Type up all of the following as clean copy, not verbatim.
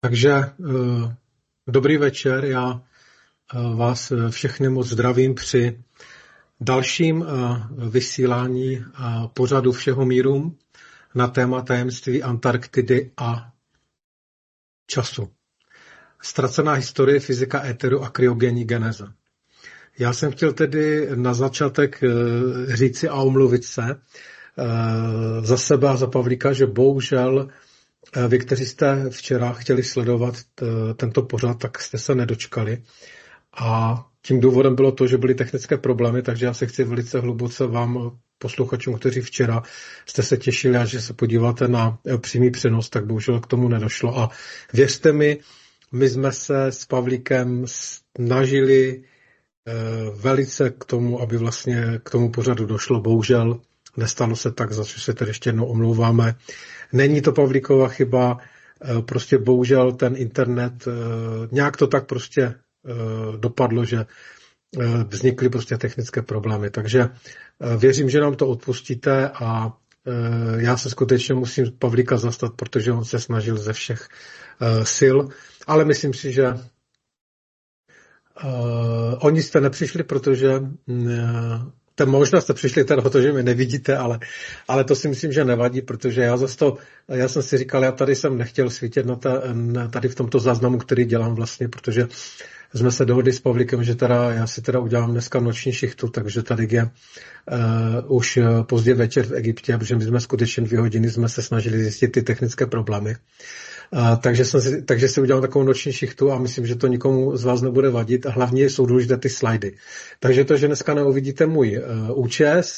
Takže dobrý večer, já vás všechny moc zdravím při dalším vysílání pořadu Všeho míru na téma tajemství Antarktidy a času. Ztracená historie, fyzika éteru a kryogenní geneza. Já jsem chtěl tedy na začátek říci a omluvit se za sebe a za Pavlíka, že bohužel vy, kteří jste včera chtěli sledovat tento pořad, tak jste se nedočkali. A tím důvodem bylo to, že byly technické problémy, takže já se chci velice hluboce vám, posluchačům, kteří včera jste se těšili a že se podíváte na přímý přenos, tak bohužel k tomu nedošlo. A věřte mi, my jsme se s Pavlíkem snažili velice k tomu, aby vlastně k tomu pořadu došlo. Bohužel nestalo se tak, za co se tedy ještě jednou omlouváme. Není to Pavlíkova chyba, prostě bohužel ten internet, nějak to tak prostě dopadlo, že vznikly prostě technické problémy. Takže věřím, že nám to odpustíte a já se skutečně musím Pavlíka zastat, protože on se snažil ze všech sil, ale myslím si, že oni jste nepřišli, protože možná jste přišli teda, protože mě nevidíte, ale to si myslím, že nevadí, protože já jsem si říkal, já tady jsem nechtěl svítit tady v tomto záznamu, který dělám vlastně, protože jsme se dohodli s Pavlíkem, že teda já si teda udělám dneska noční šichtu, takže tady je už pozdě večer v Egyptě, protože my jsme skutečně 2 hodiny jsme se snažili zjistit ty technické problémy. Takže si udělám takovou noční šichtu a myslím, že to nikomu z vás nebude vadit a hlavně jsou důležité ty slajdy. Takže to, že dneska neuvidíte můj účes,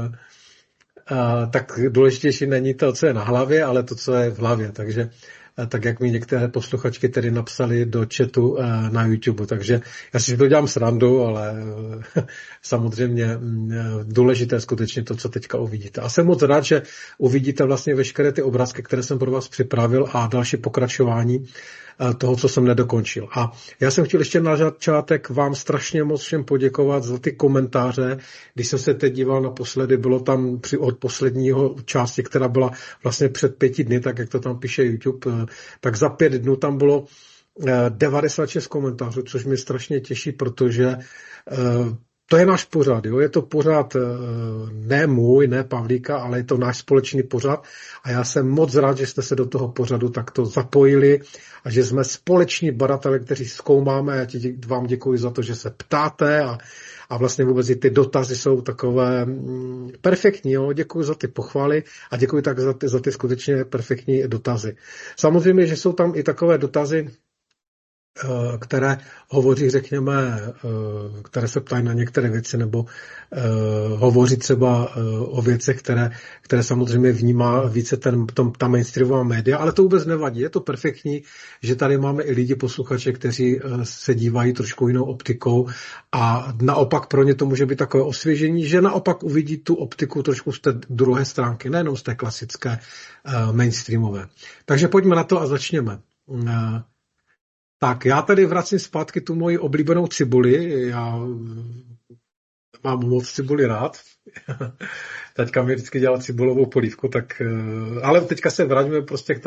tak důležitější není to, co je na hlavě, ale to, co je v hlavě. Takže tak, jak mi některé posluchačky tedy napsali do chatu na YouTube. Takže já si to dělám srandu, ale samozřejmě důležité je skutečně to, co teďka uvidíte. A jsem moc rád, že uvidíte vlastně veškeré ty obrázky, které jsem pro vás připravil a další pokračování toho, co jsem nedokončil. A já jsem chtěl ještě na začátek vám strašně moc všem poděkovat za ty komentáře. Když jsem se teď díval naposledy, bylo tam od posledního části, která byla vlastně před 5 dny, tak jak to tam píše YouTube, tak za 5 dnů tam bylo 96 komentářů, což mě strašně těší, protože to je náš pořad, jo? Je to pořad ne můj, ne Pavlíka, ale je to náš společný pořad a já jsem moc rád, že jste se do toho pořadu takto zapojili a že jsme společní badatelé, kteří zkoumáme. Já vám děkuji za to, že se ptáte a vlastně vůbec i ty dotazy jsou takové perfektní. Jo? Děkuji za ty pochvaly a děkuji tak za ty skutečně perfektní dotazy. Samozřejmě, že jsou tam i takové dotazy, které hovoří, řekněme, které se ptají na některé věci, nebo hovoří třeba o věcech, které samozřejmě vnímá více ta mainstreamová média, ale to vůbec nevadí. Je to perfektní, že tady máme i lidi, posluchače, kteří se dívají trošku jinou optikou a naopak pro ně to může být takové osvěžení, že naopak uvidí tu optiku trošku z té druhé stránky, nejenom z té klasické mainstreamové. Takže pojďme na to a začněme. Tak, já tady vracím zpátky tu moji oblíbenou cibuli. Já mám moc cibuli rád. Teďka mi vždycky dělá cibulovou polívku, tak, ale teďka se vraťme prostě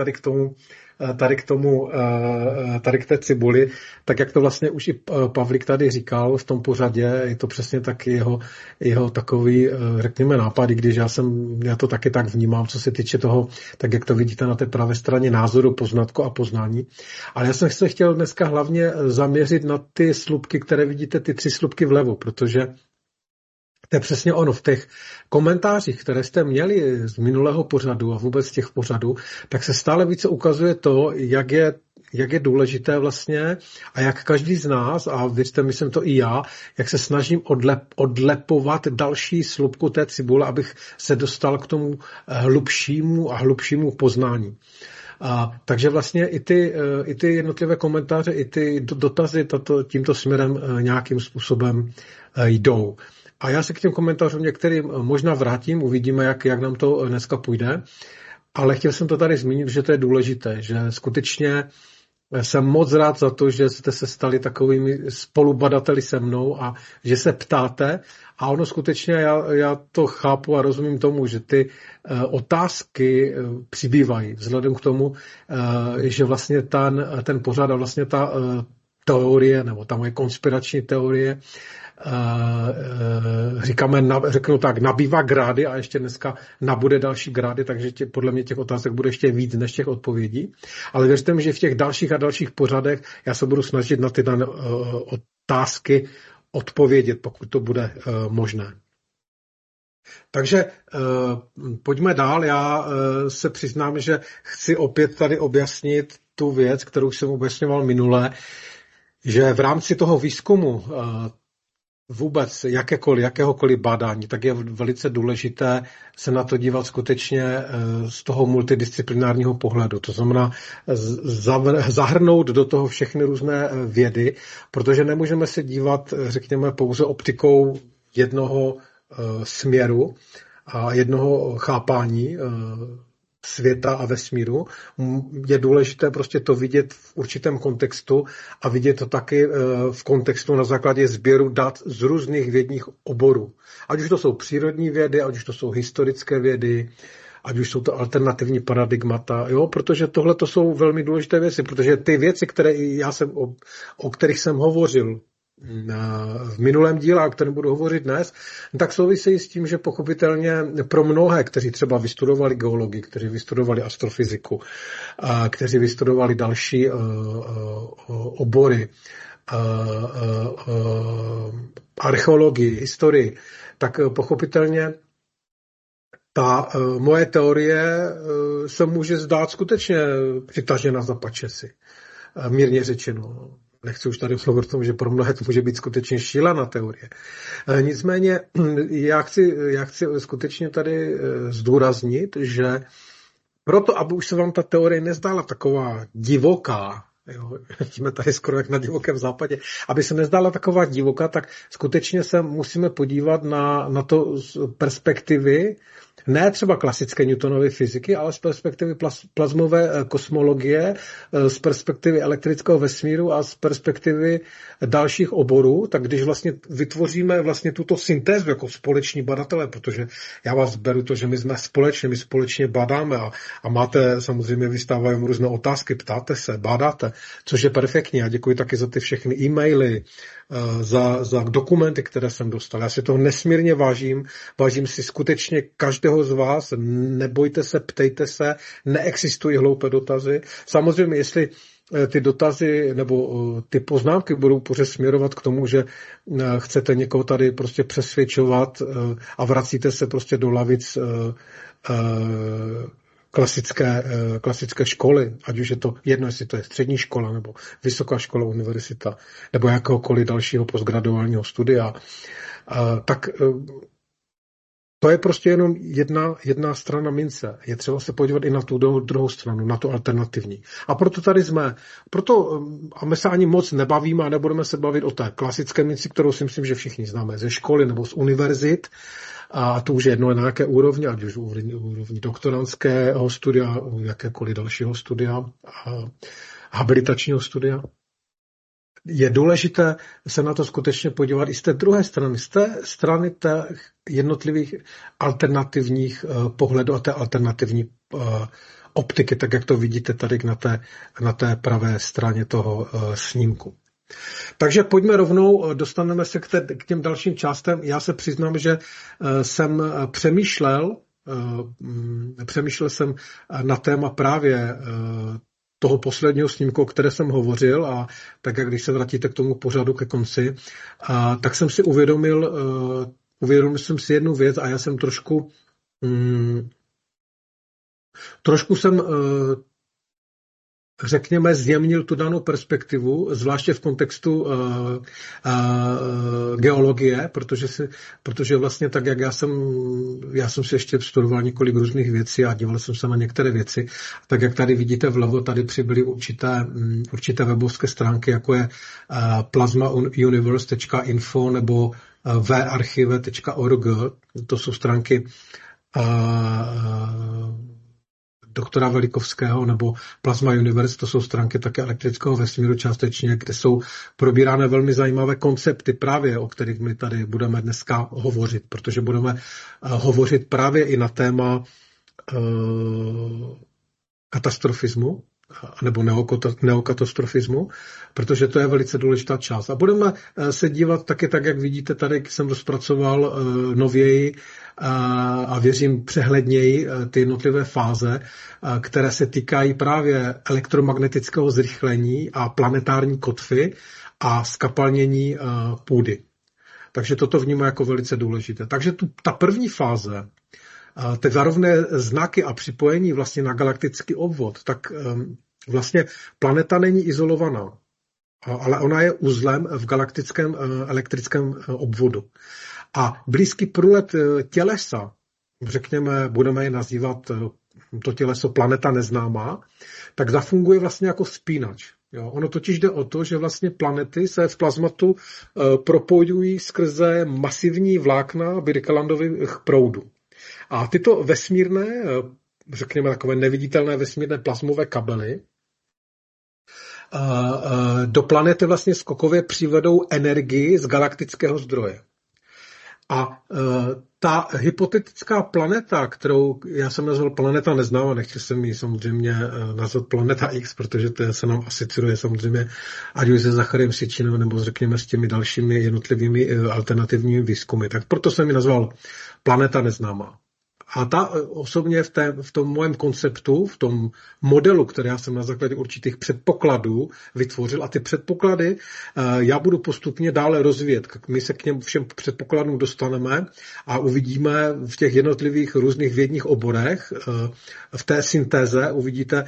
tady k té cibuli, tak jak to vlastně už i Pavlík tady říkal v tom pořadě, je to přesně taky jeho takový, řekněme, nápad, i když já to taky tak vnímám, co se týče toho, tak jak to vidíte na té pravé straně názoru, poznatku a poznání. Ale já jsem se chtěl dneska hlavně zaměřit na ty slupky, které vidíte, ty 3 slupky vlevo, protože to je přesně ono. V těch komentářích, které jste měli z minulého pořadu a vůbec z těch pořadů, tak se stále více ukazuje to, jak je důležité vlastně a jak každý z nás, a věřte, myslím to i já, jak se snažím odlepovat další slupku té cibule, abych se dostal k tomu hlubšímu poznání. Takže vlastně i ty jednotlivé komentáře, i ty dotazy tímto směrem nějakým způsobem jdou. A já se k těm komentářům některým možná vrátím, uvidíme, jak nám to dneska půjde, ale chtěl jsem to tady zmínit, že to je důležité, že skutečně jsem moc rád za to, že jste se stali takovými spolubadateli se mnou a že se ptáte. A ono skutečně, já to chápu a rozumím tomu, že ty otázky přibývají vzhledem k tomu, že vlastně ten pořad a vlastně ta teorie, nebo ta moje konspirační teorie, řeknu tak, nabývá grády a ještě dneska nabude další grády, takže podle mě těch otázek bude ještě víc než těch odpovědí. Ale věřte mi, že v těch dalších a dalších pořadech já se budu snažit na ty otázky odpovědět, pokud to bude možné. Takže pojďme dál. Já se přiznám, že chci opět tady objasnit tu věc, kterou jsem objasňoval minule, že v rámci toho výzkumu vůbec jakéhokoliv bádání, tak je velice důležité se na to dívat skutečně z toho multidisciplinárního pohledu. To znamená zahrnout do toho všechny různé vědy, protože nemůžeme se dívat, řekněme, pouze optikou jednoho směru a jednoho chápání světa a vesmíru. Je důležité prostě to vidět v určitém kontextu a vidět to taky v kontextu na základě sběru dat z různých vědních oborů. Ať už to jsou přírodní vědy, ať už to jsou historické vědy, ať už jsou to alternativní paradigmata, jo, protože tohle to jsou velmi důležité věci, protože ty věci, o kterých jsem hovořil v minulém díle, o kterém budu hovořit dnes, tak souvisejí s tím, že pochopitelně pro mnohé, kteří třeba vystudovali geologii, kteří vystudovali astrofyziku, kteří vystudovali další obory, archeologii, historii, tak pochopitelně ta moje teorie se může zdát skutečně přitažena za pačesy. Mírně řečeno. Nechci už tady mluvit o tom, že pro mnohé to může být skutečně šílená teorie. Nicméně já chci skutečně tady zdůraznit, že proto, aby už se vám ta teorie nezdála taková divoká, jo, jsme tady skoro jak na divokém západě, aby se nezdála taková divoká, tak skutečně se musíme podívat na to z perspektivy, ne třeba klasické Newtonovy fyziky, ale z perspektivy plazmové kosmologie, z perspektivy elektrického vesmíru a z perspektivy dalších oborů, tak když vlastně vytvoříme vlastně tuto syntézu jako společní badatelé, protože já vás beru to, že my společně badáme a máte, samozřejmě vystávají různé otázky, ptáte se, bádáte, což je perfektní. A děkuji taky za ty všechny e-maily, za dokumenty, které jsem dostal. Já si toho nesmírně vážím si skutečně každého z vás, nebojte se, ptejte se, neexistují hloupé dotazy. Samozřejmě, jestli ty dotazy nebo ty poznámky budou pořád směrovat k tomu, že chcete někoho tady prostě přesvědčovat a vracíte se prostě do lavic klasické školy, ať už je to jedno, jestli to je střední škola, nebo vysoká škola, univerzita, nebo jakéhokoliv dalšího postgraduálního studia, tak to je prostě jenom jedna strana mince. Je třeba se podívat i na tu druhou stranu, na tu alternativní. A proto tady jsme. A my se ani moc nebavíme a nebudeme se bavit o té klasické minci, kterou si myslím, že všichni známe ze školy nebo z univerzit. A to už je jedno na jaké úrovni, ať už úrovni doktorandského studia, jakékoliv dalšího studia, habilitačního studia. Je důležité se na to skutečně podívat i z té druhé strany, z té strany těch jednotlivých alternativních pohledů a té alternativní optiky, tak jak to vidíte tady na té pravé straně toho snímku. Takže pojďme rovnou, dostaneme se k těm dalším částem. Já se přiznám, že jsem přemýšlel jsem na téma právě toho posledního snímku, o které jsem hovořil, a tak jak když se vrátíte k tomu pořadu ke konci, tak jsem si uvědomil jsem si jednu věc a já jsem trošku jsem řekněme, zjemnil tu danou perspektivu, zvláště v kontextu geologie, protože vlastně tak, jak já jsem si ještě studoval několik různých věcí a díval jsem se na některé věci, tak jak tady vidíte vlevo, tady přibyly určité webovské stránky, jako je plasmauniverse.info nebo varchive.org. To jsou stránky doktora Velikovského nebo Plasma Universe, to jsou stránky také elektrického vesmíru částečně, kde jsou probírány velmi zajímavé koncepty právě, o kterých my tady budeme dneska hovořit, protože budeme hovořit právě i na téma katastrofismu nebo neokatastrofismu, protože to je velice důležitá část. A budeme se dívat taky tak, jak vidíte, tady jsem rozpracoval nověji a věřím přehledněji ty jednotlivé fáze, které se týkají právě elektromagnetického zrychlení a planetární kotvy a skapalnění půdy. Takže toto vnímám jako velice důležité. Takže ta první fáze, ty varovné znaky a připojení vlastně na galaktický obvod, tak vlastně planeta není izolovaná, ale ona je uzlem v galaktickém elektrickém obvodu. A blízký průlet tělesa, řekněme, budeme je nazývat to těleso planeta neznámá, tak zafunguje vlastně jako spínač. Jo, ono totiž jde o to, že vlastně planety se v plazmatu propojují skrze masivní vlákna Birkelandových proudů. A tyto vesmírné, řekněme takové neviditelné vesmírné plazmové kabely do planety vlastně skokově přivedou energii z galaktického zdroje. A ta hypotetická planeta, kterou já jsem nazval planeta neznámá, nechci jsem ji samozřejmě nazvat planeta X, protože to se nám asociuje samozřejmě ať už se Zachariem Sitchinem nebo řekněme s těmi dalšími jednotlivými alternativními výzkumy. Tak proto jsem ji nazval planeta neznámá. A ta osobně v tom mém konceptu, v tom modelu, který já jsem na základě určitých předpokladů vytvořil, a ty předpoklady já budu postupně dále rozvíjet. My se k něm všem předpokladům dostaneme a uvidíme v těch jednotlivých různých vědních oborech, v té syntéze uvidíte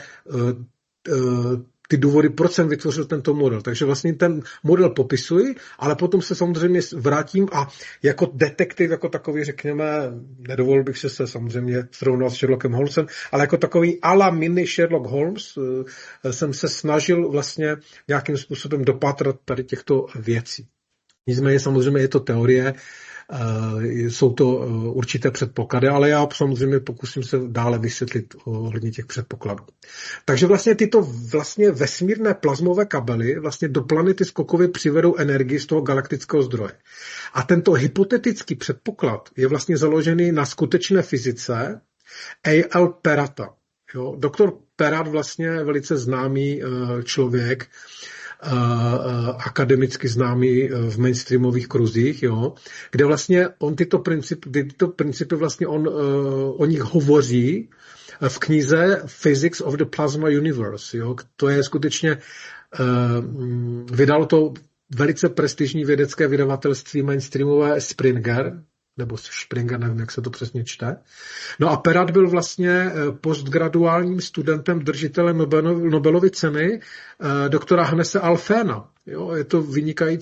ty důvody, proč jsem vytvořil tento model. Takže vlastně ten model popisuji, ale potom se samozřejmě vrátím a jako detektiv, jako takový, řekněme, nedovolil bych se samozřejmě srovnat s Sherlockem Holmesem, ale jako takový a la mini Sherlock Holmes jsem se snažil vlastně nějakým způsobem dopátrat tady těchto věcí. Nicméně samozřejmě je to teorie, jsou to určité předpoklady, ale já samozřejmě pokusím se dále vysvětlit ohledně těch předpokladů. Takže vlastně tyto vlastně vesmírné plazmové kabely vlastně do planety skokově přivedou energii z toho galaktického zdroje. A tento hypotetický předpoklad je vlastně založený na skutečné fyzice A.L. Perata. Jo? Doktor Perat vlastně velice známý člověk, akademicky známý v mainstreamových kruzích, jo, kde vlastně on tyto principy vlastně on o nich hovoří v knize Physics of the Plasma Universe. Jo. To je skutečně, vydalo to velice prestižní vědecké vydavatelství mainstreamové Springer, nebo Springer, nevím, jak se to přesně čte. No a Perat byl vlastně postgraduálním studentem držitele Nobelovy ceny doktora Hannese Alfvéna. Jo, je to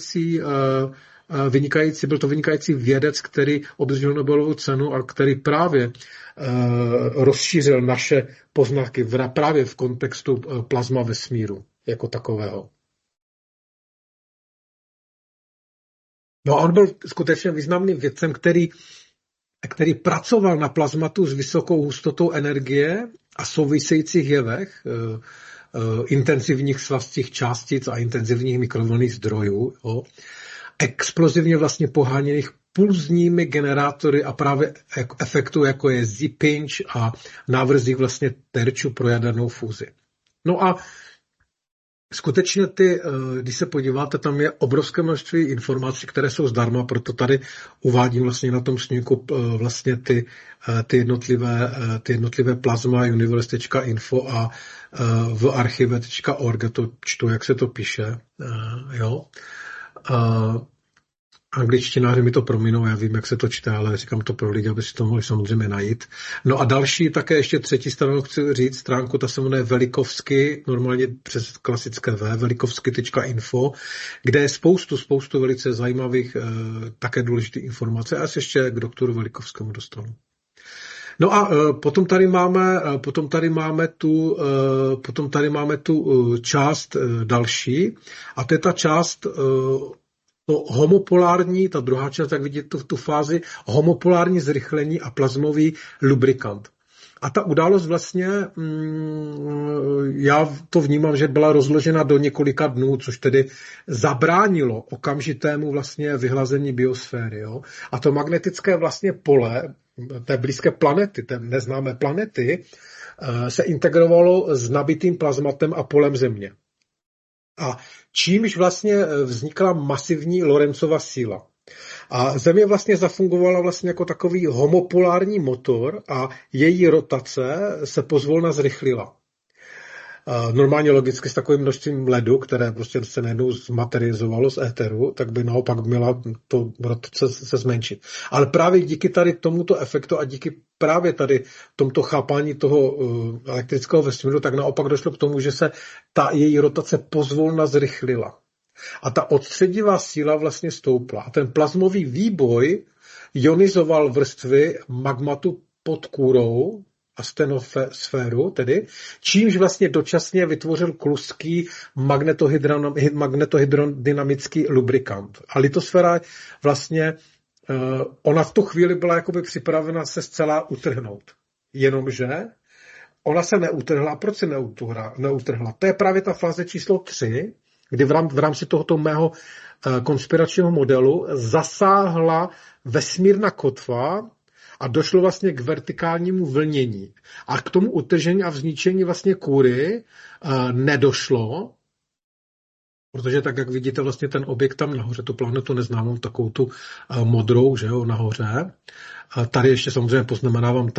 byl to vynikající vědec, který obdržel Nobelovu cenu a který právě rozšířil naše poznatky právě v kontextu plazma vesmíru jako takového. No a on byl skutečně významným vědcem, který pracoval na plazmatu s vysokou hustotou energie a souvisejících jevech, intenzivních svazcích částic a intenzivních mikrovlnných zdrojů, jo, explozivně vlastně poháněných pulzními generátory a právě efektu, jako je Z-pinch a návrzích vlastně terčů pro jadernou fúzi. No a skutečně když se podíváte, tam je obrovské množství informací, které jsou zdarma, proto tady uvádím vlastně na tom snímku vlastně ty jednotlivé plasma universe.info a v archive.org, to čtu, jak se to píše, jo. Angličtináři mi to prominou, já vím, jak se to čte, ale říkám to pro lidi, aby si to mohli samozřejmě najít. No a další, také ještě třetí stranu chci říct, stránku, ta se jmenuje Velikovsky, normálně přes klasické velikovsky.info, kde je spoustu velice zajímavých, také důležitých informací. A já se ještě k doktoru Velikovskému dostanu. No a potom tady máme tu část další, a to je ta část to homopolární, ta druhá část, jak vidíte tu fázi, homopolární zrychlení a plazmový lubrikant. A ta událost vlastně, já to vnímám, že byla rozložena do několika dnů, což tedy zabránilo okamžitému vlastně vyhlazení biosféry. Jo? A to magnetické vlastně pole té blízké planety, té neznámé planety, se integrovalo s nabitým plazmatem a polem Země. A čímž vlastně vznikla masivní Lorenzova síla. A Země vlastně zafungovala vlastně jako takový homopolární motor a její rotace se pozvolna zrychlila. Normálně logicky s takovým množstvím ledu, které prostě se najednou zmaterializovalo z éteru, tak by naopak měla to rotace se zmenšit. Ale právě díky tady tomuto efektu a díky právě tady tomto chápání toho elektrického vesmíru, tak naopak došlo k tomu, že se ta její rotace pozvolna zrychlila. A ta odstředivá síla vlastně stoupla. A ten plazmový výboj ionizoval vrstvy magmatu pod kůrou a stenosféru, tedy, čímž vlastně dočasně vytvořil kluský magnetohydrodynamický lubrikant. A litosféra vlastně, ona v tu chvíli byla jakoby připravena se zcela utrhnout. Jenomže ona se neutrhla. Proč se neutrhla? To je právě ta fáze číslo 3, kdy v rámci tohoto mého konspiračního modelu zasáhla vesmírná kotva a došlo vlastně k vertikálnímu vlnění. A k tomu utržení a vzničení vlastně kůry nedošlo, protože tak, jak vidíte, vlastně ten objekt tam nahoře, tu planetu neznámou, takovou tu modrou, že jo, nahoře. Tady ještě samozřejmě poznamenávám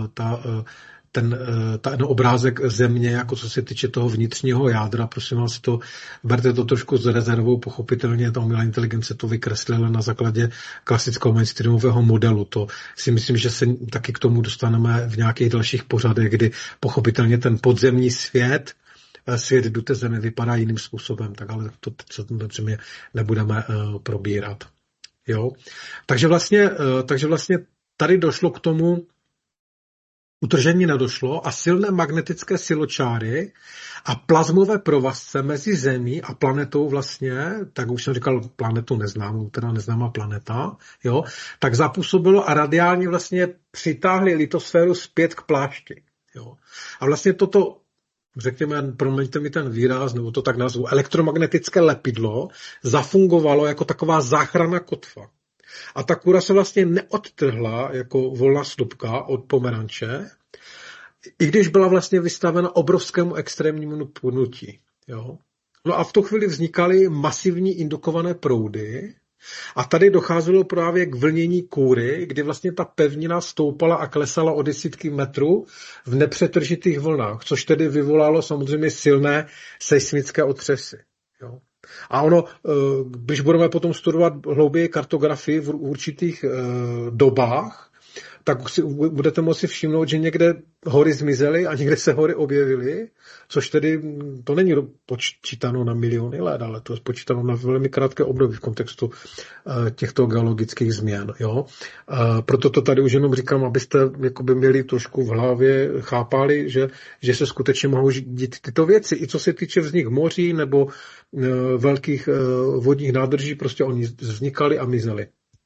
ten obrázek Země, jako co se týče toho vnitřního jádra, prosím vás, berte to trošku s rezervou, pochopitelně ta umělá inteligence to vykreslila na základě klasického mainstreamového modelu. To si myslím, že se taky k tomu dostaneme v nějakých dalších pořadech, kdy pochopitelně ten podzemní svět Dute Země vypadá jiným způsobem, tak ale to samozřejmě nebudeme probírat. Jo? Takže vlastně tady došlo k tomu, utržení nedošlo a silné magnetické siločáry a plazmové provazce mezi Zemí a planetou vlastně, tak už jsem říkal planetu neznámou, teda neznámá planeta, jo, tak zapůsobilo a radiálně vlastně přitáhli litosféru zpět k plášti. Jo. A vlastně toto, řekněme, promiňte mi ten výraz, nebo to tak nazvu, elektromagnetické lepidlo zafungovalo jako taková záchranná kotva. A ta kůra se vlastně neodtrhla jako volná stopka od pomeranče, i když byla vlastně vystavena obrovskému extrémnímu pnutí. Jo? No a v tu chvíli vznikaly masivní indukované proudy a tady docházelo právě k vlnění kůry, kdy vlastně ta pevnina stoupala a klesala o desítky metrů v nepřetržitých vlnách, což tedy vyvolalo samozřejmě silné seismické otřesy. Jo? A ono, když budeme potom studovat hlouběji kartografii v určitých dobách, tak si budete moci všimnout, že někde hory zmizely a někde se hory objevily, což tedy to není počítáno na miliony let, ale to je počítáno na velmi krátké období v kontextu těchto geologických změn. Jo? Proto to tady už jenom říkám, abyste jakoby měli trošku v hlavě, chápali, že se skutečně mohou dít tyto věci. I co se týče vznik moří nebo velkých vodních nádrží, prostě oni vznikaly a mizely.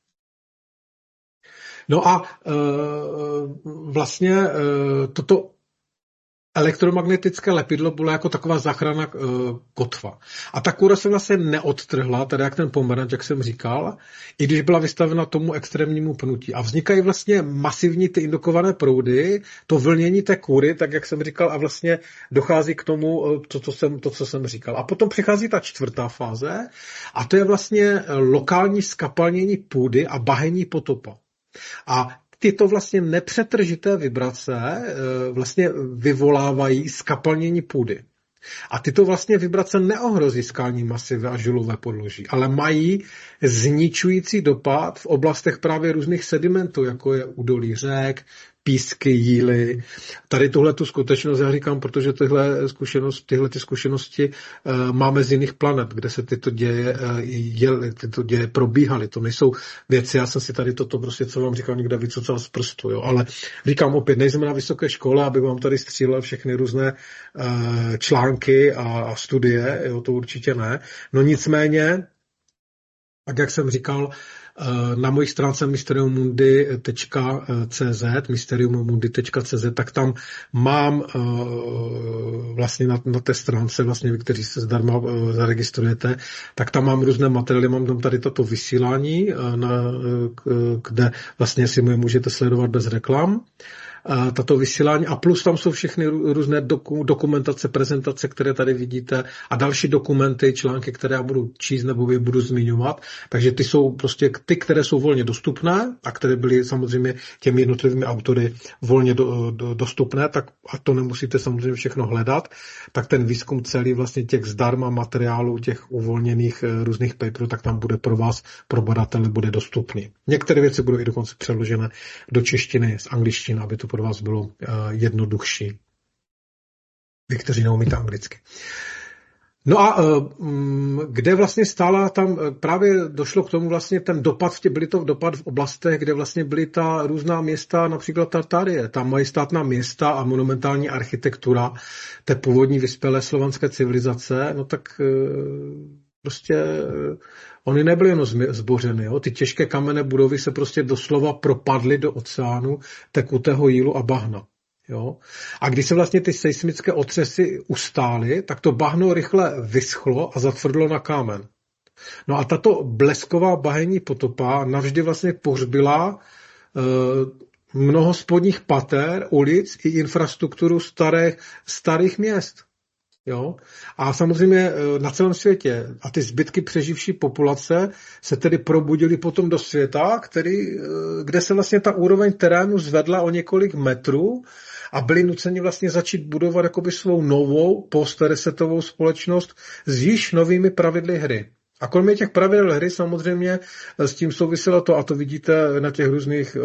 No a vlastně toto elektromagnetické lepidlo bylo jako taková záchranná kotva. A ta kůra se vlastně neodtrhla, tedy jak ten pomeranč, jak jsem říkal, i když byla vystavena tomu extrémnímu pnutí. A vznikají vlastně masivní ty indukované proudy, to vlnění té kůry, tak jak jsem říkal, a vlastně dochází k tomu, co jsem říkal. A potom přichází ta čtvrtá fáze, a to je vlastně lokální skapalnění půdy a bahení potopa. A tyto vlastně nepřetržité vibrace vlastně vyvolávají skapalnění půdy. A tyto vlastně vibrace neohrozí skalní masivy a žulové podloží, ale mají zničující dopad v oblastech právě různých sedimentů, jako je údolí řek, písky, jíly. Tady tuhletu skutečnost já říkám, protože tyhle zkušenosti máme z jiných planet, kde se tyto děje probíhaly. To nejsou věci, já jsem si tady toto prostě, co vám říkal, někde vycucal z prstu. Jo. Ale říkám opět, nejsem na vysoké škole, abych vám tady střílel všechny různé články a studie, jo, to určitě ne. No nicméně, tak jak jsem říkal, na mojí stránce mysteriummundi.cz, tak tam mám vlastně na té stránce, vlastně vy, kteří se zdarma zaregistrujete, tak tam mám různé materiály, mám tam tady toto vysílání, kde vlastně si můžete sledovat bez reklam, tato vysílání a plus tam jsou všechny různé dokumentace, prezentace, které tady vidíte a další dokumenty, články, které já budu číst nebo je budu zmiňovat. Takže ty jsou prostě ty, které jsou volně dostupné a které byly samozřejmě těmi jednotlivými autory volně dostupné, tak a to nemusíte samozřejmě všechno hledat, tak ten výzkum celý vlastně těch zdarma materiálů, těch uvolněných různých paperů, tak tam bude pro vás, pro badatele, bude dostupný. Některé věci budou i dokonce přeložené do češtiny z angličtiny, aby to pro vás bylo jednodušší. Vy, kteří neumíte anglicky. No a kde vlastně stála tam, právě došlo k tomu vlastně ten dopad, byly to dopad v oblastech, kde vlastně byly ta různá města, například Tartárie, tam majestátná města a monumentální architektura té původní vyspělé slovanské civilizace, no tak prostě oni nebyly jenom zbořeny. Jo? Ty těžké kamenné budovy se prostě doslova propadly do oceánu tekutého jílu a bahna. Jo? A když se vlastně ty seismické otřesy ustály, tak to bahno rychle vyschlo a zatvrdlo na kámen. No a tato blesková bahenní potopa navždy vlastně pohřbila mnoho spodních pater, ulic i infrastrukturu starých měst. Jo? A samozřejmě na celém světě. A ty zbytky přeživší populace se tedy probudily potom do světa, kde se vlastně ta úroveň terénu zvedla o několik metrů a byli nuceni vlastně začít budovat jakoby svou novou post-resetovou společnost s již novými pravidly hry. A kromě těch pravidel hry samozřejmě s tím souviselo to, a to vidíte na těch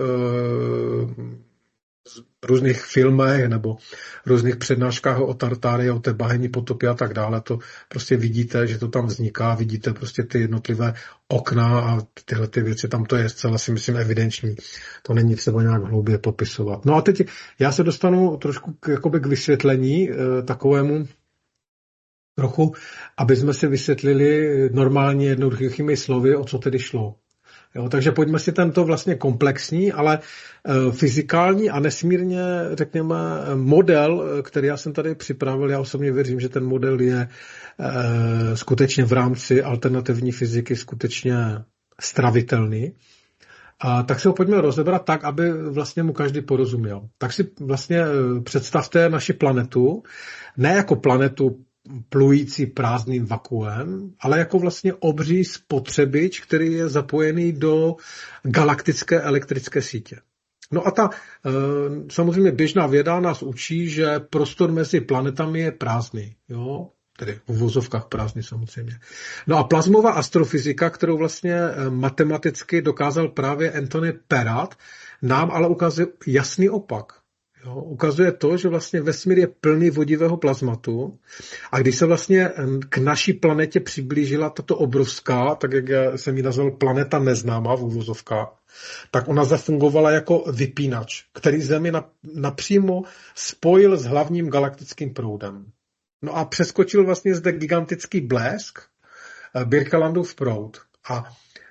různých filmech nebo různých přednáškách o Tartárii, o té bahenní potopě a tak dále, to prostě vidíte, že to tam vzniká, vidíte prostě ty jednotlivé okna a tyhle ty věci, tam to je zcela si myslím evidenční. To není třeba nějak hlouběji popisovat. No a teď já se dostanu trošku k vysvětlení takovému trochu, aby jsme si vysvětlili normálně jednoduchými slovy, o co tedy šlo. Jo, takže pojďme si tento vlastně komplexní, ale fyzikální a nesmírně, řekněme, model, který já jsem tady připravil, já osobně věřím, že ten model je skutečně v rámci alternativní fyziky skutečně stravitelný. Tak si ho pojďme rozebrat tak, aby vlastně mu každý porozuměl. Tak si vlastně představte naši planetu, ne jako planetu plující prázdným vakuem, ale jako vlastně obří spotřebič, který je zapojený do galaktické elektrické sítě. No a ta samozřejmě běžná věda nás učí, že prostor mezi planetami je prázdný, jo? Tedy v uvozovkách prázdný samozřejmě. No a plazmová astrofyzika, kterou vlastně matematicky dokázal právě Anthony Perrat, nám ale ukazuje jasný opak. Jo, ukazuje to, že vlastně vesmír je plný vodivého plazmatu a když se vlastně k naší planetě přiblížila tato obrovská, tak jak jsem ji nazval planeta neznámá v uvozovkách, tak ona zafungovala jako vypínač, který Zemi napřímo spojil s hlavním galaktickým proudem. No a přeskočil vlastně zde gigantický blesk, Birkelandův proud. A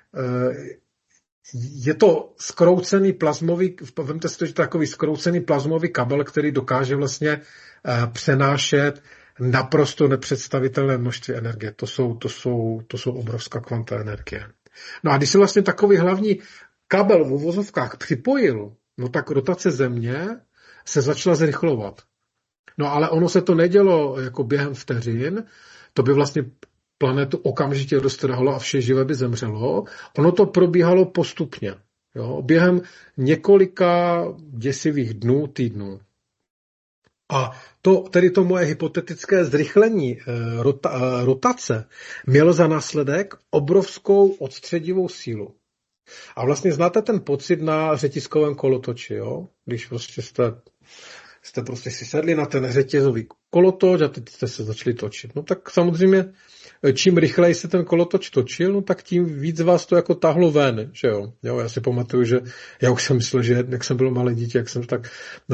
je to skroucený plazmový, vemte si to, že takový skroucený plazmový kabel, který dokáže vlastně přenášet naprosto nepředstavitelné množství energie. To jsou obrovská kvanta energie. No a když se vlastně takový hlavní kabel v uvozovkách připojil, no tak rotace Země se začala zrychlovat. No ale ono se to nedělo jako během vteřin, to by vlastně planetu okamžitě roztrhalo a vše živé by zemřelo. Ono to probíhalo postupně. Jo? Během několika děsivých dnů, týdnů. A to moje hypotetické zrychlení rotace mělo za následek obrovskou odstředivou sílu. A vlastně znáte ten pocit na řetiskovém kolotoči, jo? Když prostě jste prostě si sedli na ten řetězový kolotoč a teď jste se začali točit. No tak samozřejmě čím rychleji se ten kolotoč točil, no tak tím víc vás to jako tahlo ven, že jo. Já si pamatuju, že já už jsem myslel, že jak jsem byl malé dítě, jak jsem tak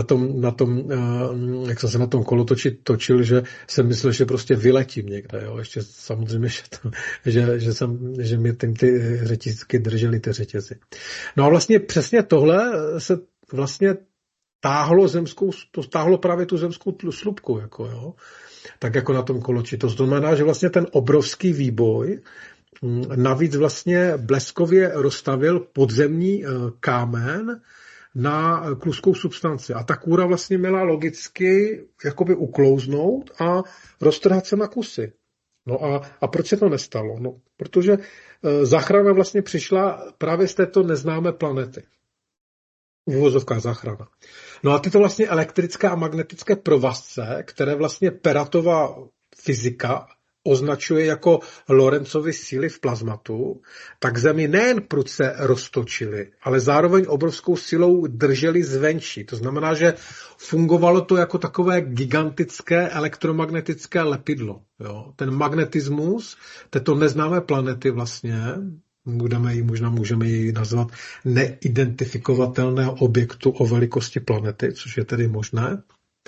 jak jsem se na tom kolotoči točil, že jsem myslel, že prostě vyletím někde, jo. Ještě samozřejmě, že mě ty řetízky držely ty řetězy. No a vlastně přesně tohle se vlastně táhlo právě tu zemskou slupku, jako jo. Tak jako na tom koloči. To znamená, že vlastně ten obrovský výboj navíc vlastně bleskově rozstavil podzemní kámen na kluskou substanci. A ta kůra vlastně měla logicky jakoby uklouznout a roztrhat se na kusy. No a proč se to nestalo? No, protože záchrana vlastně přišla právě z této neznámé planety. V uvozovkách záchrana. No a tyto vlastně elektrické a magnetické provazce, které vlastně Peratová fyzika označuje jako Lorenzovy síly v plazmatu, tak Zemi nejen prudce roztočily, ale zároveň obrovskou silou drželi zvenčí. To znamená, že fungovalo to jako takové gigantické elektromagnetické lepidlo. Jo? Ten magnetismus této neznámé planety vlastně, můžeme ji nazvat neidentifikovatelného objektu o velikosti planety, což je tedy možné,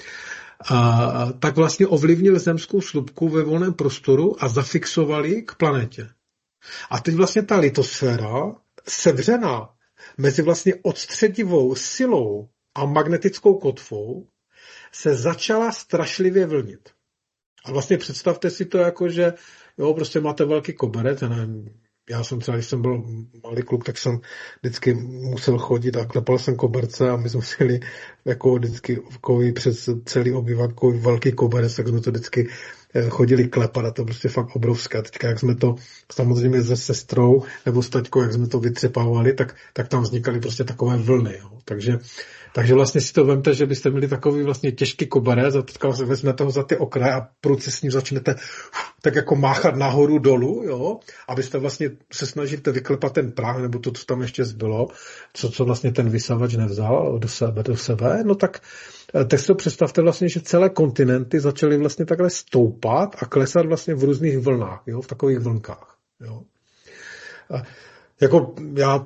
tak vlastně ovlivnil zemskou slupku ve volném prostoru a zafixoval ji k planetě. A teď vlastně ta litosféra sevřená mezi vlastně odstředivou silou a magnetickou kotvou se začala strašlivě vlnit. A vlastně představte si to jako, že jo, prostě máte velký koberec, já jsem třeba, když jsem byl malý kluk, tak jsem vždycky musel chodit a klepal jsem koberce a my jsme museli jako vždycky přes celý obývák velký koberec, tak jsme to vždycky chodili klepat a to prostě fakt obrovské. A teďka, jak jsme to samozřejmě se sestrou nebo s taťkou, jak jsme to vytřepávali, tak tam vznikaly prostě takové vlny. Jo. Takže vlastně si to vemte, že byste měli takový vlastně těžký koberec a teďka vezmete ho za ty okraje a prudce s ním začnete tak jako máchat nahoru dolů, jo, abyste vlastně se snažíte vyklepat ten prach, nebo to, co tam ještě zbylo, co vlastně ten vysavač nevzal do sebe, no tak si to představte vlastně, že celé kontinenty začaly vlastně takhle stoupat a klesat vlastně v různých vlnách, jo, v takových vlnkách, jo. Jako já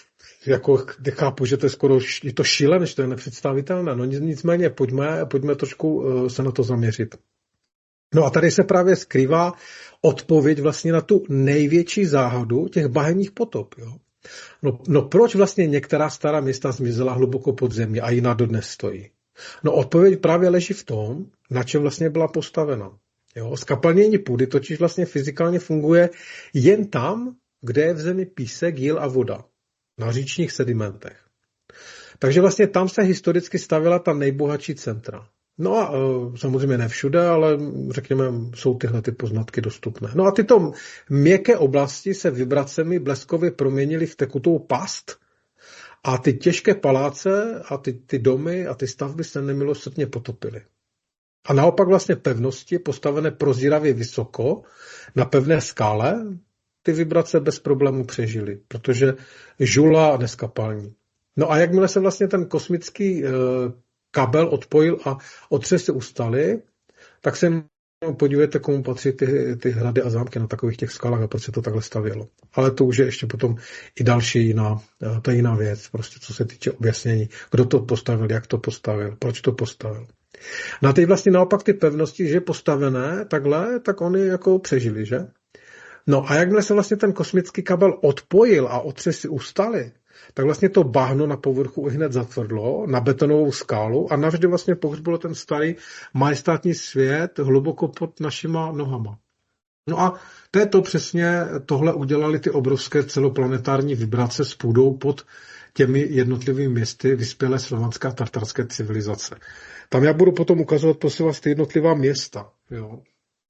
chápu, že to je skoro je to šílené, že to je nepředstavitelné. No nicméně pojďme trošku se na to zaměřit. No a tady se právě skrývá odpověď vlastně na tu největší záhadu těch bahenních potop. Jo? No proč vlastně některá stará města zmizela hluboko pod zemí a jiná dodnes stojí? No odpověď právě leží v tom, na čem vlastně byla postavena. Jo? Zkapalnění půdy totiž vlastně fyzikálně funguje jen tam, kde je v zemi písek, jíl a voda. Na říčních sedimentech. Takže vlastně tam se historicky stavila ta nejbohatší centra. No a samozřejmě ne všude, ale řekněme, jsou tyhle ty poznatky dostupné. No a tyto měkké oblasti se vibracemi bleskově proměnily v tekutou past a ty těžké paláce a ty domy a ty stavby se nemilosrdně potopily. A naopak vlastně pevnosti postavené prozíravě vysoko na pevné skále ty vibrace bez problémů přežily, protože žula a neskapální. No a jakmile se vlastně ten kosmický kabel odpojil a otřesy ustaly, tak se podívejte, komu patří ty hrady a zámky na takových těch skalách a proč se to takhle stavělo. Ale to už je ještě potom i další to je jiná věc, prostě co se týče objasnění, kdo to postavil, jak to postavil, proč to postavil. No a teď vlastně naopak ty pevnosti, že postavené takhle, tak oni jako přežili, že? No a jakmile se vlastně ten kosmický kabel odpojil a otřesy ustaly, tak vlastně to bahno na povrchu hned zatvrdlo na betonovou skálu a navždy vlastně pohřbilo ten starý majestátní svět hluboko pod našima nohama. No a to je to přesně, tohle udělali ty obrovské celoplanetární vibrace s půdou pod těmi jednotlivými městy vyspělé slovanské a tartarské civilizace. Tam já budu potom ukazovat, prosím vás, ty jednotlivá města, jo.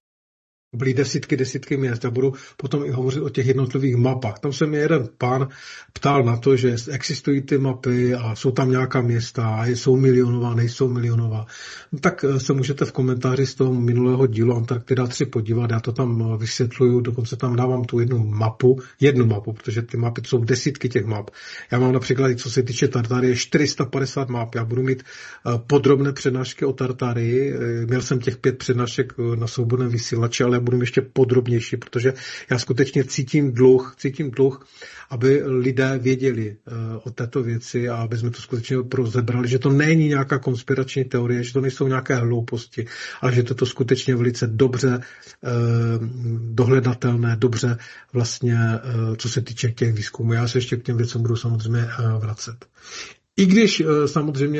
Byly desítky měst. Já budu potom i hovořit o těch jednotlivých mapách. Tam se mě jeden pán ptal na to, že existují ty mapy a jsou tam nějaká města a jsou milionová, nejsou milionová. No, tak se můžete v komentáři z toho minulého dílu Antarktida 3 podívat. Já to tam vysvětluju, dokonce tam dávám tu jednu mapu, protože ty mapy jsou desítky těch map. Já mám například, co se týče Tartárie, 450 map. Já budu mít podrobné přednášky o Tartárii. Měl jsem těch 5 přednášek na svobodném vysílači, ale ale budu ještě podrobnější, protože já skutečně cítím dluh, aby lidé věděli o této věci a aby jsme to skutečně rozebrali, že to není nějaká konspirační teorie, že to nejsou nějaké hlouposti, ale že to skutečně velice dobře dohledatelné, dobře vlastně, co se týče těch výzkumů. Já se ještě k těm věcem budu samozřejmě vracet. I když samozřejmě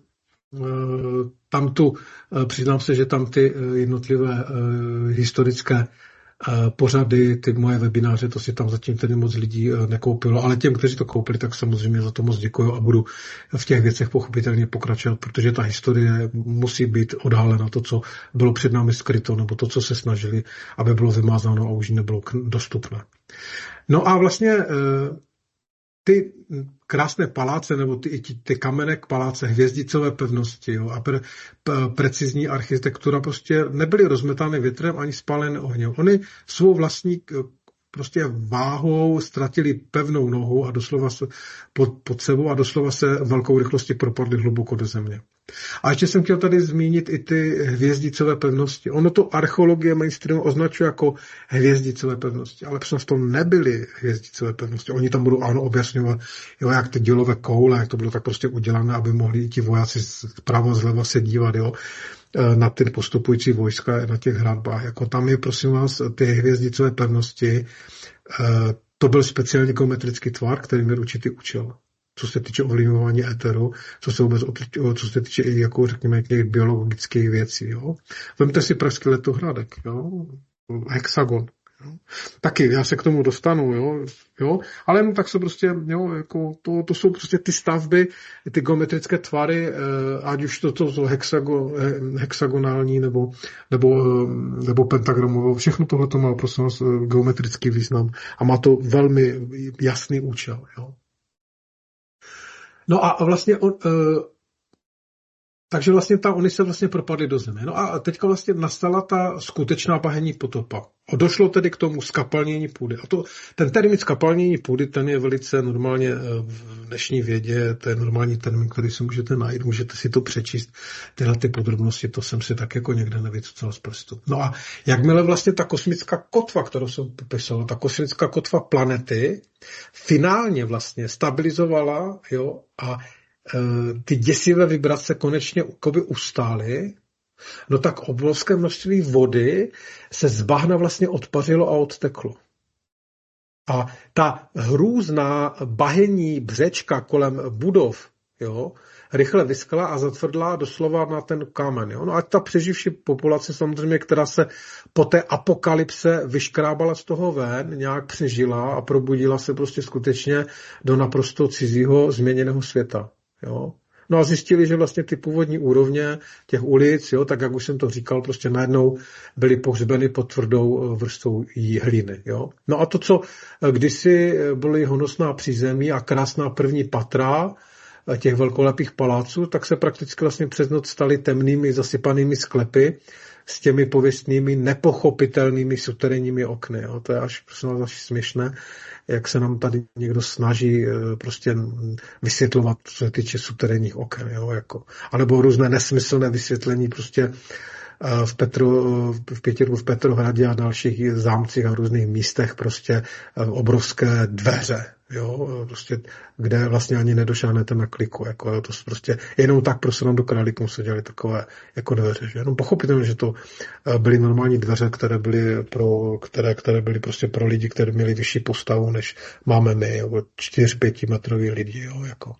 přiznám se, že tam ty jednotlivé historické pořady, ty moje webináře, to si tam zatím tedy moc lidí nekoupilo, ale těm, kteří to koupili, tak samozřejmě za to moc děkuju a budu v těch věcech pochopitelně pokračovat, protože ta historie musí být odhalena, to, co bylo před námi skryto, nebo to, co se snažili, aby bylo vymázáno a už nebylo dostupné. No a vlastně ty krásné paláce, nebo ty kamenné paláce, hvězdicové pevnosti, jo, a precizní architektura prostě nebyly rozmetány větrem ani spálené ohněm. Oni svou vlastní prostě váhou ztratili pevnou nohu a doslova se pod sebou a doslova se velkou rychlostí propadli hluboko do země. A ještě jsem chtěl tady zmínit i ty hvězdicové pevnosti. Ono to archeologie mainstream označuje jako hvězdicové pevnosti, ale přesně to nebyly hvězdicové pevnosti. Oni tam budou objasňovat, jo, jak ty dělové koule, jak to bylo tak prostě udělané, aby mohli ti vojáci zprava zleva se dívat, jo, na ty postupující vojska na těch hradbách. Jako tam je, prosím vás, ty hvězdicové pevnosti, to byl speciální geometrický tvar, který měl určitý účel. Co se týče ovlivňování éteru, co se týče i, jako řekněme, těch biologických věcí. Jo. Vemte si pražský letohrádek, jo, hexagon. Jo. Taky, já se k tomu dostanu, jo, ale tak se prostě, jo, jako to jsou prostě ty stavby, ty geometrické tvary, ať už to hexagonální nebo pentagramové, všechno tohle to má prostě geometrický význam a má to velmi jasný účel, jo. No a vlastně takže vlastně oni se vlastně propadli do země. No a teďka vlastně nastala ta skutečná bahenní potopa. A došlo tedy k tomu skapalnění půdy. A ten termín skapalnění půdy, ten je velice normálně v dnešní vědě, to je normální termín, který si můžete najít, můžete si to přečíst, tyhle ty podrobnosti, to jsem si tak jako někde nevycucal z prstu. No a jakmile vlastně ta kosmická kotva, kterou jsem popisoval, ta kosmická kotva planety, finálně vlastně stabilizovala, jo, a ty děsivé vibrace konečně ustály, no tak obrovské množství vody se z bahna vlastně odpařilo a odteklo. A ta hrůzná bahenní břečka kolem budov, jo, rychle vyschla a zatvrdla doslova na ten kámen. Jo. No a ta přeživší populace samozřejmě, která se po té apokalypse vyškrábala z toho ven, nějak přežila a probudila se prostě skutečně do naprosto cizího změněného světa. Jo. No a zjistili, že vlastně ty původní úrovně těch ulic, jo, tak jak už jsem to říkal, prostě najednou byly pohřbeny pod tvrdou vrstvou hlíny. Jo. No a to, co kdysi byly honosná přízemí a krásná první patra těch velkolepých paláců, tak se prakticky vlastně přes noc staly temnými, zasypanými sklepy s těmi pověstnými, nepochopitelnými suterénními okny. Jo. To je až směšné, jak se nám tady někdo snaží prostě vysvětlovat, co se týče suterénních oken. Jo, jako. A nebo různé nesmyslné vysvětlení prostě v Petrohradě a dalších zámcích a různých místech prostě obrovské dveře, jo, prostě, kde vlastně ani nedošáhnete na kliku, jako, to prostě jenom tak prostě nám do králíkům se dělali takové jako dveře, že? Jenom pochopitelně, že to byly normální dveře, které byly prostě pro lidi, kteří měli vyšší postavu, než máme my, jo, 4-5 metrový lidi, jo, jako.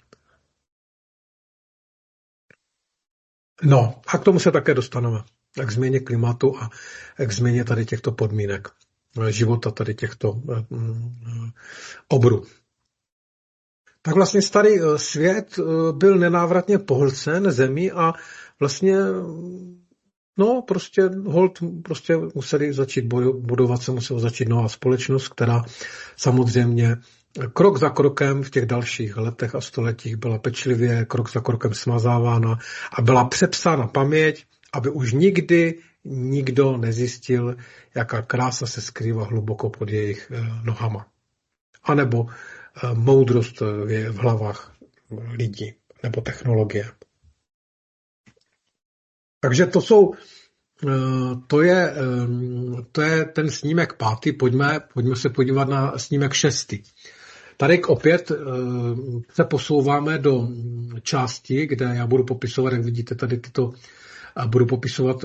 No, a k tomu se také dostaneme. K změně klimatu a k změně tady těchto podmínek života, tady těchto obrů. Tak vlastně starý svět byl nenávratně pohlcen zemí a vlastně no prostě museli začít budovat se musela začít nová společnost, která samozřejmě krok za krokem v těch dalších letech a stoletích byla pečlivě krok za krokem smazávána a byla přepsána paměť, aby už nikdy nikdo nezjistil, jaká krása se skrývá hluboko pod jejich nohama. A nebo moudrost je v hlavách lidí, nebo technologie. Takže to jsou to je ten snímek 5. Pojďme se podívat na snímek 6. Tady opět se posouváme do části, kde já budu popisovat, jak vidíte tady budu popisovat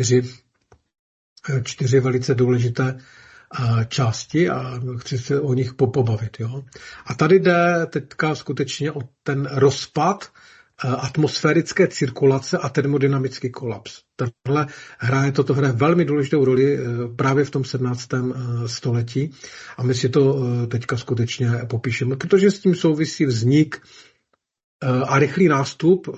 čtyři velice důležité části a chci se o nich pobavit. Jo? A tady jde teďka skutečně o ten rozpad atmosférické cirkulace a termodynamický kolaps. Toto hraje velmi důležitou roli právě v tom 17. století a my si to teďka skutečně popíšeme, protože s tím souvisí vznik a rychlý nástup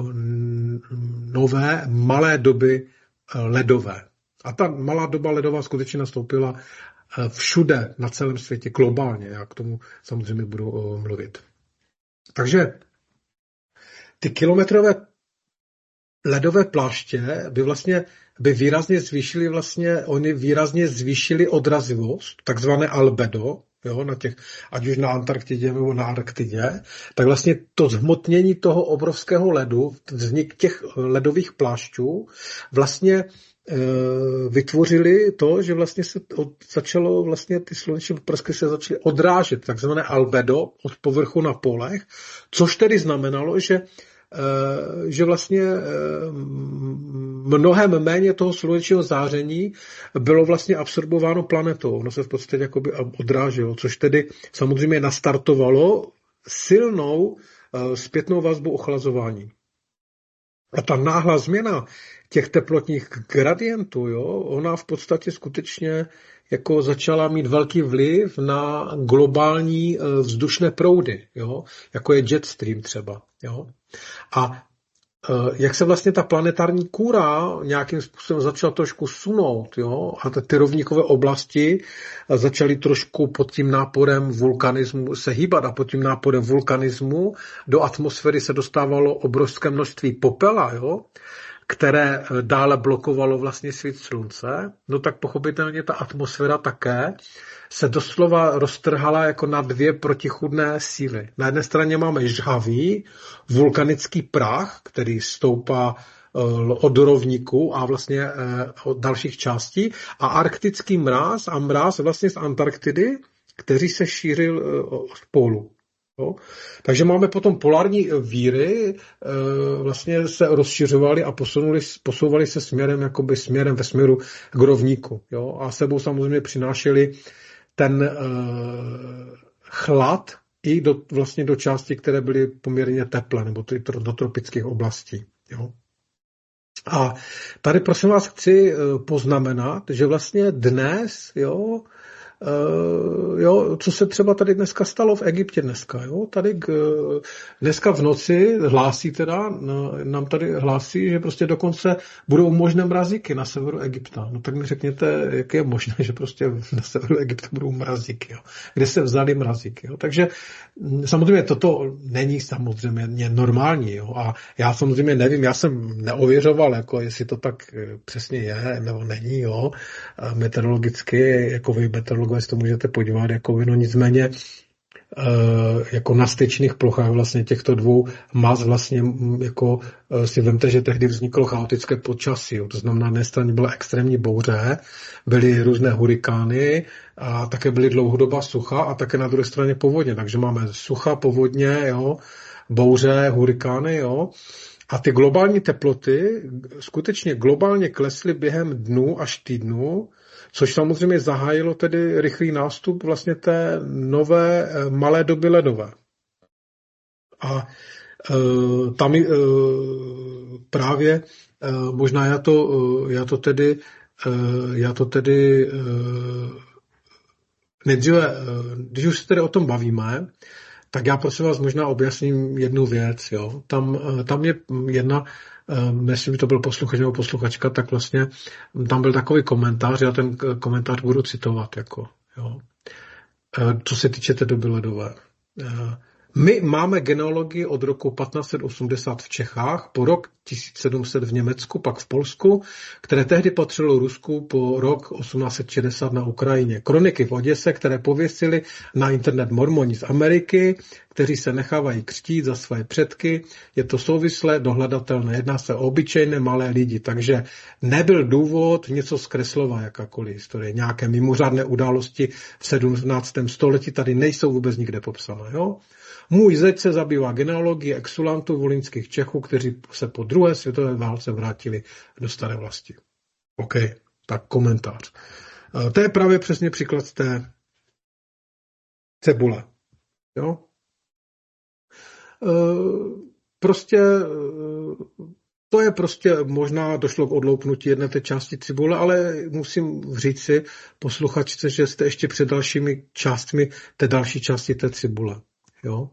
nové malé doby ledové. A ta malá doba ledová skutečně nastoupila všude na celém světě globálně. Já k tomu samozřejmě budu mluvit. Takže ty kilometrové ledové pláště by výrazně zvýšily odrazivost, takzvané albedo, jo, ať už na Antarktidě nebo na Arktidě, tak vlastně to zhmotnění toho obrovského ledu, vznik těch ledových plášťů, vlastně vytvořili to, že vlastně se začalo ty sluneční odprsky se začaly odrážet, takzvané albedo od povrchu na polech, což tedy znamenalo, že vlastně mnohem méně toho slunečního záření bylo vlastně absorbováno planetou. Ono se v podstatě jakoby odráželo, což tedy samozřejmě nastartovalo silnou zpětnou vazbu ochlazování. A ta náhlá změna těch teplotních gradientů, jo, ona v podstatě skutečně jako začala mít velký vliv na globální vzdušné proudy, jo, jako je jet stream třeba. Jo. A jak se vlastně ta planetární kůra nějakým způsobem začala trošku sunout, jo, a ty rovníkové oblasti začaly trošku pod tím náporem vulkanismu se hýbat a pod tím náporem vulkanismu do atmosféry se dostávalo obrovské množství popela, jo, které dále blokovalo vlastně svít slunce, no tak pochopitelně ta atmosféra také se doslova roztrhala jako na dvě protichůdné síly. Na jedné straně máme žhavý vulkanický prach, který stoupá od rovníku a vlastně od dalších částí a arktický mráz a mráz vlastně z Antarktidy, který se šířil od pólu. Jo? Takže máme potom polární víry, vlastně se rozšiřovaly a posouvaly se směrem ve směru k rovníku. Jo? A sebou samozřejmě přinášeli ten chlad i do části, které byly poměrně teplé, nebo do tropických oblastí. Jo? A tady prosím vás chci poznamenat, že vlastně dnes, co se třeba tady dneska stalo v Egyptě dneska, jo? Dneska v noci nám tady hlásí, že prostě dokonce budou možné mrazíky na severu Egypta. No tak mi řekněte, jak je možné, že prostě na severu Egypta budou mrazíky, jo? Kde se vzaly mrazíky, jo? Takže samozřejmě toto není samozřejmě normální, jo? A já samozřejmě nevím, já jsem neověřoval, jako jestli to tak přesně je, nebo není, jo? Meteorologicky, jako vy meteorologové si to můžete podívat, jako no nicméně jako na styčných plochách vlastně těchto dvou mas vlastně jako si vemte, že tehdy vzniklo chaotické počasí. Jo. To znamená, na jedné straně byla extrémní bouře, byly různé hurikány a také byly dlouhodobá sucha a také na druhé straně povodně. Takže máme sucha, povodně, jo, bouře, hurikány, jo. A ty globální teploty skutečně globálně klesly během dnů až týdnů, což samozřejmě zahájilo tedy rychlý nástup vlastně té nové malé doby ledové. A tam právě možná já to tedy nejdříve, když už se tedy o tom bavíme, tak já prosím vás možná objasním jednu věc. Jo. Tam je jedna, myslím, že to byl posluchač nebo posluchačka, tak vlastně tam byl takový komentář, já ten komentář budu citovat. Jako, jo. Co se týče té doby ledové. My máme genealogii od roku 1580 v Čechách, po rok 1700 v Německu, pak v Polsku, které tehdy patřilo Rusku, po rok 1860 na Ukrajině. Kroniky v Oděse, které pověsili na internet mormoni z Ameriky, kteří se nechávají křtít za své předky. Je to souvislé, dohledatelné. Jedná se o obyčejné malé lidi, takže nebyl důvod něco zkreslovat, jakákoliv historie. Nějaké mimořádné události v 17. století tady nejsou vůbec nikde popsané. Jo? Můj zeď se zabývá genealogií exulantů volyňských Čechů, kteří se po druhé světové válce vrátili do staré vlasti. OK, tak komentář. To je právě přesně příklad z té cebule. Jo? To je prostě možná došlo k odloupnutí jedné té části cibule, ale musím říct si posluchačce, že jste ještě před dalšími částmi té další části té cibule. Jo?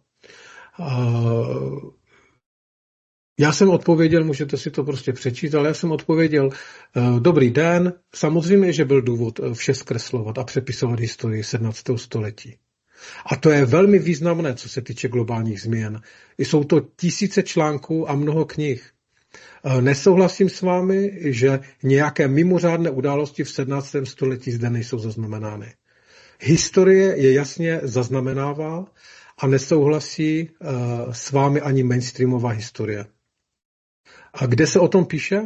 Já jsem odpověděl, můžete si to prostě přečíst, ale já jsem odpověděl, dobrý den, samozřejmě, že byl důvod vše zkreslovat a přepisovat historii 17. století. A to je velmi významné, co se týče globálních změn. Jsou to tisíce článků a mnoho knih. Nesouhlasím s vámi, že nějaké mimořádné události v 17. století zde nejsou zaznamenány. Historie je jasně zaznamenává a nesouhlasí s vámi ani mainstreamová historie. A kde se o tom píše?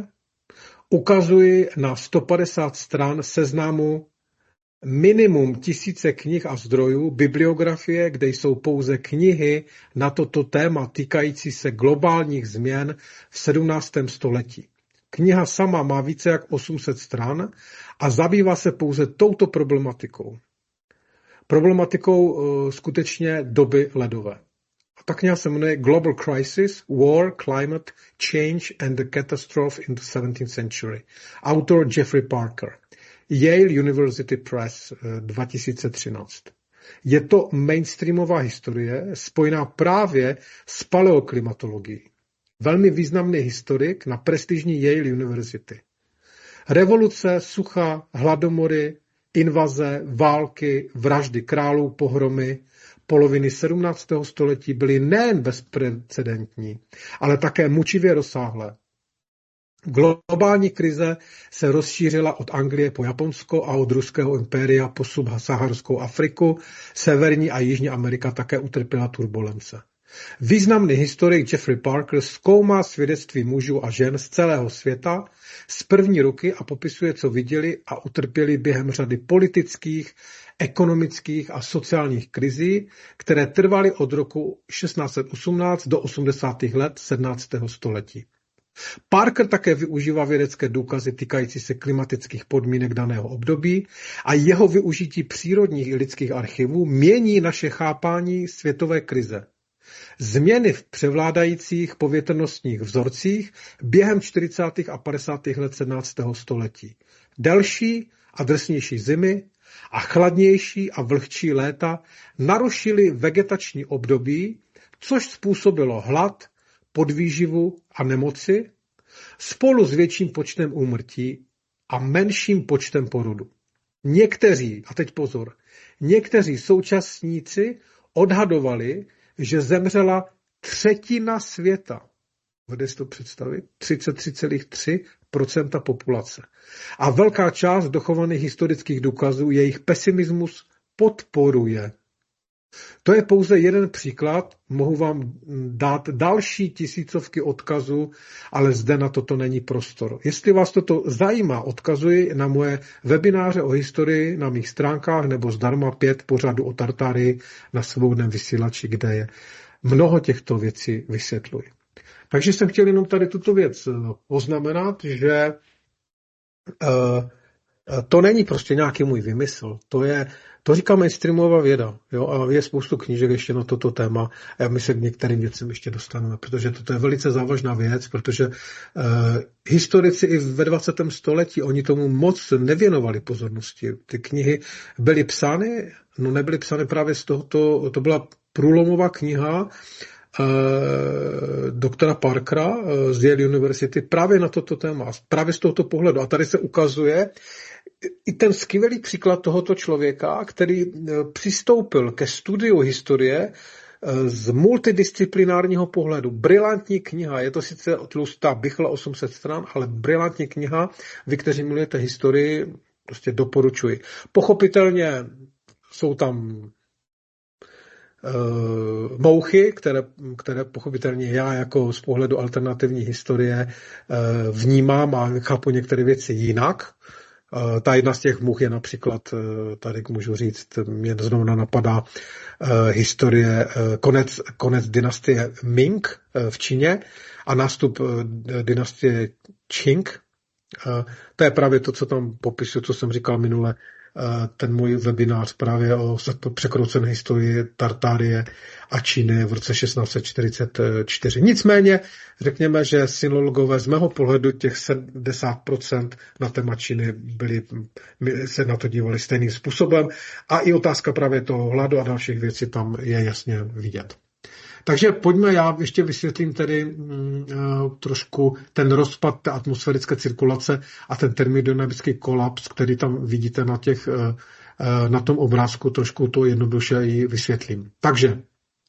Ukazuji na 150 stran seznamu minimum tisíce knih a zdrojů, bibliografie, kde jsou pouze knihy na toto téma týkající se globálních změn v 17. století. Kniha sama má více jak 800 stran a zabývá se pouze touto problematikou. Problematikou skutečně doby ledové. A ta kniha se jmenuje Global Crisis, War, Climate Change and the Catastrophe in the 17th Century. Autor Jeffrey Parker. Yale University Press 2013. Je to mainstreamová historie spojená právě s paleoklimatologií. Velmi významný historik na prestižní Yale University. Revoluce, sucha, hladomory, invaze, války, vraždy králů, pohromy poloviny 17. století byly nejen bezprecedentní, ale také mučivě rozsáhlé. Globální krize se rozšířila od Anglie po Japonsko a od ruského impéria po subsaharskou Afriku. Severní a Jižní Amerika také utrpěla turbulence. Významný historik Jeffrey Parker zkoumá svědectví mužů a žen z celého světa z první ruky a popisuje, co viděli a utrpěli během řady politických, ekonomických a sociálních krizí, které trvaly od roku 1618 do 80. let 17. století. Parker také využívá vědecké důkazy týkající se klimatických podmínek daného období a jeho využití přírodních i lidských archivů mění naše chápání světové krize. Změny v převládajících povětrnostních vzorcích během 40. a 50. let 17. století. Delší a drsnější zimy a chladnější a vlhčí léta narušily vegetační období, což způsobilo hlad, podvýživu a nemoci spolu s větším počtem úmrtí a menším počtem porodu. Někteří, a teď pozor, někteří současníci odhadovali, že zemřela třetina světa. Můžete si to představit? 33,3% populace. A velká část dochovaných historických důkazů jejich pesimismus podporuje. To je pouze jeden příklad, mohu vám dát další tisícovky odkazů, ale zde na toto není prostor. Jestli vás toto zajímá, odkazuji na moje webináře o historii na mých stránkách nebo zdarma 5 pořadů o Tartárii na svobodném vysílači, kde je mnoho těchto věcí vysvětluji. Takže jsem chtěl jenom tady tuto věc poznamenat, že to není prostě nějaký můj vymysl, to říká mainstreamová věda, jo, a je spoustu knížek ještě na toto téma a my se k některým věcem ještě dostaneme, protože toto je velice závažná věc, protože historici i ve 20. století, oni tomu moc nevěnovali pozornosti. Ty knihy byly psány, no nebyly psány právě z tohoto, to byla průlomová kniha doktora Parkera z Yale University právě na toto téma, právě z tohoto pohledu. A tady se ukazuje i ten skvělý příklad tohoto člověka, který přistoupil ke studiu historie z multidisciplinárního pohledu. Brilantní kniha, je to sice tlustá bychla 800 stran, ale brilantní kniha, vy, kteří milujete historii, prostě doporučuji. Pochopitelně jsou tam mouchy, které pochopitelně já jako z pohledu alternativní historie vnímám a chápu některé věci jinak. Ta jedna z těch much je například, tady můžu říct, mě znovu napadá historie, konec dynastie Ming v Číně a nástup dynastie Qing. To je právě to, co tam popisuju, co jsem říkal minule, ten můj webinář právě o překroucené historii Tartárie a Číny v roce 1644. Nicméně řekněme, že sinologové z mého pohledu těch 70% na téma Číny se na to dívali stejným způsobem a i otázka právě toho hladu a dalších věcí tam je jasně vidět. Takže pojďme, já ještě vysvětlím tedy trošku ten rozpad té atmosférické cirkulace a ten termodynamický kolaps, který tam vidíte na tom obrázku, trošku to jednoduše i vysvětlím. Takže,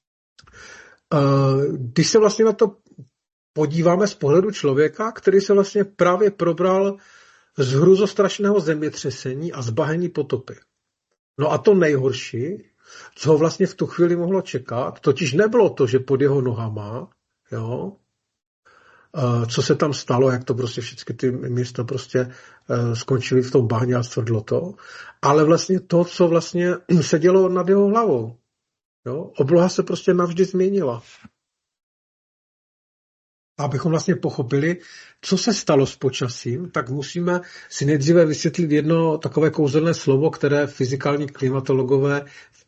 když se vlastně na to podíváme z pohledu člověka, který se vlastně právě probral z hruzostrašného zemětřesení a zbahení potopy. No a to nejhorší, co ho vlastně v tu chvíli mohlo čekat, totiž nebylo to, že pod jeho nohama, jo, co se tam stalo, jak to prostě všechny ty města prostě skončily v tom bahně a stvrdlo to, ale vlastně to, co vlastně se dělo nad jeho hlavou. Jo. Obloha se prostě navždy změnila. Abychom vlastně pochopili, co se stalo s počasím, tak musíme si nejdříve vysvětlit jedno takové kouzelné slovo, které fyzikální klimatologové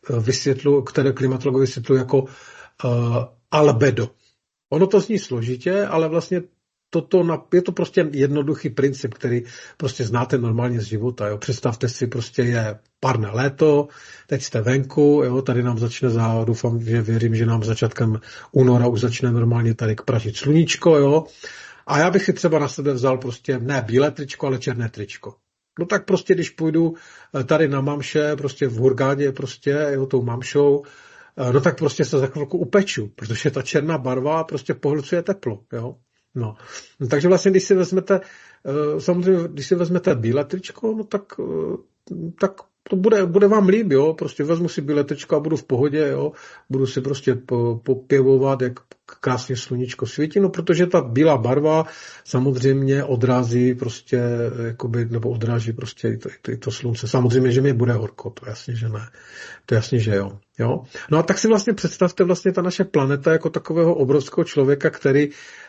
vysvětlují jako albedo. Ono to zní složitě, ale vlastně je to prostě jednoduchý princip, který prostě znáte normálně z života. Jo. Představte si, prostě je párné léto, teď jste venku, jo, tady nám začne doufám, že věřím, že nám začátkem února už začne normálně tady pražit sluníčko, jo. A já bych si třeba na sebe vzal prostě ne bílé tričko, ale černé tričko. No tak prostě, když půjdu tady na mamše, prostě v Hurgádě, prostě, jo, tou mamšou, no tak prostě se za chvilku upeču, protože ta černá barva prostě pohlcuje teplo, jo. No, takže vlastně, když si vezmete, samozřejmě, když si vezmete bílé tričko, no tak to bude vám líb, jo, prostě vezmu si bílé tričko a budu v pohodě, jo, budu si prostě popěvovat, jak krásně sluníčko svítí, no, protože ta bílá barva samozřejmě odrazí prostě, jakoby, nebo odráží prostě i to slunce. Samozřejmě, že mi bude horko, to jasně, že ne. To jasně, že jo. Jo. No a tak si vlastně představte vlastně ta naše planeta jako takového obrovského člověka, který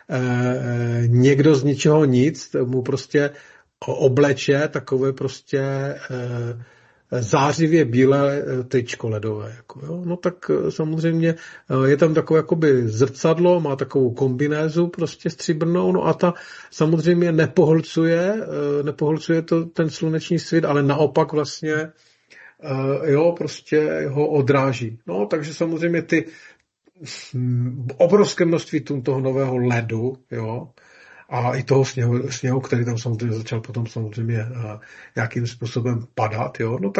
někdo z ničeho nic mu prostě obleče takové prostě zářivě bílé tričko ledové. Jako, jo. No tak samozřejmě je tam takové jakoby zrcadlo, má takovou kombinézu prostě stříbrnou, no a ta samozřejmě nepohlcuje to ten sluneční svit, ale naopak vlastně jo, prostě ho odráží. No, takže samozřejmě ty obrovské množství toho nového ledu, jo, a i toho sněhu, který tam samozřejmě začal potom samozřejmě nějakým způsobem padat, jo, no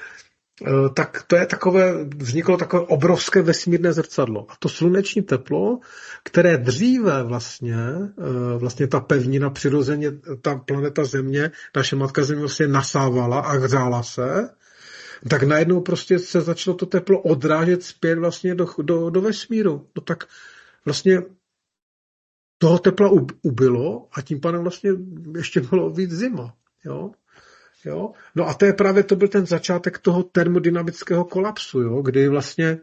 tak to je vzniklo takové obrovské vesmírné zrcadlo. A to sluneční teplo, které dříve vlastně ta pevnina přirozeně, ta planeta Země, naše matka Země vlastně nasávala a hřála se, tak najednou prostě se začalo to teplo odrážet zpět vlastně do vesmíru. No tak vlastně toho tepla ubylo a tím pádem vlastně ještě bylo víc zima. Jo? Jo? No a to byl ten začátek toho termodynamického kolapsu, jo? Kdy vlastně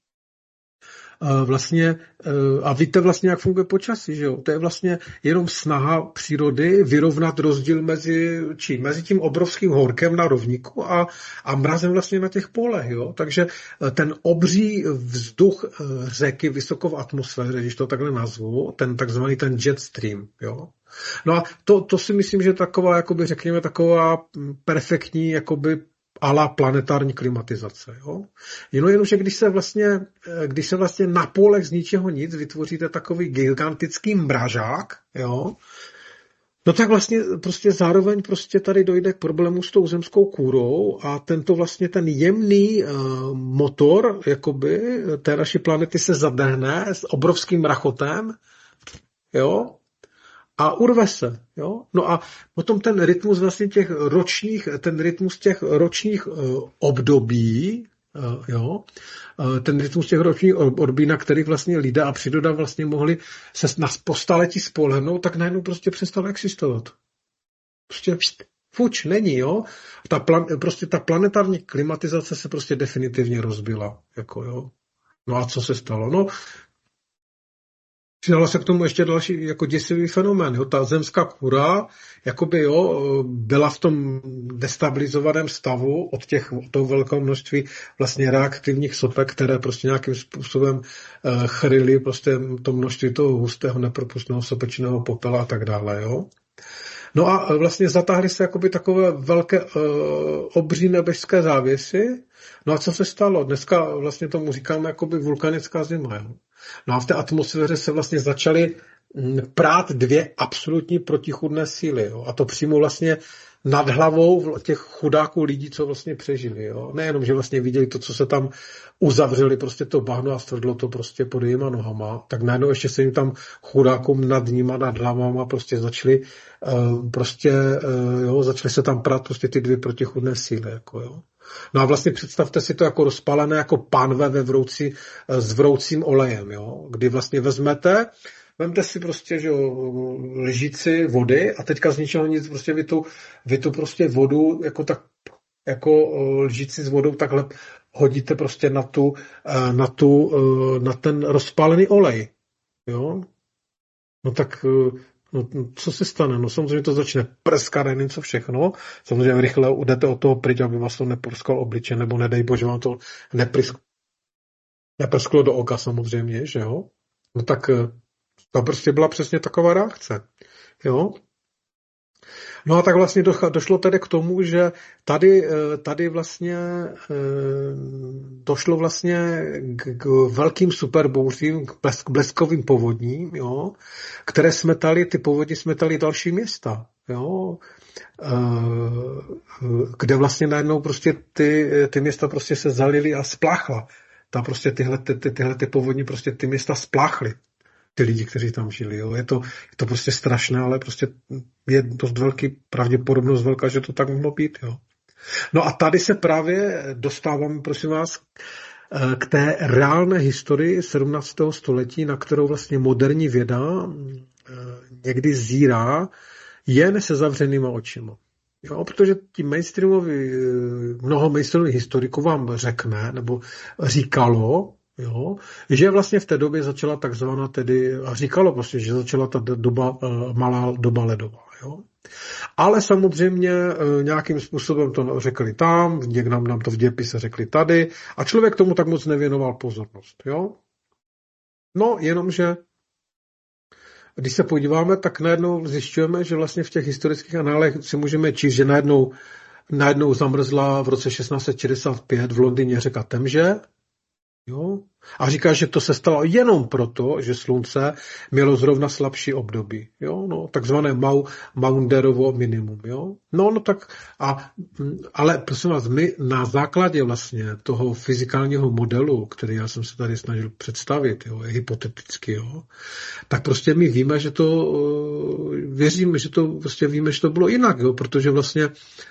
a víte vlastně, jak funguje počasí, že jo? To je vlastně jenom snaha přírody vyrovnat rozdíl mezi tím obrovským horkem na rovníku a mrazem vlastně na těch polech, jo? Takže ten obří vzduch řeky vysoko v atmosféře, když to takhle nazvu, ten takzvaný ten jet stream, jo? No a to si myslím, že taková, jakoby řekněme, taková perfektní, jakoby ala planetární klimatizace. Jo? Jenomže když se vlastně na polech z ničeho nic vytvoříte takový gigantický mražák, jo? No tak vlastně prostě zároveň prostě tady dojde k problému s tou zemskou kůrou a ten jemný motor jakoby té naší planety se zadehne s obrovským rachotem, jo? A urve se. Jo? No a potom ten rytmus vlastně těch ročních období, Jo. Ten rytmus těch ročních odbíjů, na kterých vlastně lidé a příroda vlastně mohli se po staletí spolehnout, tak najednou prostě přestal existovat. Prostě fuč, není, jo. Prostě ta planetární klimatizace se prostě definitivně rozbila. Jako, jo. No a co se stalo? No, přidala se k tomu ještě další jako děsivý fenomén. Jo. Ta zemská kůra jakoby, jo, byla v tom destabilizovaném stavu od toho velkého množství vlastně reaktivních sopek, které prostě nějakým způsobem chryly prostě to množství toho hustého nepropustného sopečného popela a tak dále. Jo. No a vlastně zatáhly se jakoby takové velké obří nebežské závěsy. No a co se stalo? Dneska vlastně tomu říkáme jakoby vulkanická zima. Jo? No a v té atmosféře se vlastně začaly prát dvě absolutní protichůdné síly. Jo? A to přímo vlastně nad hlavou těch chudáků lidí, co vlastně přežili. Jo? Nejenom, že vlastně viděli to, co se tam uzavřeli, prostě to bahno a stvrdlo to prostě pod jejima nohama, tak najednou ještě se jim tam chudákům nad nima, nad hlavama prostě začaly začaly se tam prát prostě ty dvě protichůdné síly. Jako, jo? No a vlastně představte si to jako rozpálené jako pánve s vroucím olejem, jo? Kdy vlastně vemte si prostě, že lžíci vody a teďka z ničeho nic prostě vy tu prostě vodu jako lžíci s vodou takhle hodíte prostě na ten rozpálený olej, jo? No tak no, co se stane? No samozřejmě to začne prskat, nevím co všechno. Samozřejmě rychle jdete od toho pryč, aby vás to neprskalo obliče, nebo nedej bože, vám to neprsklo do oka samozřejmě, že jo? No tak to prostě byla přesně taková reakce, jo? No a tak vlastně došlo tedy k tomu, že tady vlastně došlo vlastně k velkým superbouřím, k bleskovým povodním, jo, které ty povodně smetaly další města, jo, kde vlastně najednou prostě ty města prostě se zalily a spláchla. Prostě tyhle povodně prostě ty města spláchly. Ty lidi, kteří tam žili. Jo. Je to prostě strašné, ale prostě je dost velký pravděpodobnost velká, že to tak mohlo být. Jo. No a tady se právě dostáváme, prosím vás, k té reálné historii 17. století, na kterou vlastně moderní věda někdy zírá jen se zavřenýma očima. Jo, protože mnoho mainstreamových historiků vám řekne, nebo říkalo, jo, že vlastně v té době začala takzvaná a říkalo prostě, že začala ta malá doba ledová. Jo. Ale samozřejmě nějakým způsobem to řekli tam, někdo nám to v dějepise řekli tady a člověk tomu tak moc nevěnoval pozornost. Jo. No, jenomže když se podíváme, tak najednou zjišťujeme, že vlastně v těch historických análech si můžeme číst, že najednou zamrzla v roce 1665 v Londýně řeka Temže. Jo? A říká, že to se stalo jenom proto, že slunce mělo zrovna slabší období. Jo? No, takzvané Maunderovo minimum. Jo? No tak, ale prosím vás, my na základě vlastně toho fyzikálního modelu, který já jsem se tady snažil představit, jo, je hypoteticky, jo, tak prostě my víme, že věříme, že to prostě víme, že to bylo jinak, jo, protože vlastně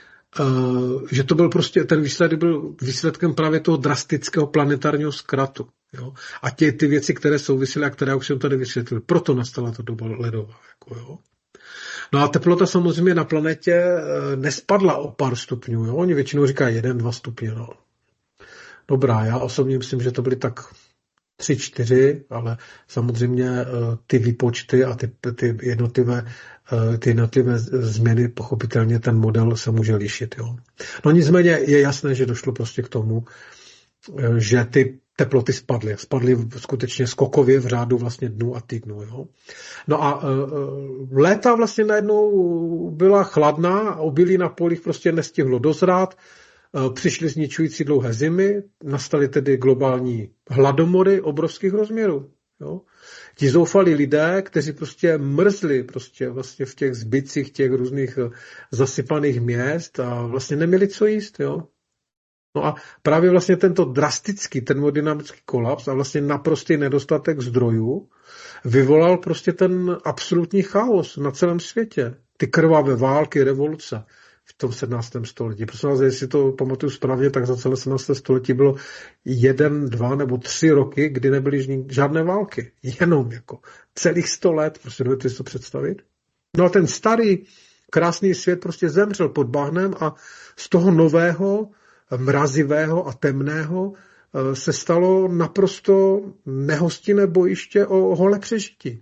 že to byl prostě, ten výsledek byl výsledkem právě toho drastického planetárního zkratu. Jo? A ty věci, které souvisely a které už jsem tady vysvětlil, proto nastala ta doba ledová. Jako, jo? No a teplota samozřejmě na planetě nespadla o pár stupňů. Jo? Oni většinou říkají 1-2 stupně. No. Dobrá, já osobně myslím, že to byly tak 3-4, ale samozřejmě ty výpočty a ty jednotlivé změny, pochopitelně ten model se může lišit. Jo. No nicméně je jasné, že došlo prostě k tomu, že ty teploty spadly skutečně skokově v řádu vlastně dnů a týdnů. Jo. No a léta vlastně najednou byla chladná a obilí na polích prostě nestihlo dozrát, přišly zničující dlouhé zimy, nastaly tedy globální hladomory obrovských rozměrů. Jo. Ti zoufalí lidé, kteří prostě mrzli prostě vlastně v těch zbytcích těch různých zasypaných měst a vlastně neměli co jíst. Jo. No a právě vlastně tento drastický termodynamický kolaps a vlastně naprostý nedostatek zdrojů vyvolal prostě ten absolutní chaos na celém světě. Ty krvavé války, revoluce. v tom 17. století. Prosím vás, jestli to pamatuju správně, tak za celé 17. století bylo 1, 2 nebo 3 roky, kdy nebyly žádné války. Jenom jako celých 100 let, prostě dovedete si to představit. No a ten starý, krásný svět prostě zemřel pod bahnem a z toho nového, mrazivého a temného se stalo naprosto nehostinné bojiště o holé přežití.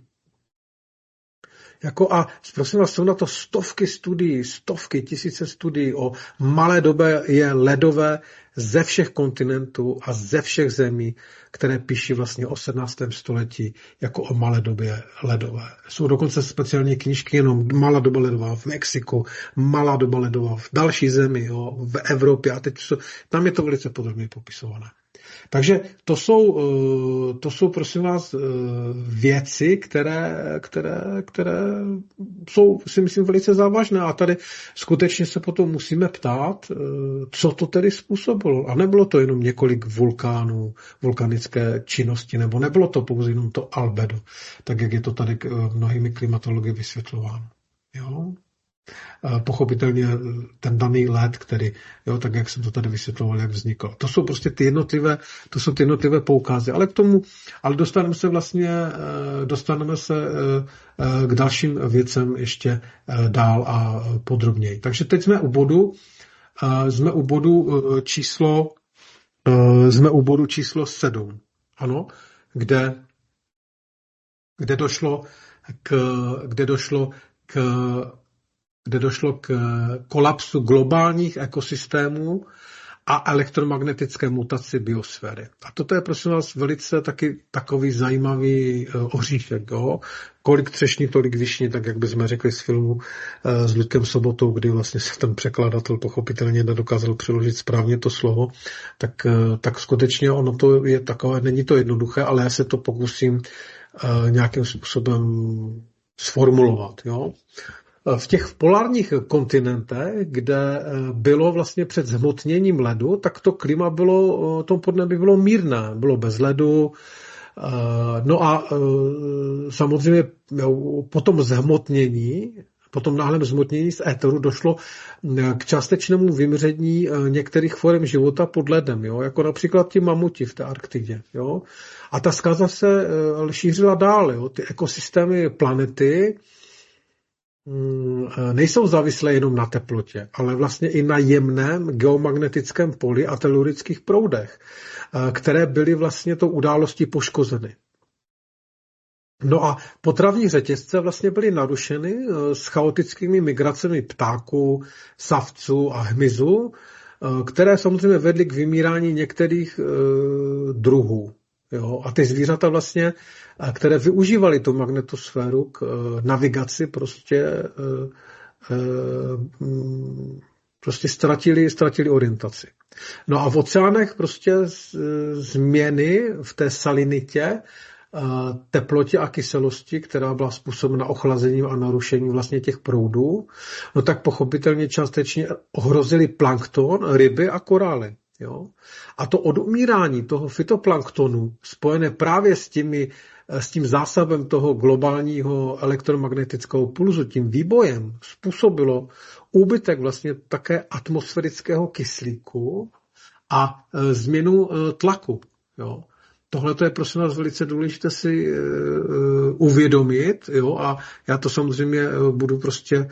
A prosím vás, jsou na to stovky studií, tisíce studií o malé době je ledové ze všech kontinentů a ze všech zemí, které píší vlastně o 17. století jako o malé době ledové. Jsou dokonce speciální knížky jenom malá doba ledová v Mexiku, malá doba ledová v další zemi, jo, v Evropě a teď tam je to velice podrobně popisované. Takže to jsou prosím vás věci, které jsou, si myslím, velice závažné a tady skutečně se potom musíme ptát, co to tedy způsobilo. A nebylo to jenom několik vulkánů, vulkanické činnosti, nebo nebylo to pouze jenom to albedo, tak jak je to tady mnohými klimatology vysvětlováno. Jo? Pochopitelně ten daný led, který, jo, tak jak jsem to tady vysvětloval, jak vznikl. To jsou prostě ty jednotlivé poukazy, ale dostaneme se k dalším věcem ještě dál a podrobněji. Takže teď jsme u bodu číslo 7, ano, kde došlo k kolapsu globálních ekosystémů a elektromagnetické mutaci biosféry. A toto je, prosím vás, velice taky takový zajímavý oříšek. Jo? Kolik třešní, tolik višní, tak jak bychom řekli z filmu s Ludkem Sobotou, kdy vlastně se ten překladatel pochopitelně nedokázal přeložit správně to slovo, tak skutečně ono to je takové, není to jednoduché, ale já se to pokusím nějakým způsobem sformulovat. Jo? V těch polárních kontinentech, kde bylo vlastně před zhmotněním ledu, tak to klima bylo, to podnebí bylo mírné, bylo bez ledu. No a samozřejmě po tom náhlém zhmotnění z éteru došlo k částečnému vymření některých forem života pod ledem, jo? Jako například ti mamuti v té Arktidě. Jo? A ta zkáza se šířila dál. Jo? Ty ekosystémy planety nejsou závislé jenom na teplotě, ale vlastně i na jemném geomagnetickém poli a telurických proudech, které byly vlastně tou událostí poškozeny. No a potravní řetězce vlastně byly narušeny s chaotickými migracemi ptáků, savců a hmyzu, které samozřejmě vedly k vymírání některých druhů. Jo? A ty zvířata vlastně, které využívaly tu magnetosféru k navigaci, prostě ztratili orientaci. No a v oceánech prostě změny v té salinitě, teplotě a kyselosti, která byla způsobena ochlazením a narušením vlastně těch proudů, no tak pochopitelně částečně ohrozili plankton, ryby a korály. Jo? A to odumírání toho fytoplanktonu spojené právě s tím zásahem toho globálního elektromagnetického pulzu, tím výbojem, způsobilo úbytek vlastně také atmosférického kyslíku a změnu tlaku. Jo? Tohle je prosím vás velice důležité si uvědomit, jo? A já to samozřejmě budu prostě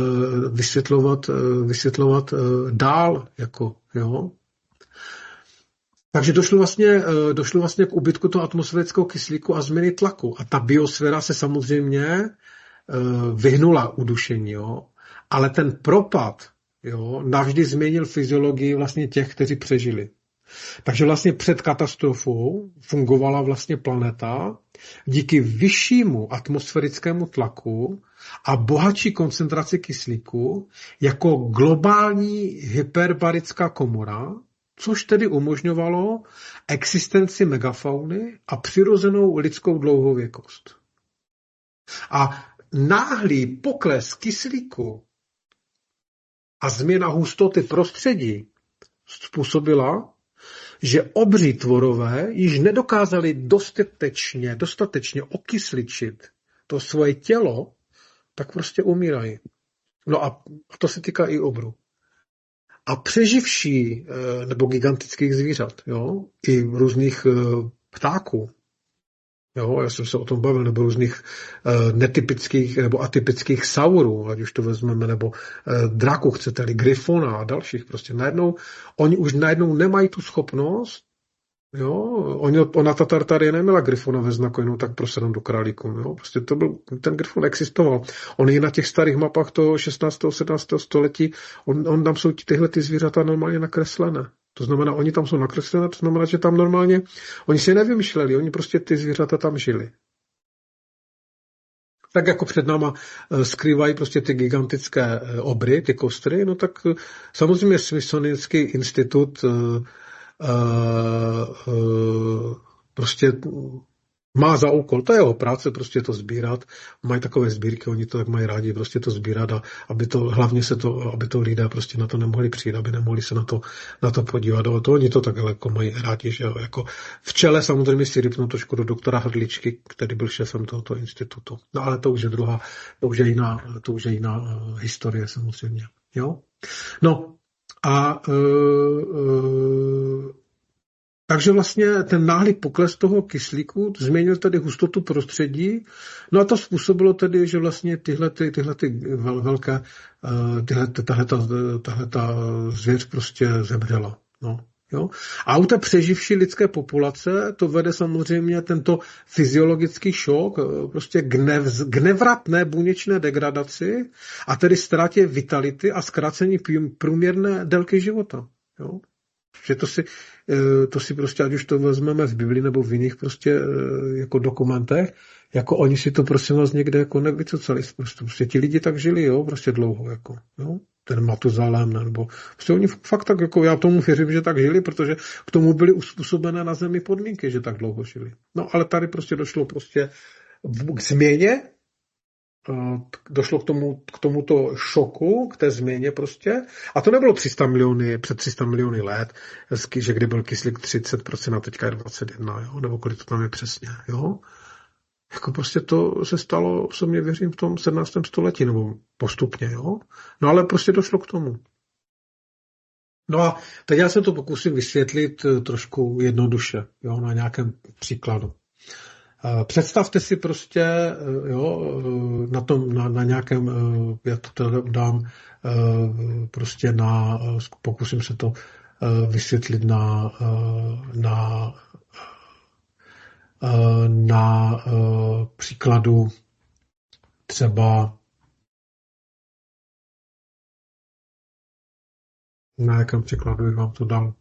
vysvětlovat dál, jako, jo. Takže došlo vlastně k úbytku toho atmosférického kyslíku a změny tlaku. A ta biosféra se samozřejmě vyhnula udušení, jo. Ale ten propad, jo, navždy změnil fyziologii vlastně těch, kteří přežili. Takže vlastně před katastrofou fungovala vlastně planeta díky vyššímu atmosférickému tlaku a bohatší koncentraci kyslíku jako globální hyperbarická komora, což tedy umožňovalo existenci megafauny a přirozenou lidskou dlouhověkost. A náhlý pokles kyslíku a změna hustoty prostředí způsobila, že obří tvorové již nedokázali dostatečně okysličit to svoje tělo, tak prostě umírají. No a to se týká i obrů. A přeživší nebo gigantických zvířat, jo, i různých ptáků, jo, já jsem se o tom bavil, nebo různých netypických nebo atypických saurů, ať už to vezmeme, nebo draku, chcete-li, gryfona a dalších, prostě oni už najednou nemají tu schopnost, jo, ona ta Tartarie neměla gryfona ve znaku, jenom tak prosedem do králíku, jo, prostě ten gryfon existoval. On je na těch starých mapách toho 16. 17. století, on tam jsou tyhle ty zvířata normálně nakreslené. To znamená, oni tam jsou nakreslené, to znamená, že tam normálně, oni si nevymýšleli, oni prostě ty zvířata tam žili. Tak jako před náma skrývají prostě ty gigantické obry, ty kostry, no tak samozřejmě Smithsonianský institut prostě má za úkol, to je jeho práce, prostě to sbírat, mají takové sbírky, oni to tak mají rádi, prostě to sbírat a aby to lidé prostě na to nemohli přijít, aby nemohli se na to podívat. A to oni to tak jako mají rádi, že jo, jako v čele samozřejmě si rypnu trošku do doktora Hrdličky, který byl šéfem tohoto institutu. No ale to už je to už je jiná historie samozřejmě, jo. No a takže vlastně ten náhlý pokles toho kyslíku změnil tedy hustotu prostředí, no a to způsobilo tedy, že vlastně tahleta zvěř prostě zemřela. No, jo? A u té přeživší lidské populace to vede samozřejmě tento fyziologický šok prostě k nevratné buněčné degradaci a tedy ztrátě vitality a zkrácení průměrné délky života. Jo? Že to si prostě, ať už to vezmeme v Biblii nebo v jiných prostě jako dokumentech, jako oni si to prosím vás někde jako nevycocali. Prostě ti lidi tak žili, jo, prostě dlouho, jako, jo. Ten Matuzalém, nebo prostě oni fakt tak, jako já tomu věřím, že tak žili, protože k tomu byly uspůsobené na zemi podmínky, že tak dlouho žili. No, ale tady prostě došlo prostě k změně, došlo k tomuto šoku, k té změně prostě. A to nebylo před 300 miliony let, že kdy byl kyslík 30% a teďka je 21, jo? Nebo kolik to tam je přesně, jo? Jako prostě to se stalo, osobně věřím, v tom 17. století, nebo postupně, jo? No ale prostě došlo k tomu. No a teď já se to pokusím vysvětlit trošku jednoduše, jo? Na nějakém příkladu. Představte si prostě, jo, na nějakém, já to teda dám prostě pokusím se to vysvětlit na příkladu třeba na jakém příkladu bych vám to dal.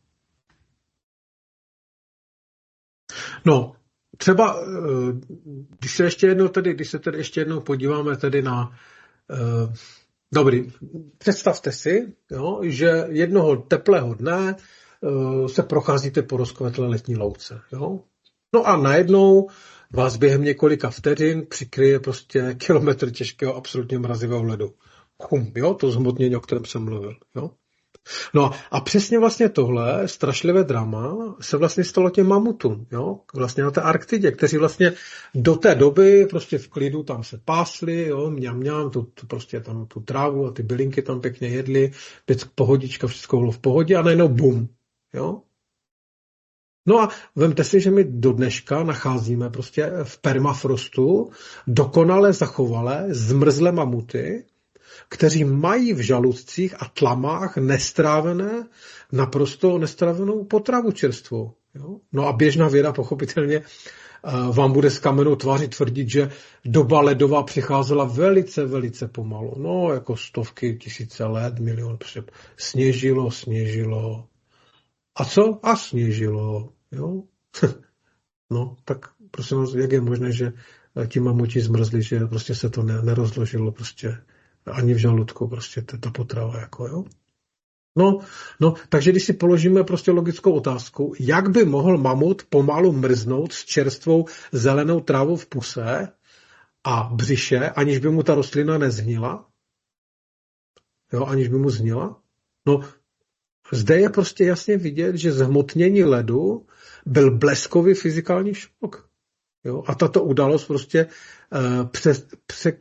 No, třeba, když se tedy ještě jednou podíváme tedy na dobrý, představte si, jo, že jednoho teplého dne se procházíte po rozkvetlé letní louce, jo. No a najednou vás během několika vteřin přikryje prostě kilometr těžkého absolutně mrazivého ledu. Jo, to zhmotnění, o kterém jsem mluvil, jo. No a přesně vlastně tohle strašlivé drama se vlastně stalo těm mamutům, jo, vlastně na té Arktidě, kteří vlastně do té doby prostě v klidu tam se pásli, jo, mňam, prostě tam tu trávu a ty bylinky tam pěkně jedli, pohodička, všechno bylo v pohodě a najednou bum, jo. No a vemte si, že my do dneška nacházíme prostě v permafrostu dokonale zachovalé zmrzlé mamuty, kteří mají v žaludcích a tlamách naprosto nestrávenou potravu čerstvou. Jo? No a běžná věda pochopitelně vám bude s kamenou tváří tvrdit, že doba ledová přicházela velice, velice pomalu. No, jako stovky, tisíce let, milion, prostě sněžilo. A co? A sněžilo. Jo? No, tak prosím vás, jak je možné, že ti mamuti zmrzli, že prostě se to nerozložilo prostě ani v žaludku, prostě ta potrava, jako, jo. No, takže když si položíme prostě logickou otázku, jak by mohl mamut pomalu mrznout s čerstvou zelenou trávou v puse a břiše, aniž by mu ta rostlina nezhnila? Jo, aniž by mu zhnila? No, zde je prostě jasně vidět, že zhmotnění ledu byl bleskový fyzikální šok. Jo? A tato událost prostě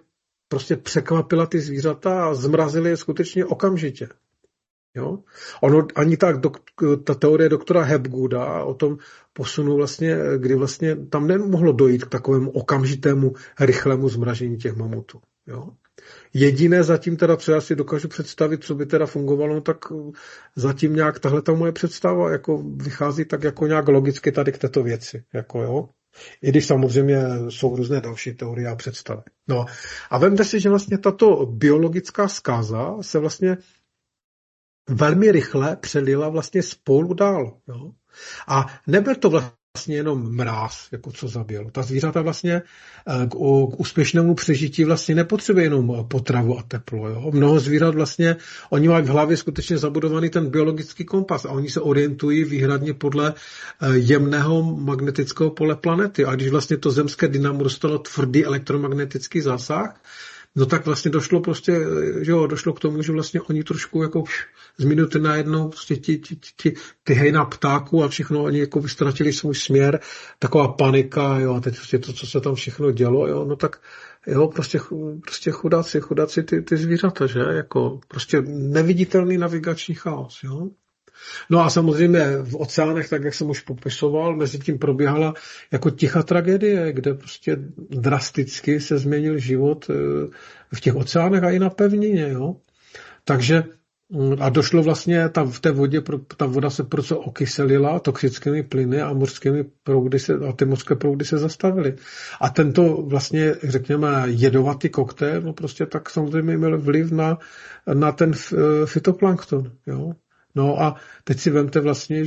prostě překvapila ty zvířata a zmrazili je skutečně okamžitě. Jo? Ono ani tak, ta teorie doktora Hapgooda o tom posunu vlastně, kdy vlastně tam nemohlo dojít k takovému okamžitému rychlému zmražení těch mamutů. Jo? Jediné zatím teda, co já si dokážu představit, co by teda fungovalo, tak zatím nějak tahle ta moje představa jako vychází tak jako nějak logicky tady k této věci. Jako jo. I když samozřejmě jsou různé další teorie a představy. No a vemte si, že vlastně tato biologická zkáza se vlastně velmi rychle přelila vlastně spolu dál. Jo? A nebyl to vlastně jenom mráz, jako co zabilo. Ta zvířata vlastně k úspěšnému přežití vlastně nepotřebuje jenom potravu a teplo. Jo? Mnoho zvířat vlastně, oni mají v hlavě skutečně zabudovaný ten biologický kompas a oni se orientují výhradně podle jemného magnetického pole planety. A když vlastně to zemské dynamo dostalo tvrdý elektromagnetický zásah, no tak vlastně došlo k tomu, že vlastně oni trošku jako z minuty na jednou prostě ty hejna ptáků a všechno, oni jako vystratili svůj směr, taková panika, jo, a teď prostě to, co se tam všechno dělo, jo, no tak jo, prostě chudáci ty zvířata, že, jako prostě neviditelný navigační chaos, jo. No a samozřejmě v oceánech, tak jak jsem už popisoval, mezi tím probíhala jako tichá tragédie, kde prostě drasticky se změnil život v těch oceánech a i na pevnině. Jo? Takže a došlo vlastně v té vodě, ta voda se prostě okyselila toxickými plyny a mořskými proudy a ty mořské proudy se zastavily. A tento vlastně, řekněme, jedovatý koktejl, no prostě tak samozřejmě měl vliv na ten fytoplankton. Jo? No a teď si vemte vlastně,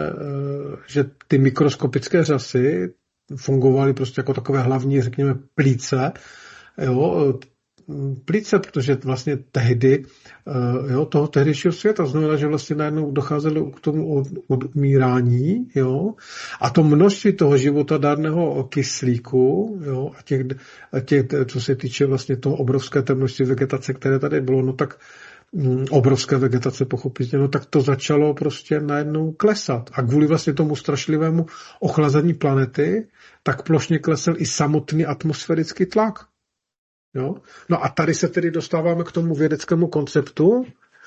že ty mikroskopické řasy fungovaly prostě jako takové hlavní, řekněme, plíce, jo, protože vlastně tehdy, jo, toho tehdejšího světa znamená, že vlastně najednou docházelo k tomu odumírání, jo, a to množství toho životadárného kyslíku, jo, a těch, co se týče vlastně toho obrovské množství vegetace, které tady bylo, no tak obrovské vegetace pochopitelně, no tak to začalo prostě najednou klesat. A kvůli vlastně tomu strašlivému ochlazení planety, tak plošně klesl i samotný atmosférický tlak. Jo? No a tady se tedy dostáváme k tomu vědeckému konceptu,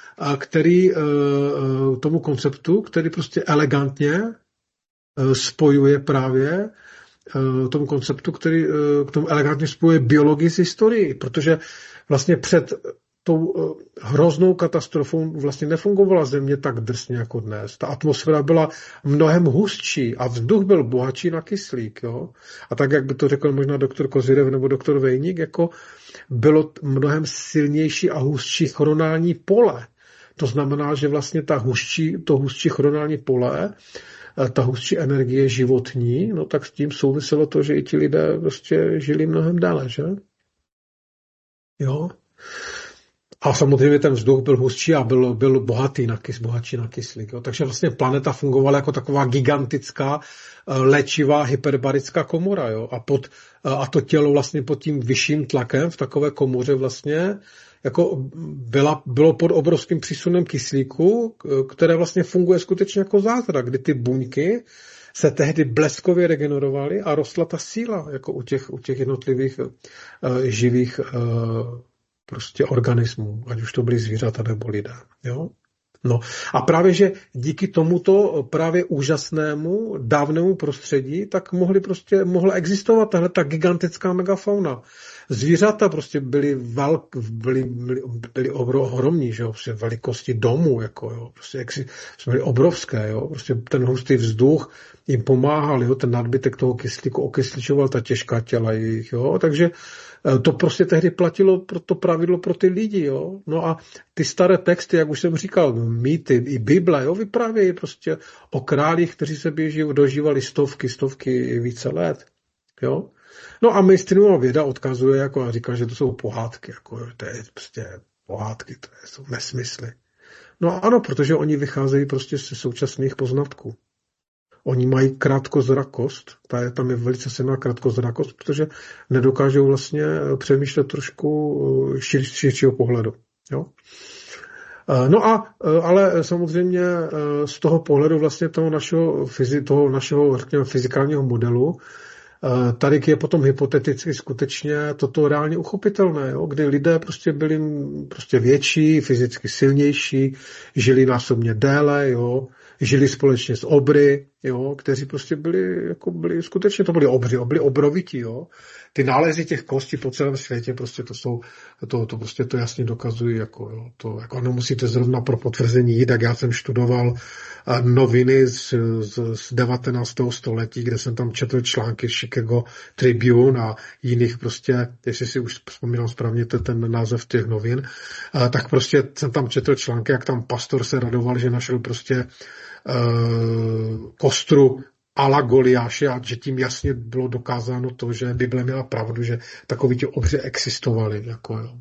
který prostě elegantně spojuje právě tomu konceptu, který k tomu elegantně spojuje biologii s historií, protože vlastně před tou hroznou katastrofou vlastně nefungovala Země tak drsně jako dnes. Ta atmosféra byla mnohem hustší a vzduch byl bohatší na kyslík. Jo? A tak, jak by to řekl možná doktor Kozyrev nebo doktor Vejník, jako bylo mnohem silnější a hustší chronální pole. To znamená, že vlastně to hustší chronální pole, ta hustší energie životní, no tak s tím souviselo to, že i ti lidé prostě žili mnohem déle, že? Jo? A samozřejmě ten vzduch byl hustší a byl bohatší na kyslík. Jo. Takže vlastně planeta fungovala jako taková gigantická léčivá hyperbarická komora. Jo. A to tělo vlastně pod tím vyšším tlakem v takové komoře vlastně jako bylo pod obrovským přísunem kyslíku, které vlastně funguje skutečně jako zázrak, kdy ty buňky se tehdy bleskově regenerovaly a rostla ta síla jako u těch jednotlivých živých prostě organismů, ať už to byly zvířata nebo lidé. Jo? No a právě, že díky tomuto právě úžasnému, dávnému prostředí, tak mohla existovat tahle ta gigantická megafauna. Zvířata prostě byly ohromní, že jo, prostě velikosti domů, jako jo, prostě byly obrovské, jo, prostě ten hustý vzduch jim pomáhal, jo, ten nadbytek toho kyslíku okysličoval ta těžká těla jejich, jo, takže to prostě tehdy platilo pro to pravidlo pro ty lidi, jo. No a ty staré texty, jak už jsem říkal, mýty i Bible, jo, vyprávějí prostě o králích, kteří se dožívali stovky více let, jo. No a mainstreamová věda odkazuje jako a říká, že to jsou pohádky, jako to je prostě pohádky, to jsou nesmysly. No ano, protože oni vycházejí prostě ze současných poznatků. Oni mají krátkozrakost, tam je velice silná krátkozrakost, protože nedokážou vlastně přemýšlet trošku širšího pohledu. Jo? No ale samozřejmě z toho pohledu vlastně toho našeho řekněme, fyzikálního modelu tady je potom hypoteticky skutečně toto reálně uchopitelné, jo? Kdy lidé prostě byli prostě větší, fyzicky silnější, žili násobně déle, jo? Žili společně s obry, jo? Kteří prostě byli skutečně to byli obři, byli obrovití, jo? Ty nálezy těch kostí po celém světě prostě to jasně dokazují, jako, jo? To jako nemusíte zrovna pro potvrzení jít, tak já jsem študoval noviny z 19. století, kde jsem tam četl články z Chicago Tribune a jiných prostě, jestli si už vzpomínám správně ten název těch novin, tak prostě jsem tam četl články, jak tam pastor se radoval, že našel prostě kostru ala Goliáše a že tím jasně bylo dokázáno to, že Bible měla pravdu, že takoví ti obři existovali. Jako, jo.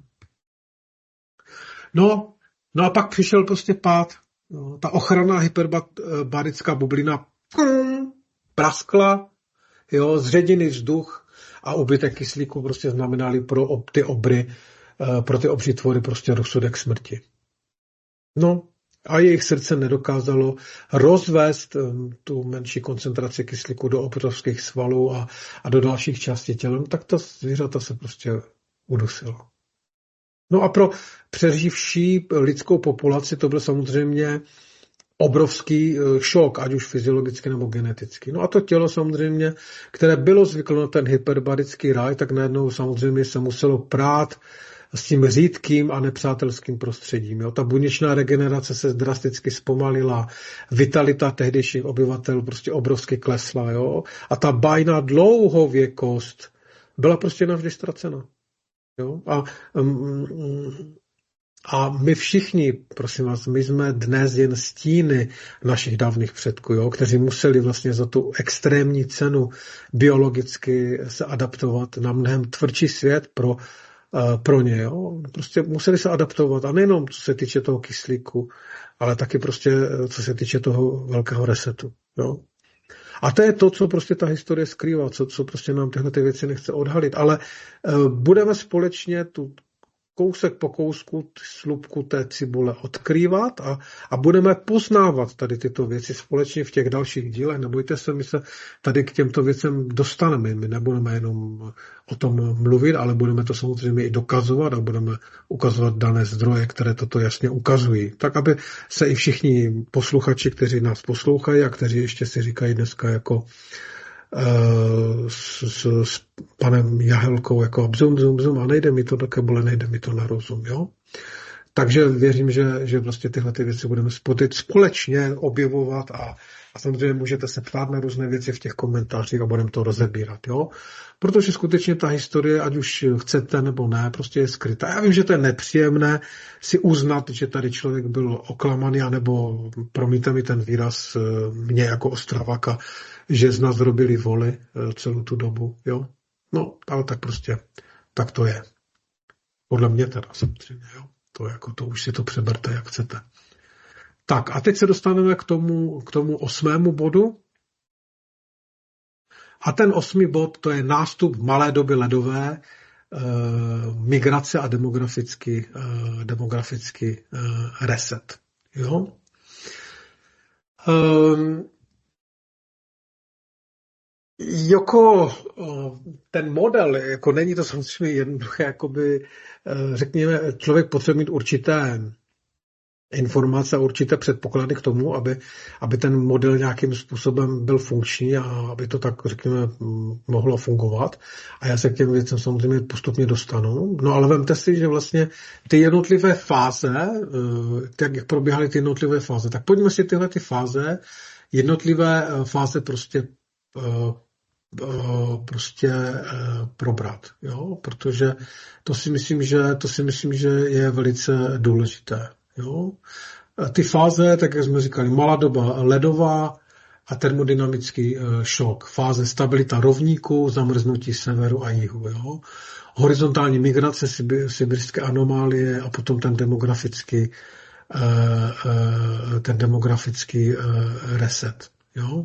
No a pak přišel prostě pád. No, ta ochranná hyperbarická bublina praskla, jo, zředěný vzduch a úbytek kyslíku prostě znamenali pro ty obří tvory prostě rozsudek smrti. No a jejich srdce nedokázalo rozvést tu menší koncentraci kyslíku do obrovských svalů a do dalších částí těla, no, tak ta zvířata se prostě udusila. No a pro přeživší lidskou populaci to byl samozřejmě obrovský šok, ať už fyziologicky nebo geneticky. No a to tělo samozřejmě, které bylo zvyklé na ten hyperbarický ráj, tak najednou samozřejmě se muselo prát s tím řídkým a nepřátelským prostředím. Jo. Ta buněčná regenerace se drasticky zpomalila, vitalita tehdejších obyvatel prostě obrovsky klesla. Jo. A ta bajná dlouhověkost byla prostě navždy ztracena. Jo. A my všichni, prosím vás, my jsme dnes jen stíny našich dávných předků, jo, kteří museli vlastně za tu extrémní cenu biologicky se adaptovat na mnohem tvrdší svět pro ně. Jo. Prostě museli se adaptovat a nejenom co se týče toho kyslíku, ale taky prostě co se týče toho velkého resetu. Jo. A to je to, co prostě ta historie skrývá, co prostě nám tyhle ty věci nechce odhalit. Ale budeme společně tu kousek po kousku slupku té cibule odkrývat a budeme poznávat tady tyto věci společně v těch dalších dílech. Nebojte se, my se tady k těmto věcem dostaneme. My nebudeme jenom o tom mluvit, ale budeme to samozřejmě i dokazovat a budeme ukazovat dané zdroje, které toto jasně ukazují. Tak, aby se i všichni posluchači, kteří nás poslouchají a kteří ještě si říkají dneska jako s panem Jahelkou jako bzum a nejde mi to do kebule, nejde mi to na rozum, jo. Takže věřím, že vlastně tyhle ty věci budeme společně objevovat a samozřejmě můžete se ptát na různé věci v těch komentářích a budeme to rozebírat, jo. Protože skutečně ta historie, ať už chcete nebo ne, prostě je skrytá. Já vím, že to je nepříjemné si uznat, že tady člověk byl oklamaný, anebo promiňte mi ten výraz mě jako Ostravaka, že z nás robili voli celou tu dobu, jo. No, ale tak prostě, tak to je. Podle mě teda samozřejmě, jo. To už si to přeberte, jak chcete. Tak a teď se dostaneme k tomu 8. bodu. A ten 8. bod, to je nástup malé doby ledové, migrace a demografický reset. Jo? Jako ten model, jako není to samozřejmě jednoduché, jakoby, řekněme, člověk potřebuje mít určité informace a určité předpoklady k tomu, aby ten model nějakým způsobem byl funkční a aby to tak, řekněme, mohlo fungovat. A já se k těm věcem samozřejmě postupně dostanu. No ale vemte si, že vlastně ty jednotlivé fáze, tak jak probíhaly ty jednotlivé fáze, tak pojďme si tyhle ty jednotlivé fáze prostě probrat, jo? Protože to si myslím, že je velice důležité. Jo? Ty fáze, tak jak jsme říkali, malá doba ledová a termodynamický šok. Fáze stabilita rovníku, zamrznutí severu a jihu. Jo? Horizontální migrace, sibirské anomálie a potom ten demografický reset. Jo?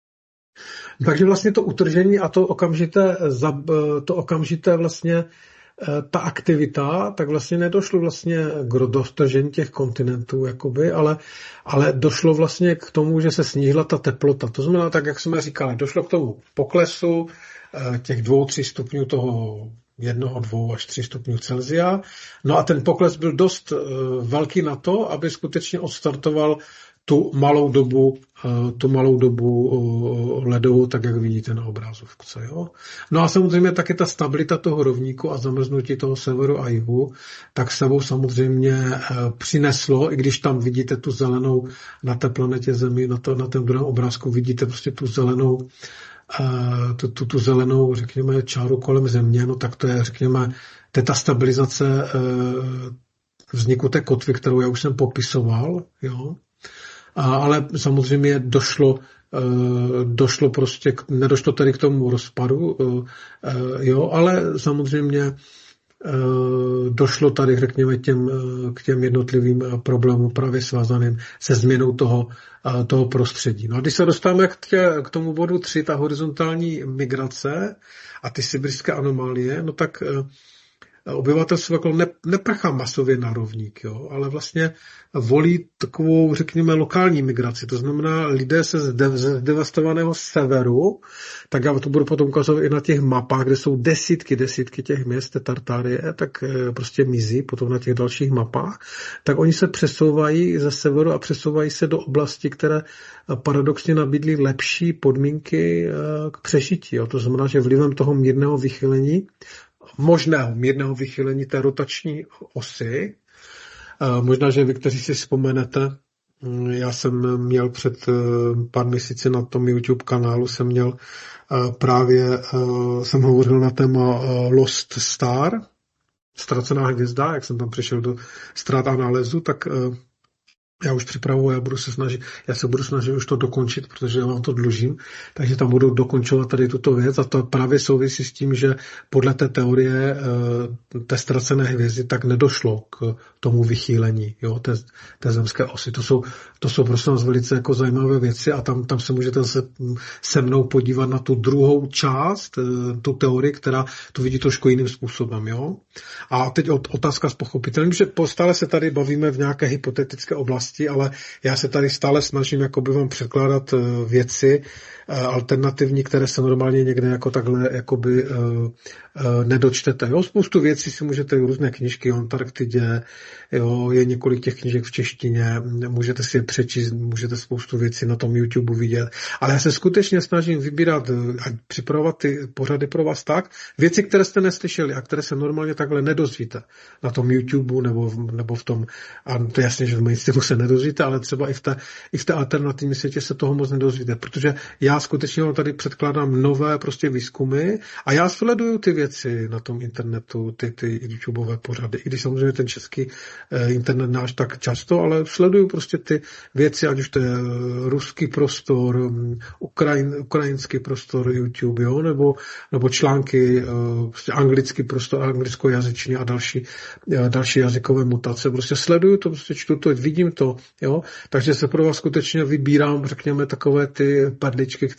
Takže vlastně to utržení a to okamžité vlastně ta aktivita, tak vlastně nedošlo vlastně k dostažení těch kontinentů, jakoby, ale došlo vlastně k tomu, že se snížila ta teplota. To znamená, tak jak jsme říkali, došlo k tomu poklesu těch 2-3 stupňů toho 1, 2 až 3 stupňů Celsia. No a ten pokles byl dost velký na to, aby skutečně odstartoval tu malou dobu ledovou, tak jak vidíte na obrazovce. Jo? No a samozřejmě taky ta stabilita toho rovníku a zamrznutí toho severu a jihu, tak sebou samozřejmě přineslo, i když tam vidíte tu zelenou na té planetě Zemi, na tom druhém obrázku vidíte prostě tu zelenou tu zelenou, řekněme, čáru kolem Země, no tak to je, řekněme, to je ta stabilizace vzniku té kotvy, kterou já už jsem popisoval, jo. Ale samozřejmě došlo prostě, nedošlo tedy k tomu rozpadu, jo, ale samozřejmě došlo tady, řekněme, k těm jednotlivým problémům právě svázaným se změnou toho prostředí. No a když se dostáváme k tomu bodu 3, ta horizontální migrace a ty sibirské anomálie, no tak obyvatelstvo jako neprchá masově na rovník, jo, ale vlastně volí takovou, řekněme, lokální migraci. To znamená, lidé se z devastovaného severu, tak já to budu potom ukazovat i na těch mapách, kde jsou desítky těch měst, Tartárie, tak prostě mizí potom na těch dalších mapách, tak oni se přesouvají ze severu a přesouvají se do oblasti, které paradoxně nabídly lepší podmínky k přežití. Jo. To znamená, že vlivem toho možného mírného vychylení té rotační osy. Možná, že vy, kteří si vzpomenete, já jsem měl před pár měsíci na tom YouTube kanálu, jsem hovořil na téma Lost Star, ztracená hvězda, jak jsem tam přišel do ztrát a nálezu, tak já už připravuji, já se budu snažit už to dokončit, protože já vám to dlužím, takže tam budu dokončovat tady tuto věc a to právě souvisí s tím, že podle té teorie té ztracené hvězdy tak nedošlo k tomu vychýlení, jo, té zemské osy. To jsou prostě velice jako zajímavé věci a tam se můžete se mnou podívat na tu druhou část, tu teorii, která to vidí trošku jiným způsobem, jo. A teď otázka s pochopitelným, že stále se tady bavíme v nějaké hypotetické oblasti, ale já se tady stále snažím jakoby vám překládat věci alternativní, které se normálně někde jako takhle jakoby nedočtete. Jo, spoustu věcí si můžete, různé knížky o Antarktidě, jo, je několik těch knížek v češtině, můžete si je přečíst, můžete spoustu věcí na tom YouTube vidět, ale já se skutečně snažím vybírat a připravovat ty pořady pro vás tak, věci, které jste neslyšeli a které se normálně takhle nedozvíte na tom YouTube nebo v tom, a to je jasně, že v mainstreamu se nedozvíte, ale třeba i v té alternativní světě se toho moc nedozvíte, protože já skutečně vám tady předkládám nové prostě výzkumy a já sleduju ty věci na tom internetu, ty YouTubeové pořady, i když samozřejmě ten český internet náš tak často, ale sleduju prostě ty věci, ať už to je ruský prostor, ukrajinský prostor YouTube, jo, nebo články, prostě anglický prostor, anglickojazyčný a další jazykové mutace. Prostě sleduju to, prostě čtu to, vidím to, jo, takže se pro vás skutečně vybírám, řekněme, takové ty perličky,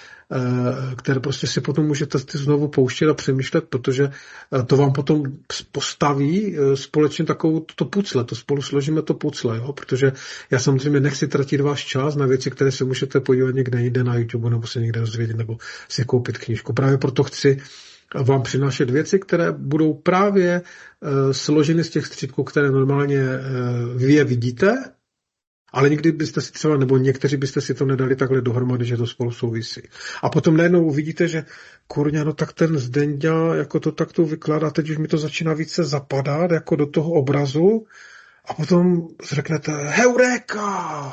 které prostě si potom můžete znovu pouštět a přemýšlet, protože to vám potom postaví společně takovou to pucle, to spolu složíme to pucle, jo? Protože já samozřejmě nechci tratit váš čas na věci, které se můžete podívat někde jinde na YouTube nebo se někde dozvědět nebo si koupit knížku. Právě proto chci vám přinášet věci, které budou právě složeny z těch střípků, které normálně vy je vidíte, ale nikdy byste si třeba, nebo někteří byste si to nedali takhle dohromady, že to spolu souvisí. A potom najednou uvidíte, že kurňa, no tak ten Zdenďa jako to takto vykládá, teď už mi to začíná více zapadat jako do toho obrazu a potom řeknete heureka!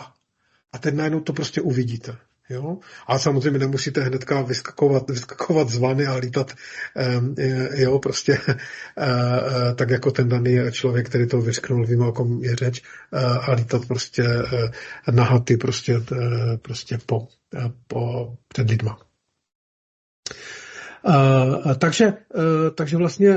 A teď najednou to prostě uvidíte. Jo? A samozřejmě nemusíte hnedka vyskakovat z vany a lítat jo, prostě tak jako ten daný člověk, který to vyřknul, vím, o kom je řeč, a lítat prostě nahatý prostě před lidma. Takže vlastně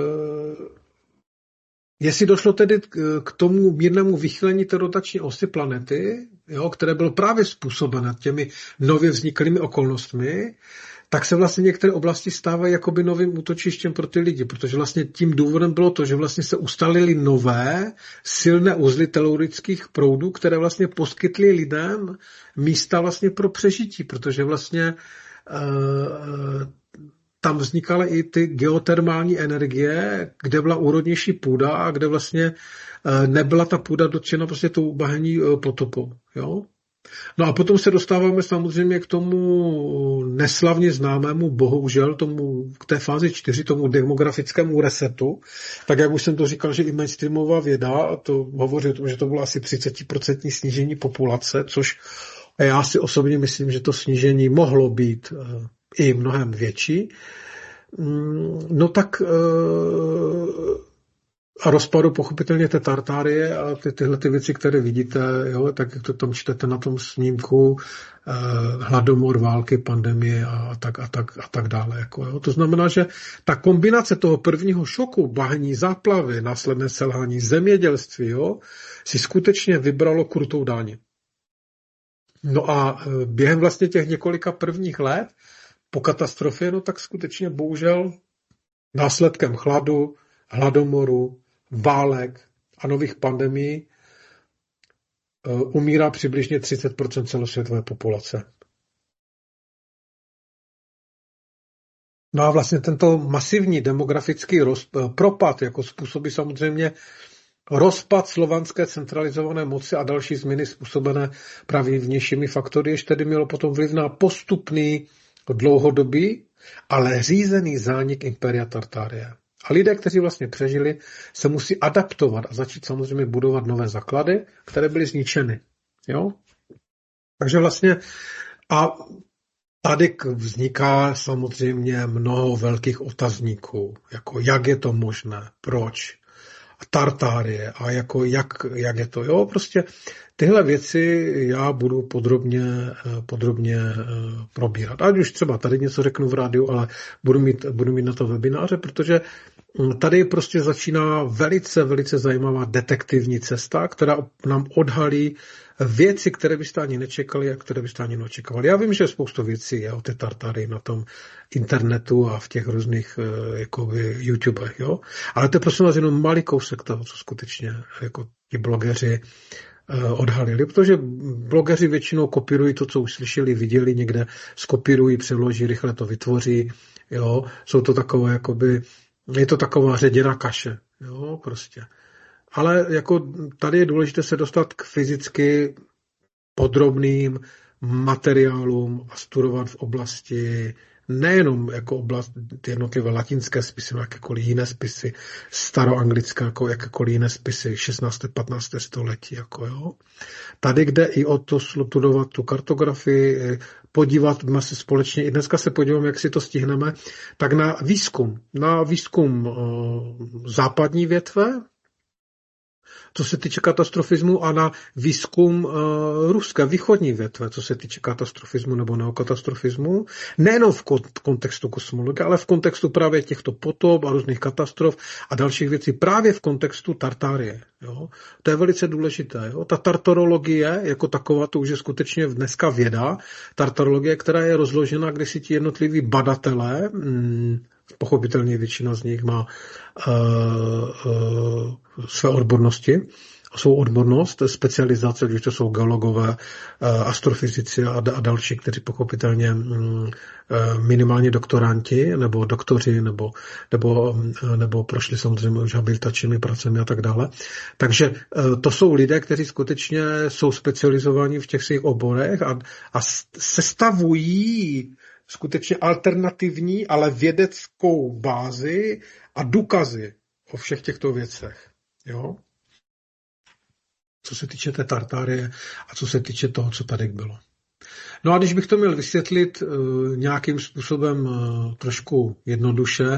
jestli došlo tedy k tomu mírnému vychylení té rotační osy planety, jo, které bylo právě způsobené těmi nově vzniklými okolnostmi, tak se vlastně některé oblasti stávají jakoby novým útočištěm pro ty lidi, protože vlastně tím důvodem bylo to, že vlastně se ustalily nové silné uzly telurických proudů, které vlastně poskytly lidem místa vlastně pro přežití, protože vlastně tam vznikaly i ty geotermální energie, kde byla úrodnější půda a kde vlastně nebyla ta půda dotčena prostě tou bahení potopou. Jo? No a potom se dostáváme samozřejmě k tomu neslavně známému, bohužel, k té fázi 4, tomu demografickému resetu. Tak jak už jsem to říkal, že i mainstreamová věda to hovoří o tom, že to bylo asi 30% snížení populace, což já si osobně myslím, že to snížení mohlo být i mnohem větší. No tak a rozpadu pochopitelně té Tartárie a tyhle ty věci, které vidíte, jo, tak jak to tam čtete na tom snímku, hladomor, války, pandemie a tak dále. Jako, jo. To znamená, že ta kombinace toho prvního šoku, bahní, záplavy, následné selhání zemědělství, jo, si skutečně vybralo krutou daň. No a během vlastně těch několika prvních let po katastrofě, no tak skutečně bohužel následkem chladu, hladomoru, válek a nových pandemií umírá přibližně 30% celosvětové populace. No a vlastně tento masivní demografický propad jako způsobí samozřejmě rozpad slovanské centralizované moci a další změny způsobené právě vnějšími faktory, jež tedy mělo potom vliv na postupný, dlouhodobý, ale řízený zánik Imperia Tartárie. A lidé, kteří vlastně přežili, se musí adaptovat a začít samozřejmě budovat nové základy, které byly zničeny. Jo? Takže vlastně a tady vzniká samozřejmě mnoho velkých otazníků, jako jak je to možné, proč, Tartárie a jako jak je to. Jo? Prostě tyhle věci já budu podrobně probírat. Ať už třeba tady něco řeknu v rádiu, ale budu mít na to webináře, protože tady prostě začíná velice, velice zajímavá detektivní cesta, která nám odhalí věci, které byste ani nečekali a které byste ani neočekávali. Já vím, že je spoustu věcí je o té Tartárii na tom internetu a v těch různých jakoby, YouTubech, jo? Ale to je prosím vás jenom malý kousek toho, co skutečně jako ti blogeři odhalili, protože blogeři většinou kopírují to, co už slyšeli, viděli někde, skopírují, přeloží, rychle to vytvoří, jo? Jsou to takové, jakoby, je to taková ředěná kaše, jo, prostě. Ale jako tady je důležité se dostat k fyzicky podrobným materiálům a studovat v oblasti nejenom jako oblast jednotlivé latinské spisy, ale jakékoliv jiné spisy, staroanglické, jako jakékoliv jiné spisy, 16. 15. století. Jako, jo. Tady jde i o to studovat tu kartografii, podívat se společně, i dneska se podíváme, jak si to stihneme, tak na výzkum západní větve, co se týče katastrofismu, a na výzkum ruské východní větve, co se týče katastrofismu nebo neokatastrofismu, nejenom v kontextu kosmologie, ale v kontextu právě těchto potop a různých katastrof a dalších věcí, právě v kontextu Tartárie. Jo? To je velice důležité. Jo? Ta tartarologie jako taková, to už je skutečně dneska věda, tartarologie, která je rozložena, kde si ti jednotliví badatelé, pochopitelně většina z nich má své odbornosti, svou odbornost, specializace, když to jsou geologové, astrofyzici a další, kteří pochopitelně minimálně doktoranti, nebo doktoři, nebo prošli samozřejmě už habilitačními pracemi a tak dále. Takže to jsou lidé, kteří skutečně jsou specializovaní v těch svých oborech a sestavují skutečně alternativní, ale vědeckou bázi a důkazy o všech těchto věcech. Jo? Co se týče té Tartárie a co se týče toho, co tady bylo. No a když bych to měl vysvětlit nějakým způsobem trošku jednoduše,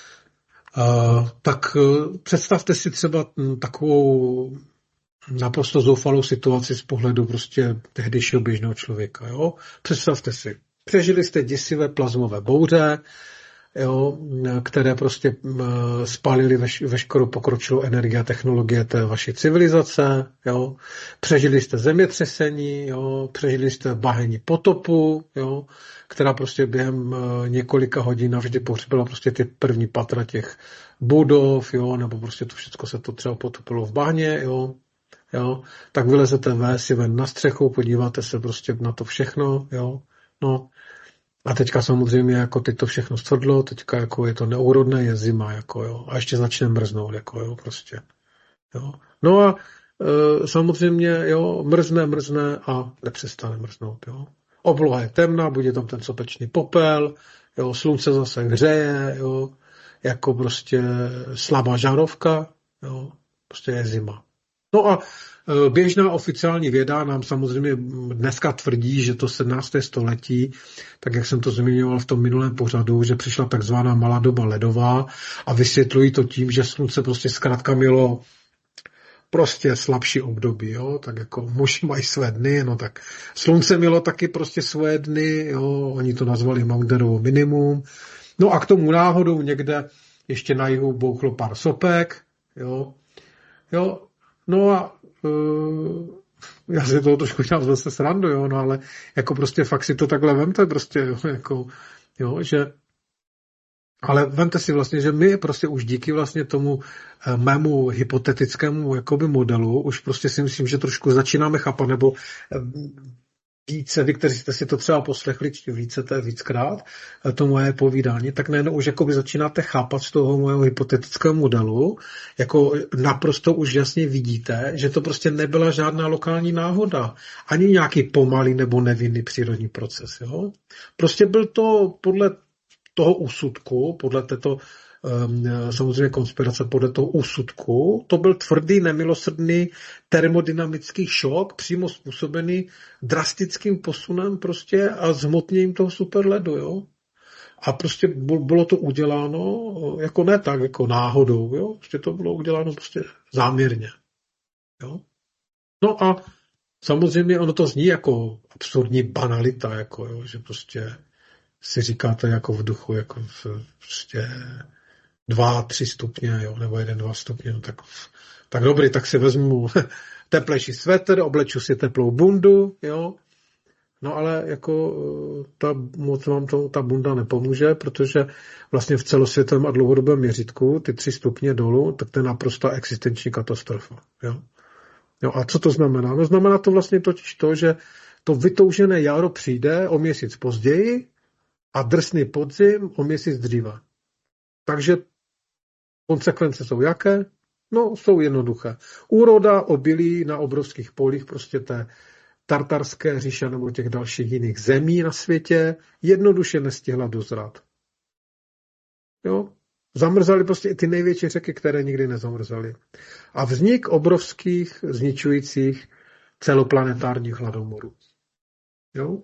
tak představte si třeba takovou naprosto zoufalou situaci z pohledu prostě tehdejšího běžného člověka. Jo? Představte si, přežili jste děsivé plazmové bouře, jo, které prostě spálily veškerou pokročilou energii a technologie té vaší civilizace, jo. Přežili jste zemětřesení, jo, přežili jste bahení potopu, jo, která prostě během několika hodin navždy pohřbila prostě ty první patra těch budov, jo, nebo prostě to všechno se to třeba potopilo v bahně, jo. Jo, tak vylezete si ven na střechu, podíváte se prostě na to všechno, jo, no. A teďka samozřejmě jako teď to všechno stvrdlo, teďka jako je to neúrodné, je zima, jako jo, a ještě začne mrznout, jako jo, prostě, jo. No a samozřejmě, jo, mrzne a nepřestane mrznout, jo. Obloha je temná, bude tam ten sopečný popel, jo, slunce zase hřeje, jo, jako prostě slabá žárovka, jo, prostě je zima. No a běžná oficiální věda nám samozřejmě dneska tvrdí, že to 17. století, tak jak jsem to zmiňoval v tom minulém pořadu, že přišla takzvaná malá doba ledová a vysvětlují to tím, že slunce prostě zkrátka mělo prostě slabší období, jo, tak jako muži mají své dny, no tak slunce mělo taky prostě svoje dny, jo, oni to nazvali Maugnerovo minimum, no a k tomu náhodou někde ještě na jihu bouchlo pár sopek, jo, no a já si toho trošku dělám zase srandu, jo, no ale jako prostě fakt si to takhle vemte prostě, jo, jako, jo, že ale vemte si vlastně, že my prostě už díky vlastně tomu mému hypotetickému jakoby modelu už prostě si myslím, že trošku začínáme chápat, nebo více, vy, kteří jste si to třeba poslechli víckrát, to moje povídání, tak najednou už jakoby začínáte chápat z toho mojeho hypotetického modelu, jako naprosto už jasně vidíte, že to prostě nebyla žádná lokální náhoda, ani nějaký pomalý nebo nevinný přírodní proces. Jo? Prostě byl to podle toho úsudku, podle této samozřejmě konspirace, podle toho úsudku, to byl tvrdý, nemilosrdný termodynamický šok, přímo způsobený drastickým posunem prostě a zhmotněním toho superledu, jo. A prostě bylo to uděláno, jako ne tak, jako náhodou, jo. Prostě to bylo uděláno prostě záměrně, jo. No a samozřejmě ono to zní jako absurdní banalita, jako, jo, že prostě si říkáte jako v duchu, jako prostě 2-3 stupně, jo, nebo 1-2 stupně, no tak dobrý, tak si vezmu teplejší svetr, obleču si teplou bundu, jo, no ale jako moc vám ta bunda nepomůže, protože vlastně v celosvětovém a dlouhodobém měřítku ty 3 stupně dolů, tak to je naprosto existenční katastrofa, jo. Jo, a co to znamená? No znamená to vlastně totiž to, že to vytoužené jaro přijde o měsíc později a drsný podzim o měsíc dříve. Takže konsekvence jsou jaké? No, jsou jednoduché. Úroda obilí na obrovských polích prostě té tartarské říše nebo těch dalších jiných zemí na světě jednoduše nestihla dozrát. Jo? Zamrzaly prostě i ty největší řeky, které nikdy nezamrzaly. A vznik obrovských, zničujících celoplanetárních hladomorů. Jo?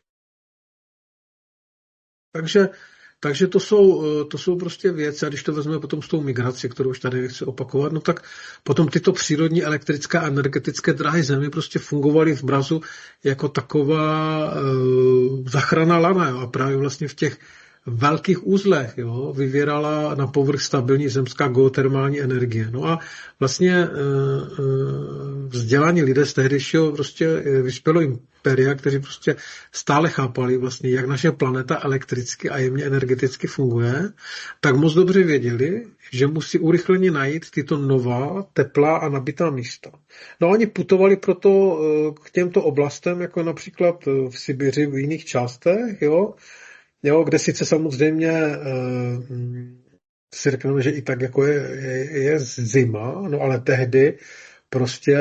Takže to jsou prostě věci, a když to vezmeme potom s tou migrací, kterou už tady nechci opakovat, no tak potom tyto přírodní elektrické a energetické dráhy Zemi prostě fungovaly v mrazu jako taková záchranná lana, jo, a právě vlastně v těch velkých uzlech, jo, vyvěrala na povrch stabilní zemská geotermální energie. No a vlastně vzdělaní lidé z tehdejšího prostě vyspělého impéria, kteří prostě stále chápali vlastně, jak naše planeta elektricky a jemně energeticky funguje, tak moc dobře věděli, že musí urychleně najít tyto nová, teplá a nabitá místa. No a oni putovali proto k těmto oblastem, jako například v Sibiři, v jiných částech, jo, kde sice samozřejmě si řekneme, že i tak jako je zima, no ale tehdy prostě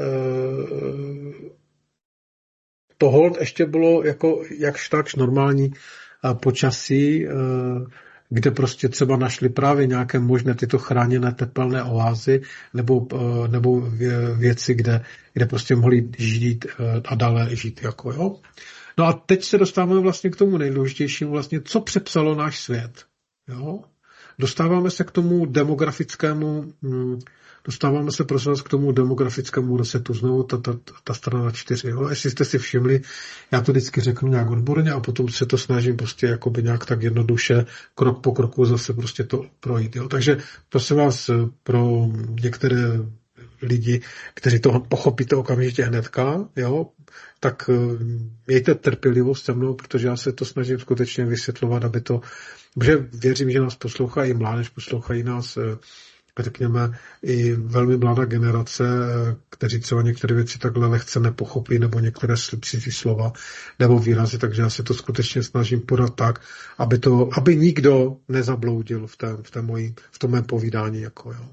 to hold ještě bylo jako jakž takž normální počasí, kde prostě třeba našli právě nějaké možné tyto chráněné tepelné oázy nebo věci, kde prostě mohli žít a dále žít. Jako, jo. No a teď se dostáváme vlastně k tomu nejdůležitějšímu, vlastně, co přepsalo náš svět. Jo? dostáváme se k tomu demografickému, prosím vás, k tomu demografickému resetu. Znovu ta strana 4. Jo? Jestli jste si všimli, já to vždycky řeknu nějak odborně a potom se to snažím prostě jakoby nějak tak jednoduše, krok po kroku zase prostě to projít. Jo? Takže prosím vás, pro některé lidi, kteří to pochopíte okamžitě hnedka, jo, tak mějte trpělivost se mnou, protože já se to snažím skutečně vysvětlovat, aby to, protože věřím, že nás poslouchají mládež, poslouchají nás, řekněme, i velmi mladá generace, kteří třeba některé věci takhle lehce nepochopí, nebo některé cizí slova, nebo výrazy, takže já se to skutečně snažím podat tak, aby nikdo nezabloudil v tom mém povídání, jako jo.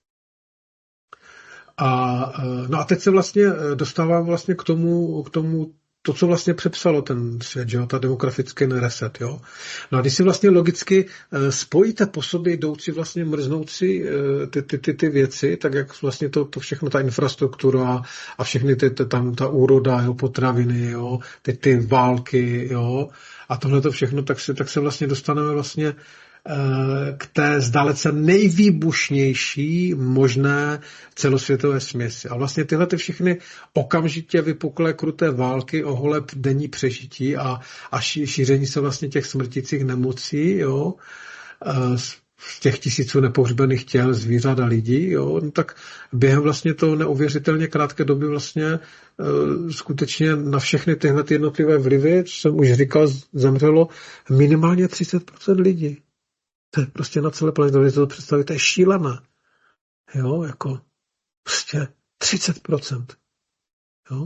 No a teď se vlastně dostávám vlastně k tomu, to, co vlastně přepsalo ten svět, že jo, ta demografický reset, jo. No a když si vlastně logicky spojíte po sobě jdoucí vlastně mrznoucí ty věci, tak jak vlastně to všechno, ta infrastruktura a všechny tam ta úroda, jo, potraviny, jo, ty války, jo, a tohle to všechno, tak se vlastně dostaneme vlastně k té zdalece nejvýbušnější možné celosvětové směsi. A vlastně tyhle ty všechny okamžitě vypuklé kruté války, oholeb denní přežití a šíření se vlastně těch smrtících nemocí, jo, z těch tisíců nepohřbených těl, zvířat a lidí, jo, no tak během vlastně toho neuvěřitelně krátké doby vlastně skutečně na všechny tyhle jednotlivé vlivy, co jsem už říkal, zemřelo minimálně 30% lidí. To je prostě na celé planetě, když to představit, to je šílené. Jo, jako prostě 30%. Jo.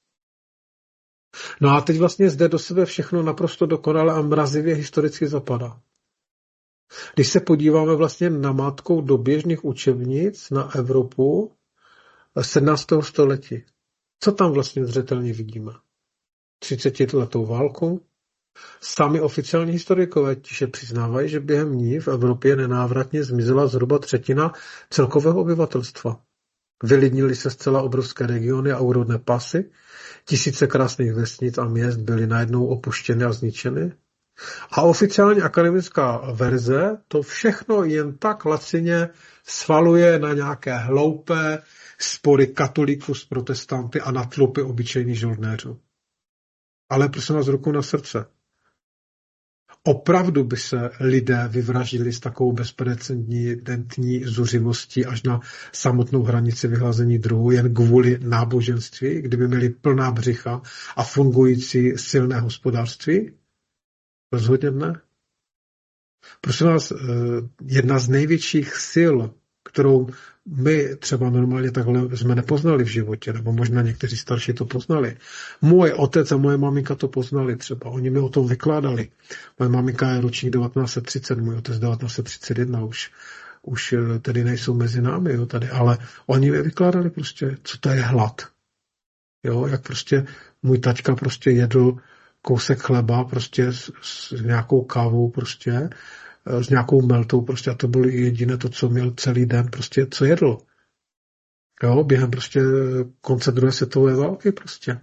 No a teď vlastně zde do sebe všechno naprosto dokonale a mrazivě historicky zapadá. Když se podíváme vlastně namátkou do běžných učebnic na Evropu 17. století, co tam vlastně zřetelně vidíme? 30letou válku. Sami oficiální historikové tiše přiznávají, že během ní v Evropě nenávratně zmizela zhruba 1/3 celkového obyvatelstva. Vylidnily se zcela obrovské regiony a úrodné pasy, tisíce krásných vesnic a měst byly najednou opuštěny a zničeny. A oficiální akademická verze to všechno jen tak lacině svaluje na nějaké hloupé spory katolíků s protestanty a na tlupy obyčejných žoldnéřů. Ale prosím vás, ruku na srdce. Opravdu by se lidé vyvraždili s takovou bezprecedentní zuřivostí až na samotnou hranici vyhlazení druhů jen kvůli náboženství, kdyby měli plná břicha a fungující silné hospodářství? Rozhodně ne. Prosím vás, jedna z největších sil, kterou my třeba normálně takhle jsme nepoznali v životě, nebo možná někteří starší to poznali. Můj otec a moje maminka to poznali třeba, oni mi o tom vykládali. Moje maminka je ročník 1930, můj otec 1931, už tedy nejsou mezi námi, jo, tady, ale oni mi vykládali prostě, co to je hlad. Jo, jak prostě můj taťka prostě jedl kousek chleba prostě s nějakou kávou prostě, s nějakou meltou prostě a to bylo jediné to, co měl celý den prostě, co jedl. Jo, během prostě konce druhé světové války prostě.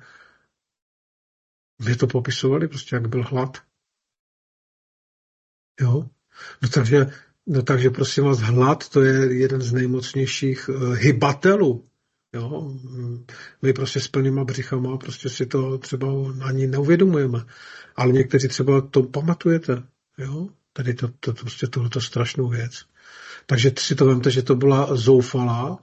My to popisovali prostě, jak byl hlad. Jo. No takže prosím vás, hlad to je jeden z nejmocnějších hybatelů. Jo. My prostě s plnýma břichama prostě si to třeba ani neuvědomujeme. Ale někteří třeba to pamatujete. Jo. Tady prostě tohleto strašnou věc. Takže si to vemte, že to byla zoufalá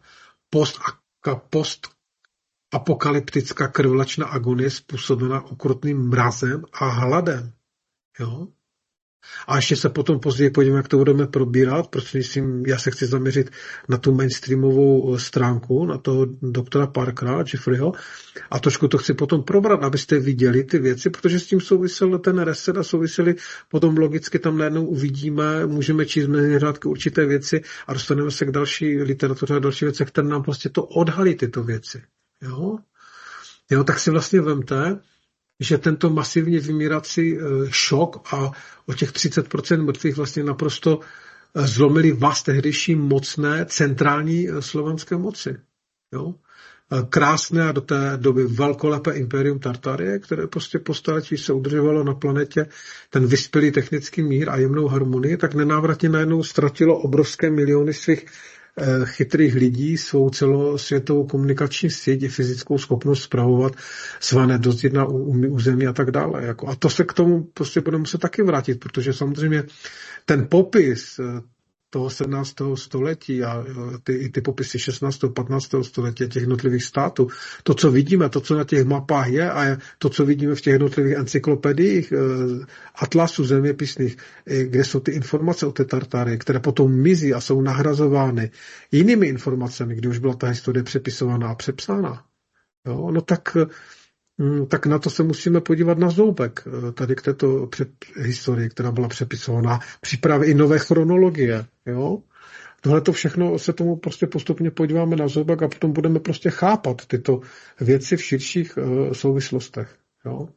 postapokalyptická krvlačná agonie způsobená okrutným mrazem a hladem. Jo? A ještě se potom později podívám, jak to budeme probírat, protože já se chci zaměřit na tu mainstreamovou stránku, na toho doktora Parkera, Jeffreyho, a trošku to chci potom probrat, abyste viděli ty věci, protože s tím souvisel ten reset a souviseli potom logicky tam najednou uvidíme, můžeme číst mezi řádky určité věci a dostaneme se k další literatuře a další věci, které nám prostě to odhalí tyto věci. Jo, tak si vlastně vemte, že tento masivně vymírací šok a o těch 30% mrtvých vlastně naprosto zlomili vás tehdejší mocné centrální slovanské moci. Jo? krásné a do té doby velkolepé impérium Tartarie, které prostě po staletí se udržovalo na planetě ten vyspělý technický mír a jemnou harmonii, tak nenávratně najednou ztratilo obrovské miliony svých chytrých lidí, svou celosvětovou komunikační síť i fyzickou schopnost spravovat svá nedozírná území a tak dále. Jako. A to se k tomu prostě budeme muset taky vrátit, protože samozřejmě ten popis toho 17. století a ty popisy 16. 15. století těch jednotlivých států, to, co vidíme, to, co na těch mapách je a to, co vidíme v těch jednotlivých encyklopediích, atlasů zeměpisných, kde jsou ty informace o té Tartárii, které potom mizí a jsou nahrazovány jinými informacemi, kdy už byla ta historie přepisovaná a přepsána. Jo? No tak na to se musíme podívat na zoubek, tady k této historii, která byla přepisovaná, přípravy i nové chronologie. Jo? Tohle to všechno se tomu prostě postupně podíváme na zoubek a potom budeme prostě chápat tyto věci v širších souvislostech. Jo?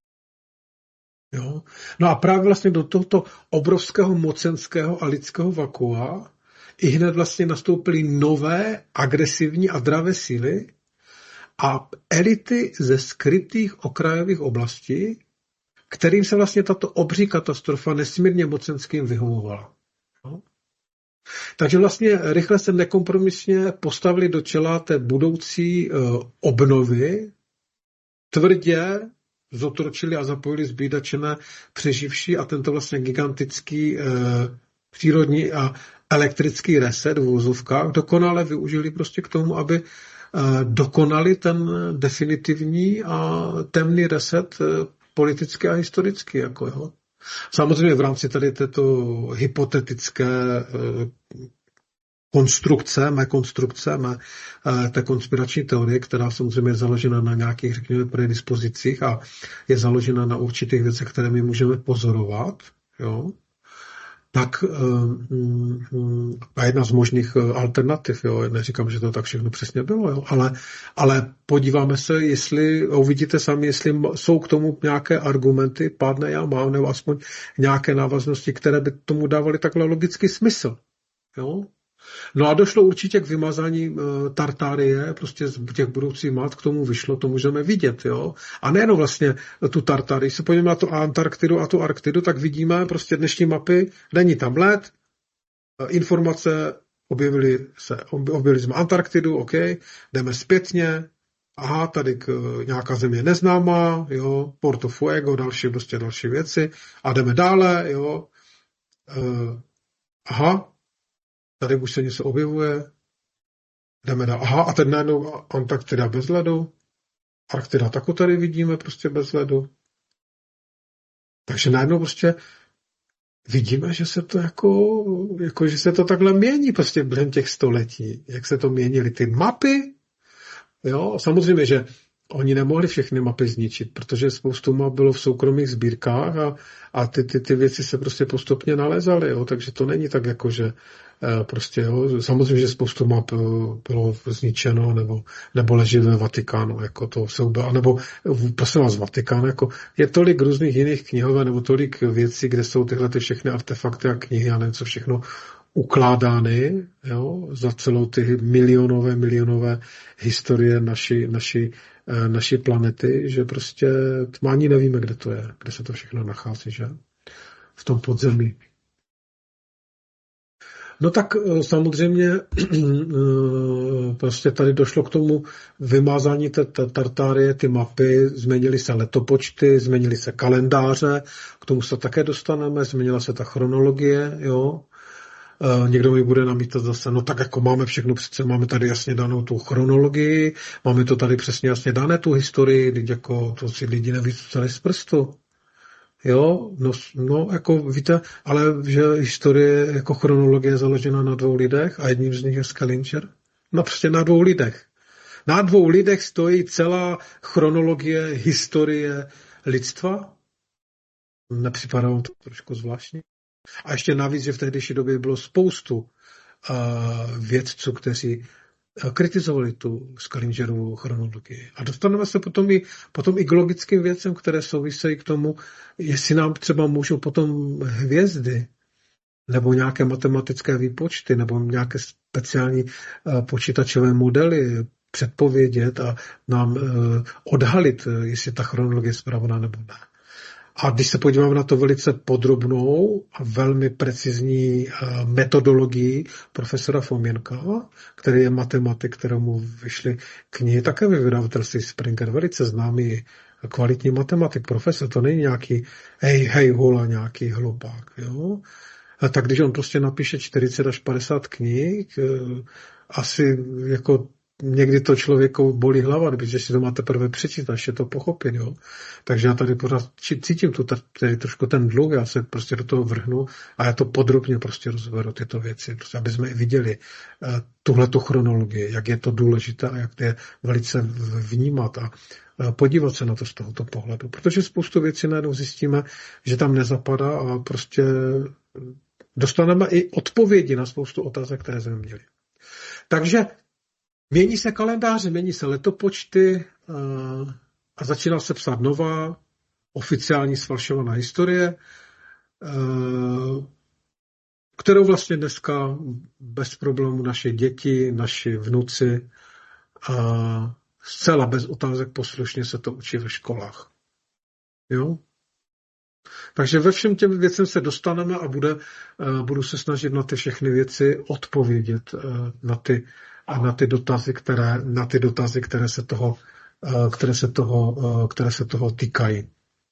Jo? No a právě vlastně do tohoto obrovského mocenského a lidského vakua i hned vlastně nastoupily nové agresivní a dravé síly, a elity ze skrytých okrajových oblastí, kterým se vlastně tato obří katastrofa nesmírně mocenským vyhovovala. No. Takže vlastně rychle se nekompromisně postavili do čela té budoucí obnovy, tvrdě zotročili a zapojili zbídačené přeživší a tento vlastně gigantický přírodní a elektrický reset v vozovkách dokonale využili prostě k tomu, aby dokonali ten definitivní a temný reset politicky a historicky. Jako, jo. Samozřejmě v rámci tady této hypotetické konstrukce, té konspirační teorie, která samozřejmě je založena na nějakých, řekněme, predispozicích a je založena na určitých věcech, které my můžeme pozorovat, jo. Tak a jedna z možných alternativ, jo, neříkám, že to tak všechno přesně bylo, jo, ale podíváme se, jestli uvidíte sami, jestli jsou k tomu nějaké argumenty, pádné já mám, nebo aspoň nějaké návaznosti, které by tomu dávaly takhle logický smysl. Jo. No a došlo určitě k vymazání Tartárie, prostě z těch budoucích mat k tomu vyšlo, to můžeme vidět, jo. A nejenom vlastně tu Tartárii, se podíváme na tu Antarktidu a tu Arktidu, tak vidíme prostě dnešní mapy, není tam led, informace, objevili jsme Antarktidu, OK, jdeme zpětně, aha, tady nějaká země neznámá, jo, Porto Fuego, další věci, a jdeme dále, jo, aha, tady už se něco objevuje, jdeme dál. Aha, a teď najednou Antarktida bez ledu, Arktida taky tady vidíme prostě bez ledu. Takže najednou prostě vidíme, že se to že se to takhle mění prostě během těch století. Jak se to měnily ty mapy. Jo, samozřejmě, že oni nemohli všechny mapy zničit, protože spoustu map bylo v soukromých sbírkách a ty věci se prostě postupně nalezaly, jo, takže to není tak jako, že prostě, jo, samozřejmě, že spoustu map bylo zničeno nebo leží ve Vatikánu, jako to se ubilo, nebo prosím vás, Vatikán, jako je tolik různých jiných knihoven nebo tolik věcí, kde jsou tyhle ty všechny artefakty a knihy a něco všechno ukládány, jo, za celou ty milionové historie naší planety, že prostě ani nevíme, kde to je, kde se to všechno nachází, že? V tom podzemí. No tak samozřejmě prostě tady došlo k tomu vymázání té Tartárie, ty mapy, změnily se letopočty, změnily se kalendáře, k tomu se také dostaneme, změnila se ta chronologie, jo. Někdo mi bude namítat zase, no tak jako máme všechno, přece máme tady jasně danou tu chronologii, máme to tady přesně jasně dané tu historii, teď jako to si lidi nevycucali z prstu. Jo, no, jako víte, ale že historie jako chronologie je založena na 2 lidech a jedním z nich je Scaliger. No prostě na 2 lidech. Na 2 lidech stojí celá chronologie historie lidstva. Nepřipadá vám to trošku zvláštní? A ještě navíc, že v tehdejší době bylo spoustu vědců, kteří kritizovali tu Scalingerovu chronologii. A dostaneme se potom i k logickým věcem, které souvisejí k tomu, jestli nám třeba můžou potom hvězdy nebo nějaké matematické výpočty nebo nějaké speciální počítačové modely předpovědět a nám odhalit, jestli ta chronologie je správná nebo ne. A když se podíváme na to velice podrobnou a velmi precizní metodologii profesora Fomenka, který je matematik, kterému vyšly knihy také ve vydavatelství Springer, velice známý kvalitní matematik, profesor, to není nějaký hej hola, nějaký hlupák. Jo? A tak když on prostě napíše 40 až 50 knih, asi jako někdy to člověku bolí hlava, když si to máte teprve přečíst, až je to pochopit. Jo? Takže já tady pořád cítím tady trošku ten dluh, já se prostě do toho vrhnu a já to podrobně prostě rozvedu tyto věci, prostě, aby jsme i viděli tuhletu chronologii, jak je to důležité a jak to je velice vnímat a podívat se na to z tohoto pohledu. Protože spoustu věcí najednou zjistíme, že tam nezapadá a prostě dostaneme i odpovědi na spoustu otázek, které jsme měli. Takže mění se kalendáře, mění se letopočty a začíná se psát nová, oficiální sfalšovaná historie, kterou vlastně dneska bez problémů naše děti, naši vnuci zcela bez otázek poslušně se to učí ve školách. Jo? Takže ve všem těm věcem se dostaneme a budu se snažit na ty všechny věci odpovědět na ty dotazy, které se toho týkají.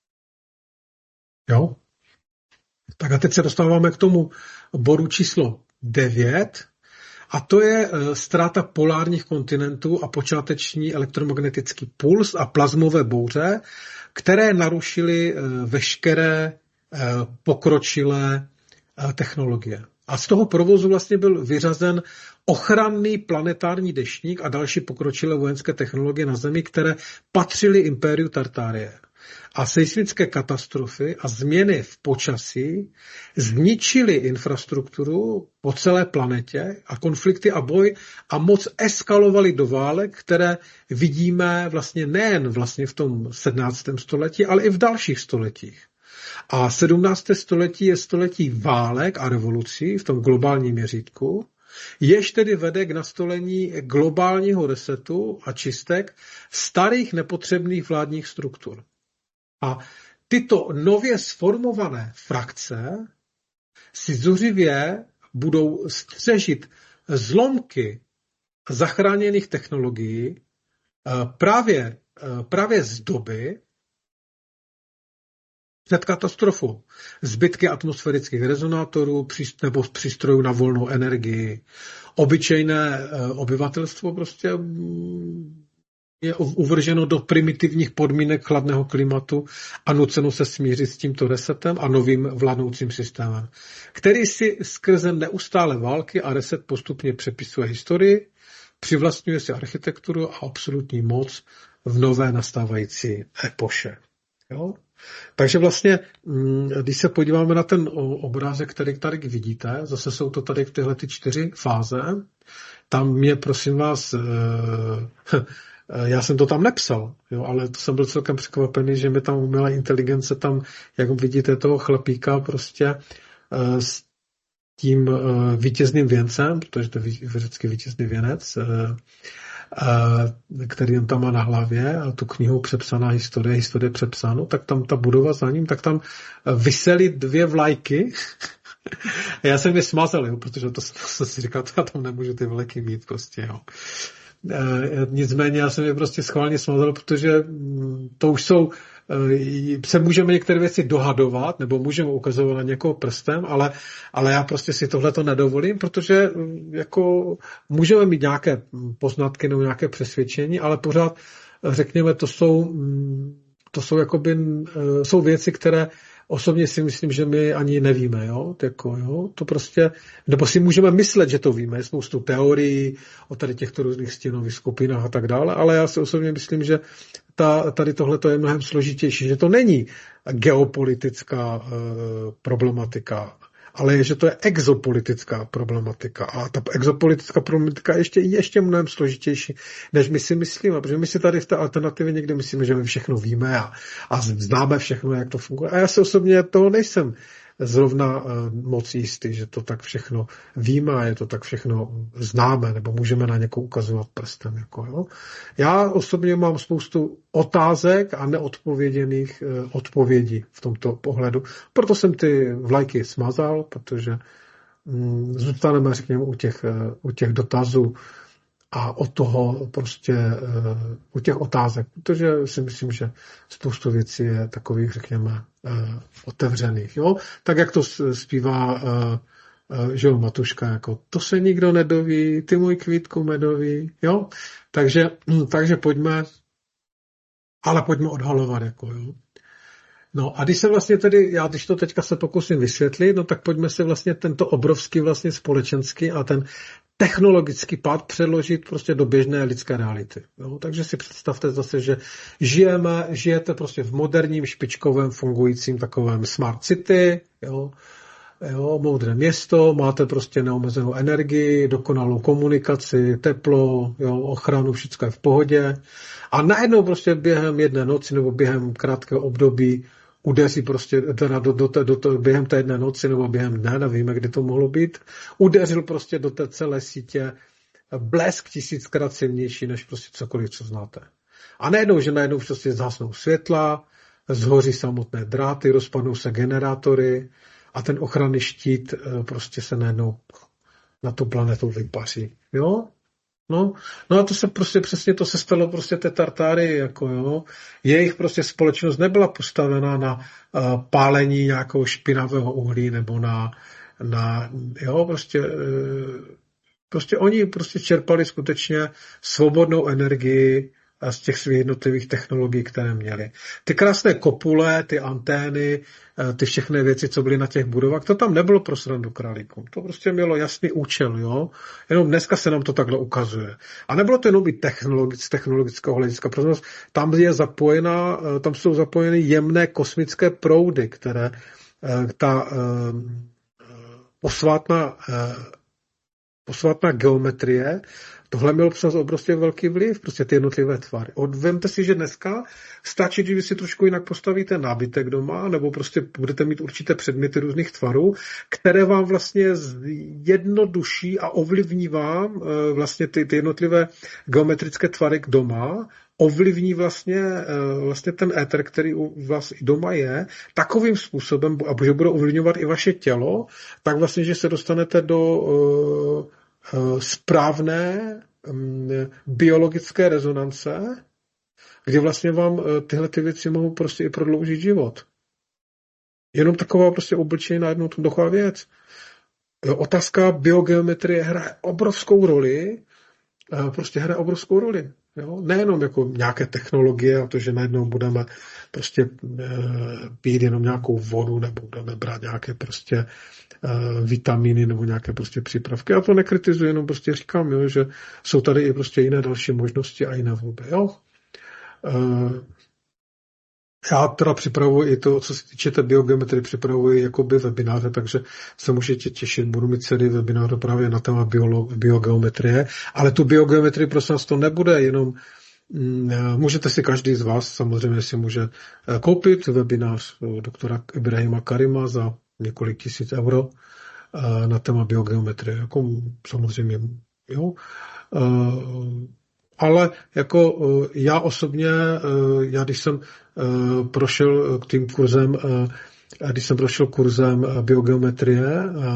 Jo? Tak a teď se dostáváme k tomu bodu číslo 9, a to je ztráta polárních kontinentů a počáteční elektromagnetický puls a plazmové bouře, které narušily veškeré pokročilé technologie. A z toho provozu vlastně byl vyřazen ochranný planetární deštník a další pokročilé vojenské technologie na Zemi, které patřily impériu Tartárie. A seismické katastrofy a změny v počasí zničily infrastrukturu po celé planetě a konflikty a boj a moc eskalovaly do válek, které vidíme vlastně nejen vlastně v tom 17. století, ale i v dalších stoletích. A 17. století je století válek a revolucí v tom globálním měřítku, jež tedy vede k nastolení globálního resetu a čistek starých nepotřebných vládních struktur. A tyto nově sformované frakce si zuřivě budou střežit zlomky zachráněných technologií právě z doby před katastrofou. Zbytky atmosférických rezonátorů nebo přístrojů na volnou energii. Obyčejné obyvatelstvo prostě je uvrženo do primitivních podmínek chladného klimatu a nuceno se smířit s tímto resetem a novým vládnoucím systémem, který si skrze neustále války a reset postupně přepisuje historii, přivlastňuje si architekturu a absolutní moc v nové nastávající epoše. Jo? Takže vlastně, když se podíváme na ten obrázek, který tady vidíte, zase jsou to tady tyhle ty 4 fáze, tam mě, prosím vás, já jsem to tam nepsal, jo, ale to jsem byl celkem překvapený, že mi tam umělá inteligence tam, jak vidíte, toho chlapíka prostě s tím vítězným věncem, protože to je vždycky vítězný věnec, který on tam má na hlavě a tu knihu přepsaná historie přepsáno, tak tam ta budova za ním, tak tam visely 2 vlajky. Já jsem je smazal, jo, protože to jsem si říkal, já tam nemůžu ty vlajky mít prostě, jo. Nicméně já jsem je prostě schválně smazal, protože to už jsou, se můžeme některé věci dohadovat, nebo můžeme ukazovat na někoho prstem, ale já prostě si tohleto nedovolím, protože jako můžeme mít nějaké poznatky nebo nějaké přesvědčení, ale pořád, řekněme, to jsou jakoby, jsou věci, které osobně si myslím, že my ani nevíme, jo? To prostě, nebo si můžeme myslet, že to víme, je spoustu teorií o tady těchto různých stínových skupinách a tak dále, ale já si osobně myslím, že tady tohle je mnohem složitější, že to není geopolitická problematika, ale že to je exopolitická problematika. A ta exopolitická problematika je ještě mnohem složitější, než my si myslíme, protože my si tady v té alternativě někde myslíme, že my všechno víme a známe všechno, jak to funguje. A já si osobně toho nejsem zrovna moc jistý, že to tak všechno víme a je to tak všechno známe, nebo můžeme na někoho ukazovat prstem. Jako, jo. Já osobně mám spoustu otázek a neodpověděných odpovědí v tomto pohledu. Proto jsem ty vlajky smazal, protože zůstaneme, řekněme, u těch dotazů a od toho prostě u těch otázek, protože si myslím, že spoustu věcí je takových, řekněme, otevřených. Jo? Tak, jak to zpívá že Matuška, jako to se nikdo nedoví, ty můj kvítku medový. Jo? Takže pojďme odhalovat. Jako, jo? No a když se vlastně tedy, když to teďka se pokusím vysvětlit, no tak pojďme si vlastně tento obrovský vlastně společenský a ten technologický pád přeložit prostě do běžné lidské reality. Jo? Takže si představte zase, že žijete prostě v moderním, špičkovém, fungujícím takovém smart city, jo, moudré město, máte prostě neomezenou energii, dokonalou komunikaci, teplo, jo, ochranu, všechno je v pohodě. A najednou prostě během jedné noci nebo během krátkého období udeří prostě během té jedné noci nebo během dne, nevíme, kdy to mohlo být, udeřil prostě do té celé sítě blesk 1000krát silnější než prostě cokoliv, co znáte. A najednou prostě zhasnou světla, zhoří samotné dráty, rozpadnou se generátory a ten ochranný štít prostě se najednou na tu planetu vypaří. Jo? No a to se prostě přesně to se stalo prostě té Tartárii, jako jo. Jejich prostě společnost nebyla postavená na pálení nějakého špinavého uhlí nebo na jo, prostě oni prostě čerpali skutečně svobodnou energii z těch svých jednotlivých technologií, které měli. Ty krásné kopule, ty antény, ty všechny věci, co byly na těch budovách, to tam nebylo pro srandu králíkům. To prostě mělo jasný účel, jo. Jenom dneska se nám to takhle ukazuje. A nebylo to jenom i z technologického hlediska, protože tam jsou zapojeny jemné kosmické proudy, které ta posvátná geometrie, tohle mělo přes obrovský velký vliv, prostě ty jednotlivé tvary. Vemte si, že dneska stačí, když vy si trošku jinak postavíte nábytek doma, nebo prostě budete mít určité předměty různých tvarů, které vám vlastně jednoduší a ovlivní vám vlastně ty jednotlivé geometrické tvary doma, ovlivní vlastně ten éter, který u vás doma je, takovým způsobem, a že bude ovlivňovat i vaše tělo, tak vlastně, že se dostanete do správné biologické rezonance, kdy vlastně vám tyhle ty věci mohou prostě i prodloužit život. Jenom taková prostě obyčejná jednoduchá věc. Otázka biogeometrie hraje obrovskou roli, Jo? Nejenom jako nějaké technologie a to, že najednou budeme prostě pít jenom nějakou vodu nebo budeme brát nějaké prostě vitamíny nebo nějaké prostě přípravky. Já to nekritizuji, jenom prostě říkám, jo, že jsou tady i prostě jiné další možnosti a jiné volby. Jo? Já teda připravuji i to, co se týče té biogeometrie, připravuji jakoby webináře, takže se můžete těšit, budu mít celý webinář právě na téma biogeometrie, ale tu biogeometrii prosím vás to nebude jenom, můžete si každý z vás samozřejmě si může koupit webinář doktora Ibrahima Karima za několik tisíc euro na téma biogeometrie, jako samozřejmě, jo. Ale jako já osobně, když jsem prošel tím kurzem, biogeometrie,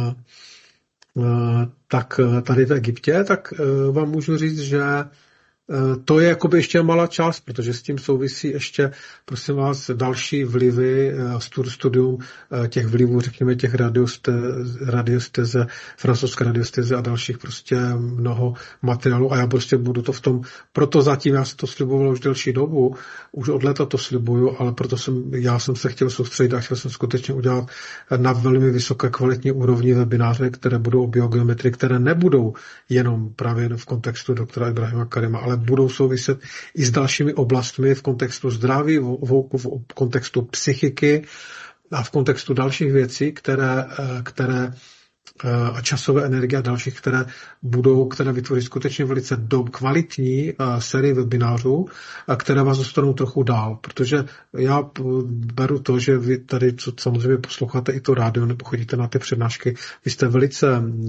tak tady v Egyptě, tak vám můžu říct, že to je jakoby ještě malá část, protože s tím souvisí ještě, prosím vás, další vlivy, studium těch vlivů, řekněme, těch radiosteze, francouzské radiosteze a dalších prostě mnoho materiálů a já prostě budu to v tom, proto zatím já se to sliboval už delší dobu, už od léta to slibuju, ale proto já jsem se chtěl soustředit a chtěl jsem skutečně udělat na velmi vysoké kvalitní úrovni webináře, které budou o biogeometrii, které nebudou jenom právě v kontextu doktora Ibrahima Karima, ale budou souviset i s dalšími oblastmi v kontextu zdraví, v kontextu psychiky a v kontextu dalších věcí, které a časové energie a dalších, které vytvoří skutečně velice kvalitní série webinářů, které vás dostanou trochu dál, protože já beru to, že vy tady samozřejmě posloucháte i to rádio nebo chodíte na ty přednášky, vy jste velice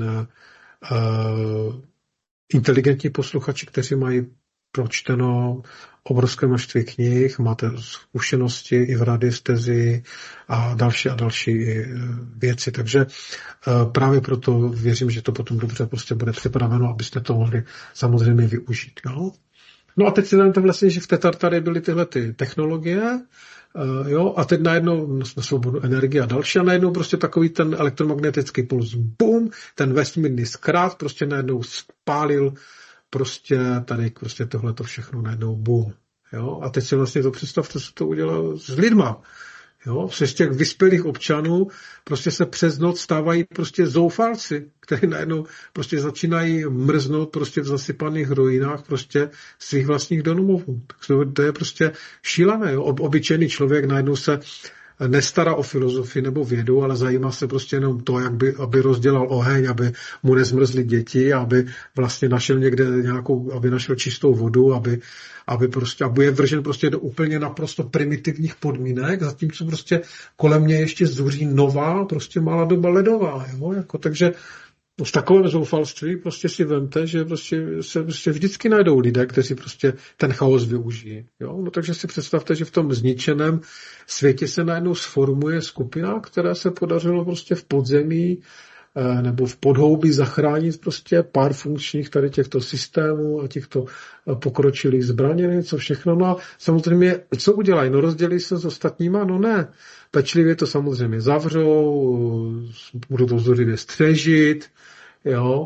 inteligentní posluchači, kteří mají pročteno obrovské množství knih, máte zkušenosti i v radiestezii a další věci. Takže právě proto věřím, že to potom dobře prostě bude připraveno, abyste to mohli samozřejmě využít. Jo? No a teď si dáte vlastně, že v té Tartary byly tyhle ty technologie, jo, a teď najednou na svobodu energie a další a najednou prostě takový ten elektromagnetický puls, boom, ten vesmírný zkrát prostě najednou spálil prostě tady prostě tohleto všechno najednou boom. Jo? A teď si vlastně to představte, co to udělalo s lidma. Jo? Z těch vyspělých občanů prostě se přes noc stávají prostě zoufalci, kteří najednou prostě začínají mrznout prostě v zasypaných ruinách prostě svých vlastních domovů. To je prostě šílené. Jo? Obyčejný člověk najednou se nestará o filozofii nebo vědu, ale zajímá se prostě jenom to, aby rozdělal oheň, aby mu nezmrzly děti, aby vlastně našel někde aby našel čistou vodu, aby je vržen prostě do úplně naprosto primitivních podmínek, zatímco prostě kolem mě ještě zuří nová, prostě malá doba ledová. Jo? Takže v takovém zoufalství prostě si vemte, že se vždycky najdou lidé, kteří prostě ten chaos využijí. Jo? No takže si představte, že v tom zničeném světě se najednou sformuje skupina, která se podařilo prostě v podzemí nebo v podhoubí zachránit prostě pár funkčních tady těchto systémů a těchto pokročilých zbraní, co všechno. No a samozřejmě, co udělají? No rozdělí se s ostatníma? No ne. Pečlivě to samozřejmě zavřou, budou to zdvořivě střežit, jo,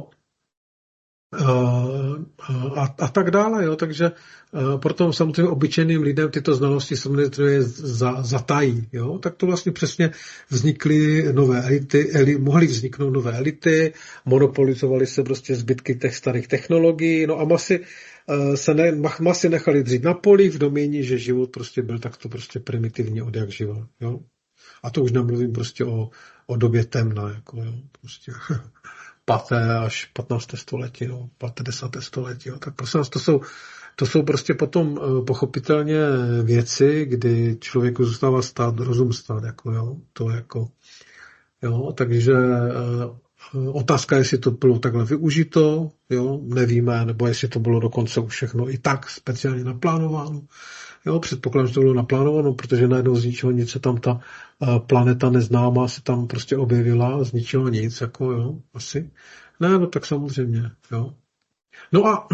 a tak dále, jo, takže proto samozřejmě obyčejným lidem tyto znalosti samozřejmě zatají, jo, tak to vlastně přesně vznikly nové elity, mohly vzniknout nové elity, monopolizovaly se prostě zbytky těch starých technologií, no a masy nechali dřít na poli v domění, že život prostě byl takto prostě primitivně od jak živa, jo. A to už nemluvím prostě o době temna, jako jo, prostě 5. až 15. století, no, 5. 10. století, jo. Tak prosím vás, to jsou prostě potom pochopitelně věci, kdy člověku zůstává rozum stát, jako jo, to jako, jo, takže otázka, jestli to bylo takhle využito, jo, nevíme, nebo jestli to bylo dokonce už všechno i tak speciálně naplánováno. Jo, předpokládám, že to bylo naplánováno, protože najednou z ničeho nic se tam ta planeta neznámá se tam prostě objevila, z ničeho nic, jako jo, asi. Ne, no tak samozřejmě, jo. No a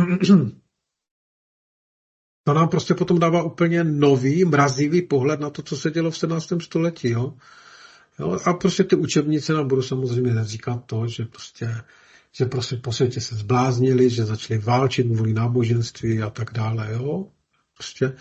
to nám prostě potom dává úplně nový, mrazivý pohled na to, co se dělo v 17. století, jo. Jo, a prostě ty učebnice nám budou samozřejmě říkat to, že prostě po světě se zbláznili, že začali válčit kvůli náboženství a tak dále, jo. Prostě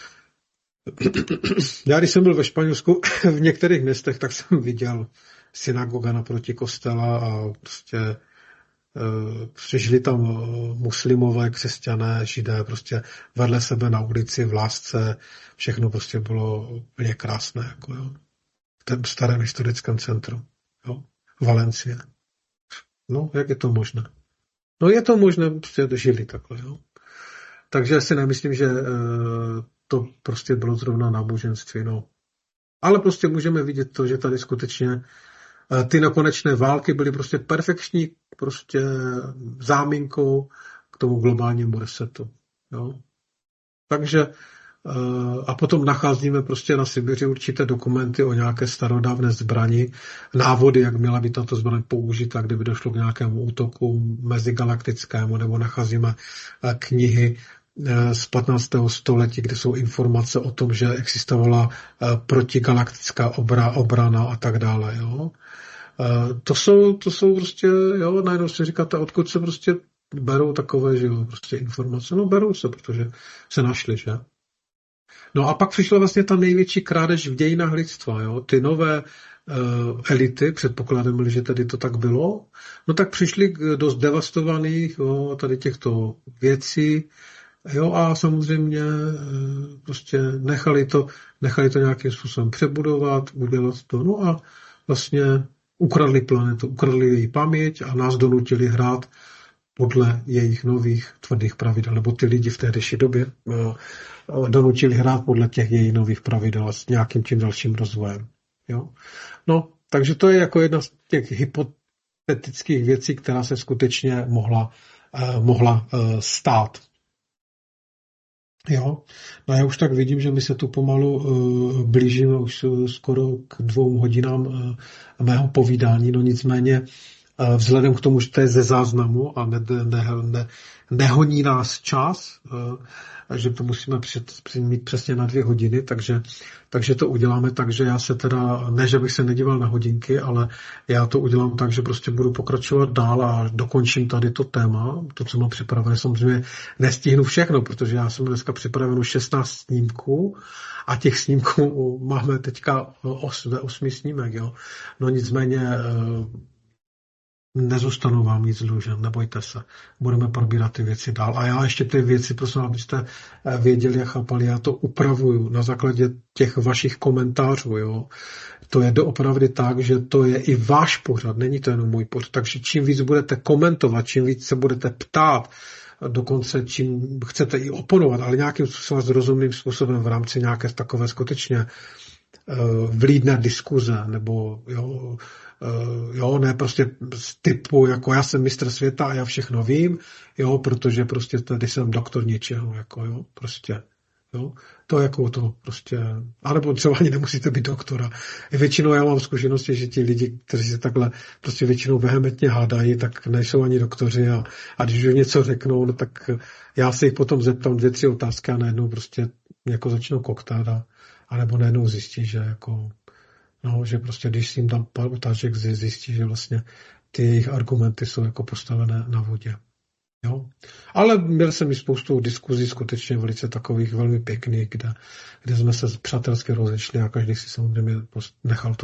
já, když jsem byl ve Španělsku v některých městech, tak jsem viděl synagoga naproti kostela a prostě žili tam muslimové, křesťané, židé, prostě vedle sebe na ulici v lásce, všechno prostě bylo úplně krásné, jako jo. V tom starém historickém centru, jo, Valencie. No, jak je to možné? No, je to možné, prostě žili takhle, jo. Takže si nemyslím, že to prostě bylo zrovna náboženství, no. Ale prostě můžeme vidět to, že tady skutečně ty nekonečné války byly prostě perfektní prostě záminkou k tomu globálnímu resetu, jo. Takže a potom nacházíme prostě na Sibiři určité dokumenty o nějaké starodávné zbrani, návody, jak měla být tato zbraň použita, kdyby došlo k nějakému útoku mezigalaktickému, nebo nacházíme knihy z 15. století, kde jsou informace o tom, že existovala protigalaktická obrana a tak dále. Jo. To jsou prostě, jo, najednou si říkáte, odkud se prostě berou takové, že jo, prostě informace. No berou se, protože se našly, že? No a pak přišla vlastně ta největší krádež v dějinách lidstva, jo. Ty nové elity, předpokládám, že tady to tak bylo, no tak přišli do zdevastovaných, jo, tady těchto věcí, jo, a samozřejmě prostě nechali to nějakým způsobem přebudovat, udělat to, no a vlastně ukradli planetu, ukradli její paměť a nás donutili hrát podle jejich nových tvrdých pravidel, nebo ty lidi v tehdejší době donutili hrát podle těch jejich nových pravidel s nějakým tím dalším rozvojem. Jo? No, takže to je jako jedna z těch hypotetických věcí, která se skutečně mohla stát. Jo, no já už tak vidím, že my se tu pomalu blížíme už skoro k 2 hodinám mého povídání, no nicméně vzhledem k tomu, že to je ze záznamu a nehoní nás čas, že to musíme mít přesně na 2 hodiny, takže to uděláme tak, že já se teda, ne, že bych se nedíval na hodinky, ale já to udělám tak, že prostě budu pokračovat dál a dokončím tady to téma, to, co mám připravené. Samozřejmě nestihnu všechno, protože já jsem dneska připraven 16 snímků a těch snímků máme teďka 8 snímek, jo. No nicméně nezůstanu vám nic dlužen, nebojte se. Budeme probírat ty věci dál. A já ještě ty věci, prosím, abyste věděli a chápali, já to upravuju na základě těch vašich komentářů. Jo. To je doopravdy tak, že to je i váš pořad, není to jenom můj pořad. Takže čím víc budete komentovat, čím víc se budete ptát, dokonce čím chcete i oponovat, ale nějakým způsobem rozumným způsobem v rámci nějaké takové skutečně vlídné diskuze, nebo ne prostě z typu, jako já jsem mistr světa a já všechno vím, jo, protože prostě tady jsem doktor něčeho, jako jo, prostě, jo, to jako to prostě, anebo třeba ani nemusíte být doktora. Většinou já mám zkušenosti, že ti lidi, kteří se takhle prostě většinou vehementně hádají, tak nejsou ani doktoři a když už něco řeknou, no tak já se jich potom zeptám 2-3 otázky a najednou prostě jako začnou koktat a nebo najednou zjistí, že jako že prostě, když si jim tam pár otázek, zjistí, že vlastně ty jejich argumenty jsou jako postavené na vodě. Jo? Ale měl jsem i spoustu diskuzí, skutečně velice takových velmi pěkných, kde jsme se přátelsky rozešli a každý si samozřejmě nechal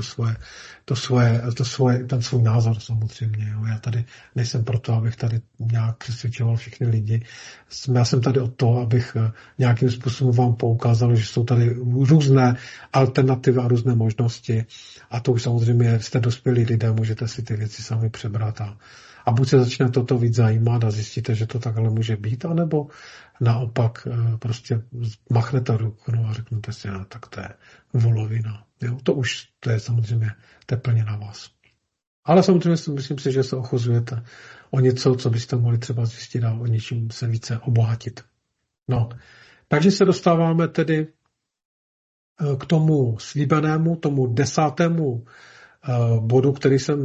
ten svůj názor samozřejmě. Jo? Já tady nejsem proto, abych tady nějak přesvědčoval všechny lidi. Já jsem tady od toho, abych nějakým způsobem vám poukázal, že jsou tady různé alternativy a různé možnosti. A to už samozřejmě jste dospělí lidé, můžete si ty věci sami přebrat a buď se začne toto víc zajímat a zjistíte, že to takhle může být, anebo naopak prostě machnete ruku a řeknete si, tak to je volovina. Jo? To je samozřejmě plně na vás. Ale samozřejmě myslím si, že se ochuzujete o něco, co byste mohli třeba zjistit a o něčím se více obohatit. No, takže se dostáváme tedy k tomu slíbenému, tomu 10. bodu, který jsem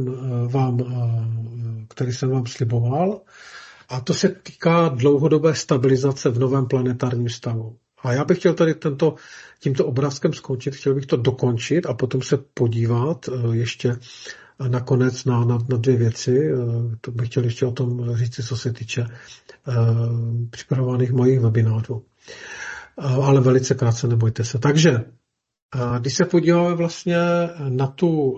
vám sliboval. A to se týká dlouhodobé stabilizace v novém planetárním stavu. A já bych chtěl tady tímto obrázkem skončit, chtěl bych to dokončit a potom se podívat ještě nakonec na 2 věci. To bych chtěl ještě o tom říct, co se týče připravovaných mojich webinářů. Ale velice krátce, nebojte se. Takže když se podíváme vlastně na tu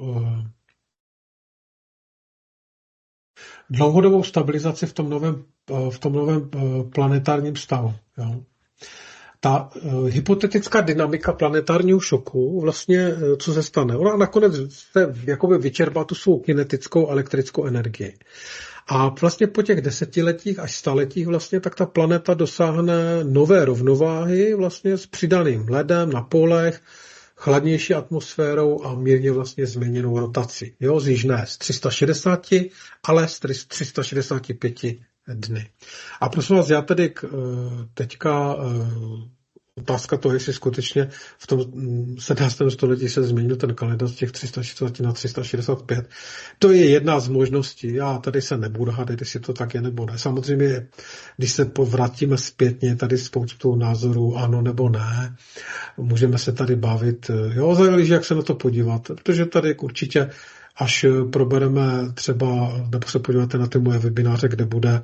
dlouhodobou stabilizaci v tom novém planetárním stavu. Jo. Ta hypotetická dynamika planetárního šoku, vlastně co se stane? Ona nakonec se jakoby vyčerpá tu svou kinetickou elektrickou energii. A vlastně po těch 10letích až 100letích vlastně tak ta planeta dosáhne nové rovnováhy vlastně s přidaným ledem na polech, chladnější atmosférou a mírně vlastně změněnou rotací. Jo, zjiž ne z 360, ale z 365 dny. A prosím vás, já tedy teďka otázka toho, jestli skutečně v tom 17. století se změnil ten kalendář z těch 360 na 365. To je jedna z možností. Já tady se nebudu hádat, jestli to tak je nebo ne. Samozřejmě, když se povrátíme zpětně tady spoustu názorů, ano nebo ne, můžeme se tady bavit. Jo, záleží, jak se na to podívat, protože tady určitě až probereme třeba, nebo se podíváte na ty moje webináře, kde bude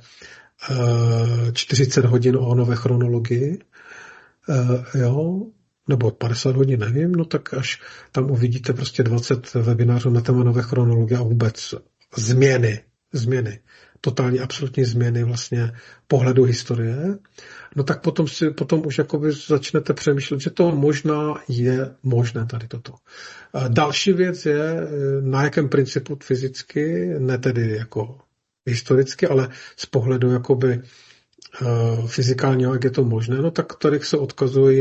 40 hodin o nové chronologii, jo, nebo 50 hodin, nevím, no tak až tam uvidíte prostě 20 webinářů na téma nové chronologie a vůbec změny. totální absolutní změny vlastně pohledu historie, no tak potom už jakoby začnete přemýšlet, že to možná je možné tady toto. Další věc je, na jakém principu fyzicky, ne tedy jako historicky, ale z pohledu jakoby fyzikálního, jak je to možné, no tak tady se odkazují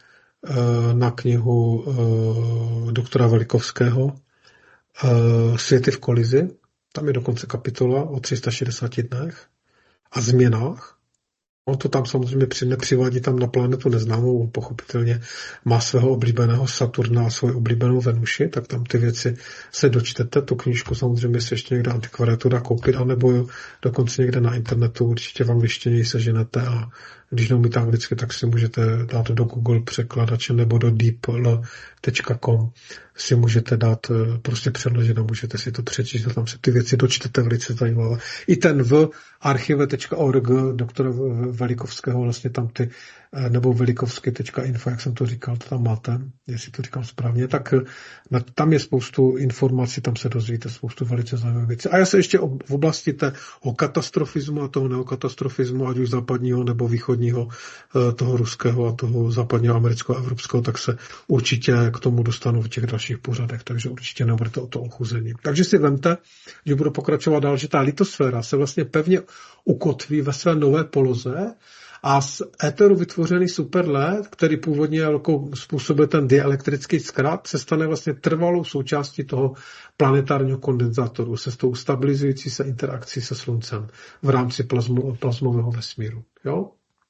na knihu doktora Velikovského Světy v kolizi. Tam je dokonce kapitola o 360 dnech a změnách. On to tam samozřejmě nepřivádí tam na planetu neznámou, pochopitelně má svého oblíbeného Saturna a svoji oblíbenou Venuši, tak tam ty věci se dočtete. Tu knížku samozřejmě se ještě někde antikvariátu dá koupit, anebo dokonce někde na internetu určitě v angličtině ji seženete a když neumíte anglicky, tak si můžete dát do Google překladače nebo do deepl.com si můžete dát prostě přeložit a můžete si to přečíst a tam se ty věci dočtete velice zajímavé. I ten v archive.org doktora Velikovského vlastně tam ty, nebo velikovsky.info, jak jsem to říkal, to tam máte, jestli to říkám správně, tak tam je spoustu informací, tam se dozvíte spoustu velice zajímavých věcí. A já se ještě v oblasti toho katastrofismu a toho neokatastrofismu, ať už západního nebo východního, toho ruského a toho západního, amerického a evropského, tak se určitě k tomu dostanu v těch dalších pořadech, takže určitě nebudete o to ochuzení. Takže si vemte, že budu pokračovat dál, že ta litosféra se vlastně pevně ukotví ve své nové poloze a z éteru vytvořený superled, který původně jako způsobil ten dielektrický zkrat, se stane vlastně trvalou součástí toho planetárního kondenzátoru se s tou stabilizující se interakcí se Sluncem v rámci plazmového vesmíru. Jo?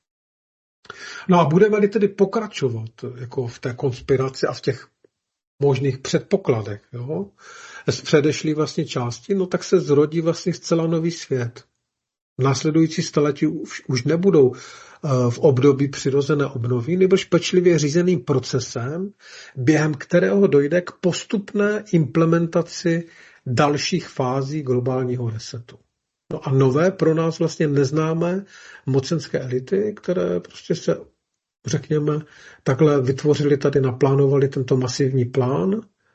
No a budeme-li tedy pokračovat jako v té konspiraci a v těch možných předpokladech, jo, z předešlý vlastně části, no tak se zrodí vlastně zcela nový svět. Následující staletí už nebudou v období přirozené obnovy, nebož pečlivě řízeným procesem, během kterého dojde k postupné implementaci dalších fází globálního resetu. No a nové pro nás vlastně neznámé mocenské elity, které prostě se, řekněme, takhle vytvořili tady, naplánovali tento masivní plán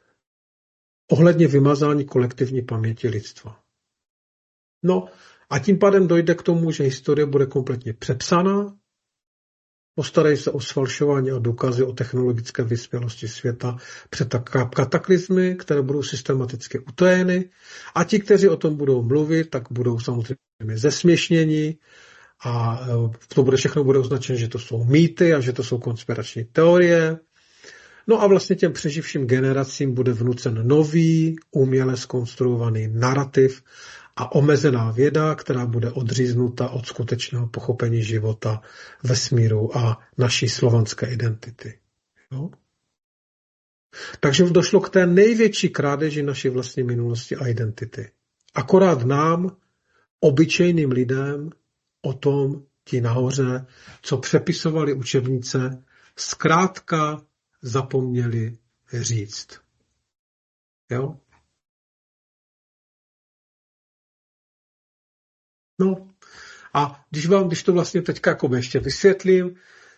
ohledně vymazání kolektivní paměti lidstva. No a tím pádem dojde k tomu, že historie bude kompletně přepsaná, postarají se o sfalšování a důkazy o technologické vyspělosti světa před kataklizmy, které budou systematicky utajeny a ti, kteří o tom budou mluvit, tak budou samozřejmě zesměšněni a to všechno bude označeno, že to jsou mýty a že to jsou konspirační teorie. No a vlastně těm přeživším generacím bude vnucen nový, uměle zkonstruovaný narrativ a omezená věda, která bude odříznuta od skutečného pochopení života, vesmíru a naší slovanské identity. Jo? Takže došlo k té největší krádeži naší vlastní minulosti a identity. Akorát nám, obyčejným lidem, o tom ti nahoře, co přepisovali učebnice, zkrátka zapomněli říct. Jo? No a když to vlastně teďka jako ještě vysvětlím,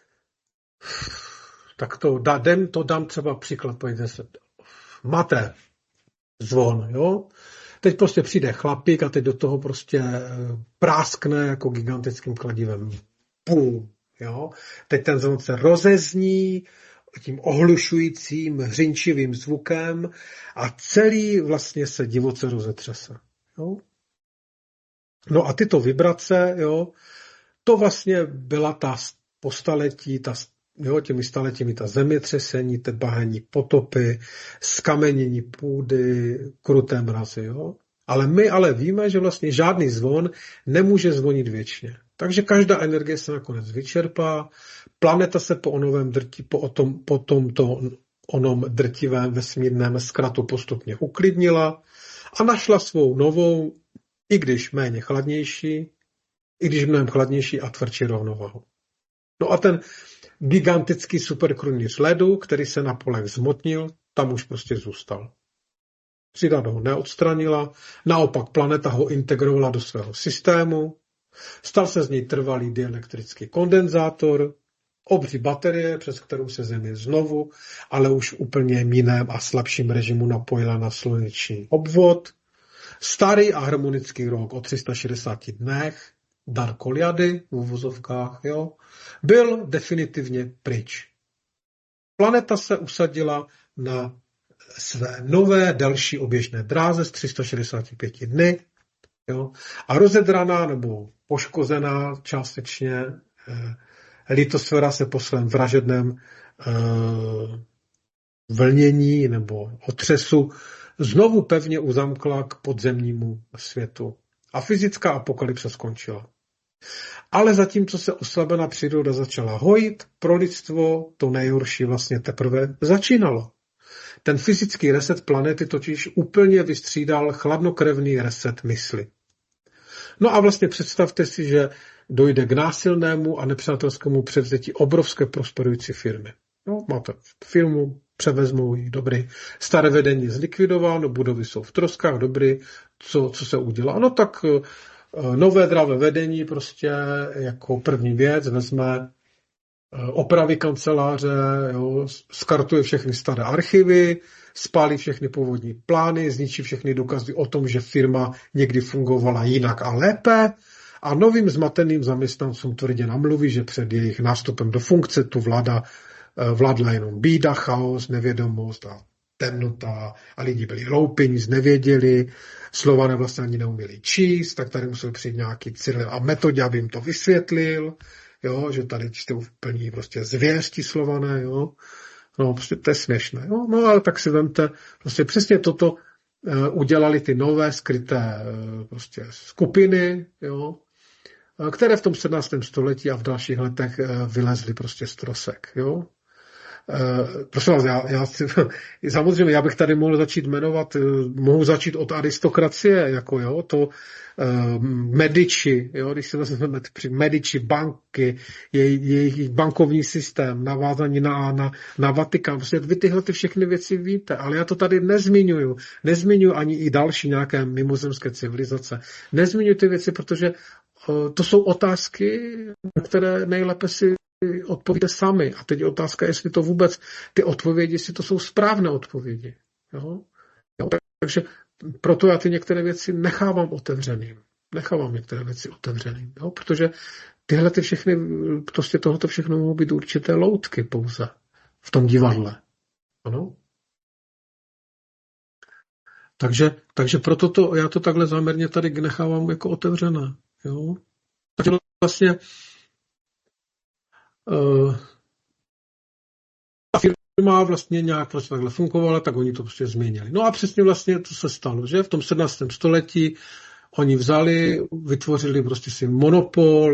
tak to dám třeba příklad, pojďte se. Máte zvon, jo? Teď prostě přijde chlapík a teď do toho prostě práskne jako gigantickým kladivem. Pum, jo? Teď ten zvon se rozezní tím ohlušujícím, hřinčivým zvukem a celý vlastně se divoce rozetřese. Jo? No a tyto vibrace, jo, to vlastně byla ta po staletí, těmi staletími ta zemětřesení, ty bahenní potopy, skamenění půdy, kruté mrazy, jo. Ale my víme, že vlastně žádný zvon nemůže zvonit věčně. Takže každá energie se nakonec vyčerpá, planeta se po tomto onom drtivém vesmírném zkratu postupně uklidnila a našla svou novou, i když méně chladnější, i když mnohem chladnější a tvrdší rovnováhu. No a ten gigantický superkrunýř ledu, který se na polech zmotnil, tam už prostě zůstal. Příroda ho neodstranila, naopak planeta ho integrovala do svého systému, stal se z něj trvalý dielektrický kondenzátor, obří baterie, přes kterou se Země znovu, ale už v úplně jiném a slabším režimu napojila na sluneční obvod. Starý a harmonický rok o 360 dnech, dar Koliady v uvozovkách, jo, byl definitivně pryč. Planeta se usadila na své nové, delší oběžné dráze z 365 dny, jo, a rozedraná nebo poškozená částečně litosféra se po svém vražedném vlnění nebo otřesu znovu pevně uzamkla k podzemnímu světu. A fyzická apokalypsa skončila. Ale zatímco se oslabená příroda začala hojit, pro lidstvo to nejhorší vlastně teprve začínalo. Ten fyzický reset planety totiž úplně vystřídal chladnokrevný reset mysli. No a vlastně představte si, že dojde k násilnému a nepřátelskému převzetí obrovské prosperující firmy. No, máte firmu, převezmou ji, dobrý. Staré vedení zlikvidováno, budovy jsou v troskách, dobrý. Co se udělá? No tak nové zdravé vedení prostě jako první věc vezme opravy kanceláře, jo, skartuje všechny staré archivy, spálí všechny původní plány, zničí všechny důkazy o tom, že firma někdy fungovala jinak a lépe a novým zmateným zaměstnancům tvrdě namluví, že před jejich nástupem do funkce tu vládla jenom bída, chaos, nevědomost a temnota a lidi byli hloupí, nic nevěděli, Slované vlastně ani neuměli číst, tak tady musel přijít nějaký Cyril a Metodě, aby jim to vysvětlil, jo, že tady čtou plní prostě zvěsti Slované, jo. No, prostě to je směšné, jo. No, ale tak si vemte, prostě přesně toto udělali ty nové skryté prostě skupiny, jo, které v tom 17. století a v dalších letech vylezly prostě z trosek, jo. Prosím vás, samozřejmě já bych tady mohl začít jmenovat, mohu začít od aristokracie, jako jo, to Medici, jo, když se vezmeme Medici banky, jejich bankovní systém, navázání na Vatikán, prostě vy tyhle ty všechny věci víte, ale já to tady nezmiňuju ani i další nějaké mimozemské civilizace, nezmiňuju ty věci, protože to jsou otázky, na které nejlépe si odpovíte sami. A teď je otázka, jestli to vůbec ty odpovědi, jestli to jsou správné odpovědi. Jo? Takže proto já ty některé věci nechávám otevřeným. Jo? Protože tyhle ty všechny, prostě tohoto všechno mohou být určité loutky pouze v tom divadle. Ano? Takže proto já to takhle záměrně tady nechávám jako otevřené. Jo? Takže vlastně ta firma vlastně nějak prostě takhle fungovala, tak oni to prostě změnili. No a přesně vlastně to se stalo, že v tom 17. století oni vytvořili prostě si monopol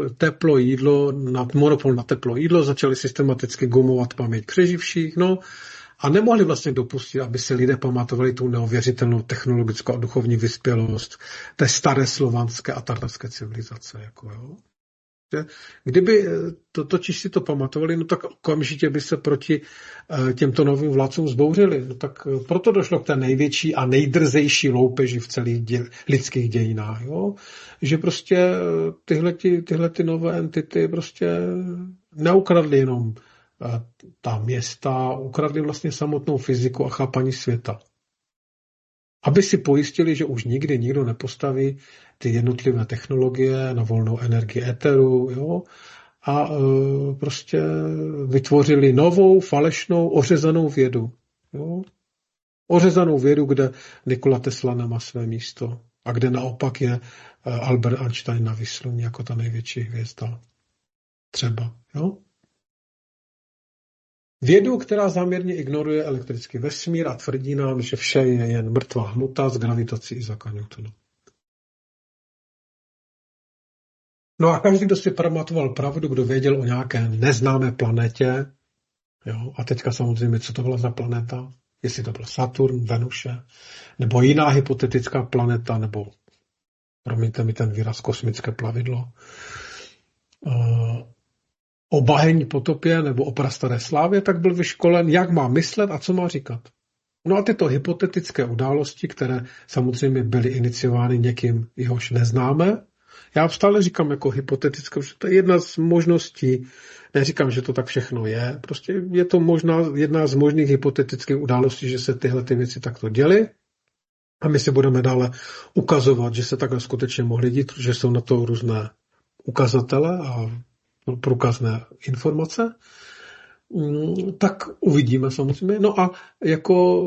na teplo jídlo, začali systematicky gumovat paměť přeživších, no a nemohli vlastně dopustit, aby se lidé pamatovali tu neuvěřitelnou technologickou a duchovní vyspělost té staré slovanské a tatarské civilizace, jako jo. Kdyby totiž si to pamatovali, no tak okamžitě by se proti těmto novým vládcům zbouřili. No tak proto došlo k té největší a nejdrzejší loupeži v celých lidských dějinách. Jo? Že prostě tyhle nové entity prostě neukradly jenom ta města, ukradly vlastně samotnou fyziku a chápaní světa. Aby si pojistili, že už nikdy nikdo nepostaví ty jednotlivé technologie na volnou energii éteru, jo, a prostě vytvořili novou, falešnou, ořezanou vědu. Jo. Ořezanou vědu, kde Nikola Tesla nemá své místo a kde naopak je Albert Einstein na výsluní jako ta největší hvězda. Třeba. Jo. Vědu, která záměrně ignoruje elektrický vesmír a tvrdí nám, že vše je jen mrtvá hmota s gravitací Isaaca Newtona. No a každý, kdo si pamatoval pravdu, kdo věděl o nějaké neznámé planetě, jo, a teďka samozřejmě, co to byla za planeta, jestli to byl Saturn, Venuše, nebo jiná hypotetická planeta, nebo, promiňte mi ten výraz, kosmické plavidlo, o bahenní potopě nebo o prastaré slávě, tak byl vyškolen, jak má myslet a co má říkat. No a tyto hypotetické události, které samozřejmě byly iniciovány někým, jehož neznáme, já stále říkám jako hypotetické, že to je jedna z možností, neříkám, že to tak všechno je, prostě je to možná jedna z možných hypotetických událostí, že se tyhle ty věci takto děly. A my si budeme dále ukazovat, že se takhle skutečně mohly dít, že jsou na to různé ukazatele a průkazné informace. Tak uvidíme samozřejmě. No a jako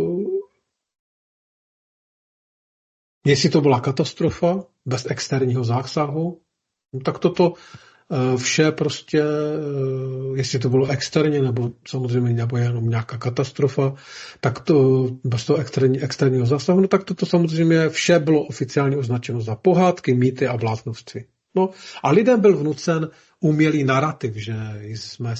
jestli to byla katastrofa bez externího zásahu, tak toto vše prostě, jestli to bylo externě, nebo samozřejmě nebo jenom nějaká katastrofa, tak to bez toho externího zásahu, no tak toto samozřejmě vše bylo oficiálně označeno za pohádky, mýty a bláznovství. No a lidem byl vnucen umělý narrativ, že jsme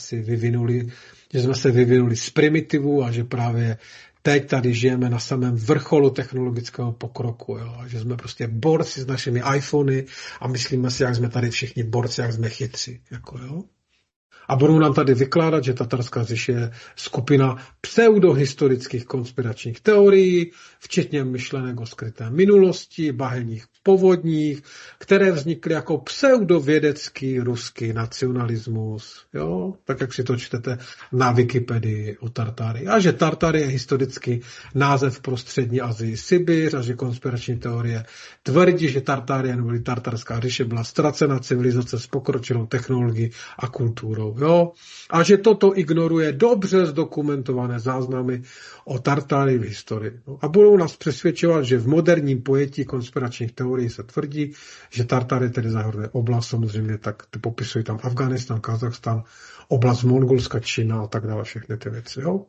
se vyvinuli z primitivu a že právě teď tady žijeme na samém vrcholu technologického pokroku, jo? Že jsme prostě borci s našimi iPhony a myslíme si, jak jsme tady všichni borci, jak jsme chytří. Jako, jo? A budou nám tady vykládat, že Tatarská říš je skupina pseudohistorických konspiračních teorií, včetně myšlenek o skryté minulosti, bahelních povodních, které vznikly jako pseudovědecký ruský nacionalismus, jo? Tak jak si to čtete na Wikipedii o Tartárii. A že Tartárie je historicky název pro střední Asii Sibiř a že konspirační teorie tvrdí, že Tartárie nebo Tartarská říše byla ztracena civilizace s pokročilou technologií a kulturou. Jo? A že toto ignoruje dobře zdokumentované záznamy o Tartárii v historii. No, a budou nás přesvědčovat, že v moderním pojetí konspiračních teorií se tvrdí, že Tartárie tedy zahrnuje oblast, samozřejmě tak ty popisují tam Afghánistán, Kazachstán, oblast Mongolska, Čína a tak dále, všechny ty věci. Jo?